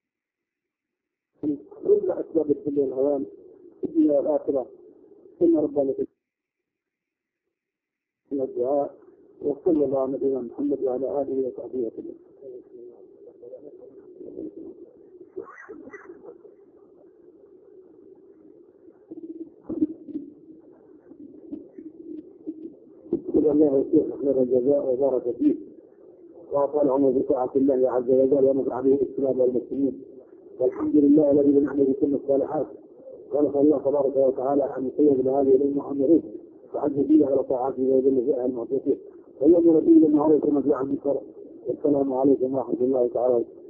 Speaker 1: كل أسباب الدنيا والهوان في الدنيا والآخرة إن ربنا من الدعاء، وصلى الله على نبينا محمد وعلى آله وصحبه وسلم. شكر الله وشيخ خير الجزاء وبارك فيه، وأطال عمره بطاعة الله عز وجل، ونفع به الإسلام والمسلمين، والحمد لله الذي بنعمه كل الصالحات. قال الله تبارك وتعالى عن سيد هذه الأمة أمره وعز فيها على طاعته ويذل فيها المعصية، ويأمر به بالمعروف وينهى عن المنكر. والسلام عليكم ورحمة الله تعالى.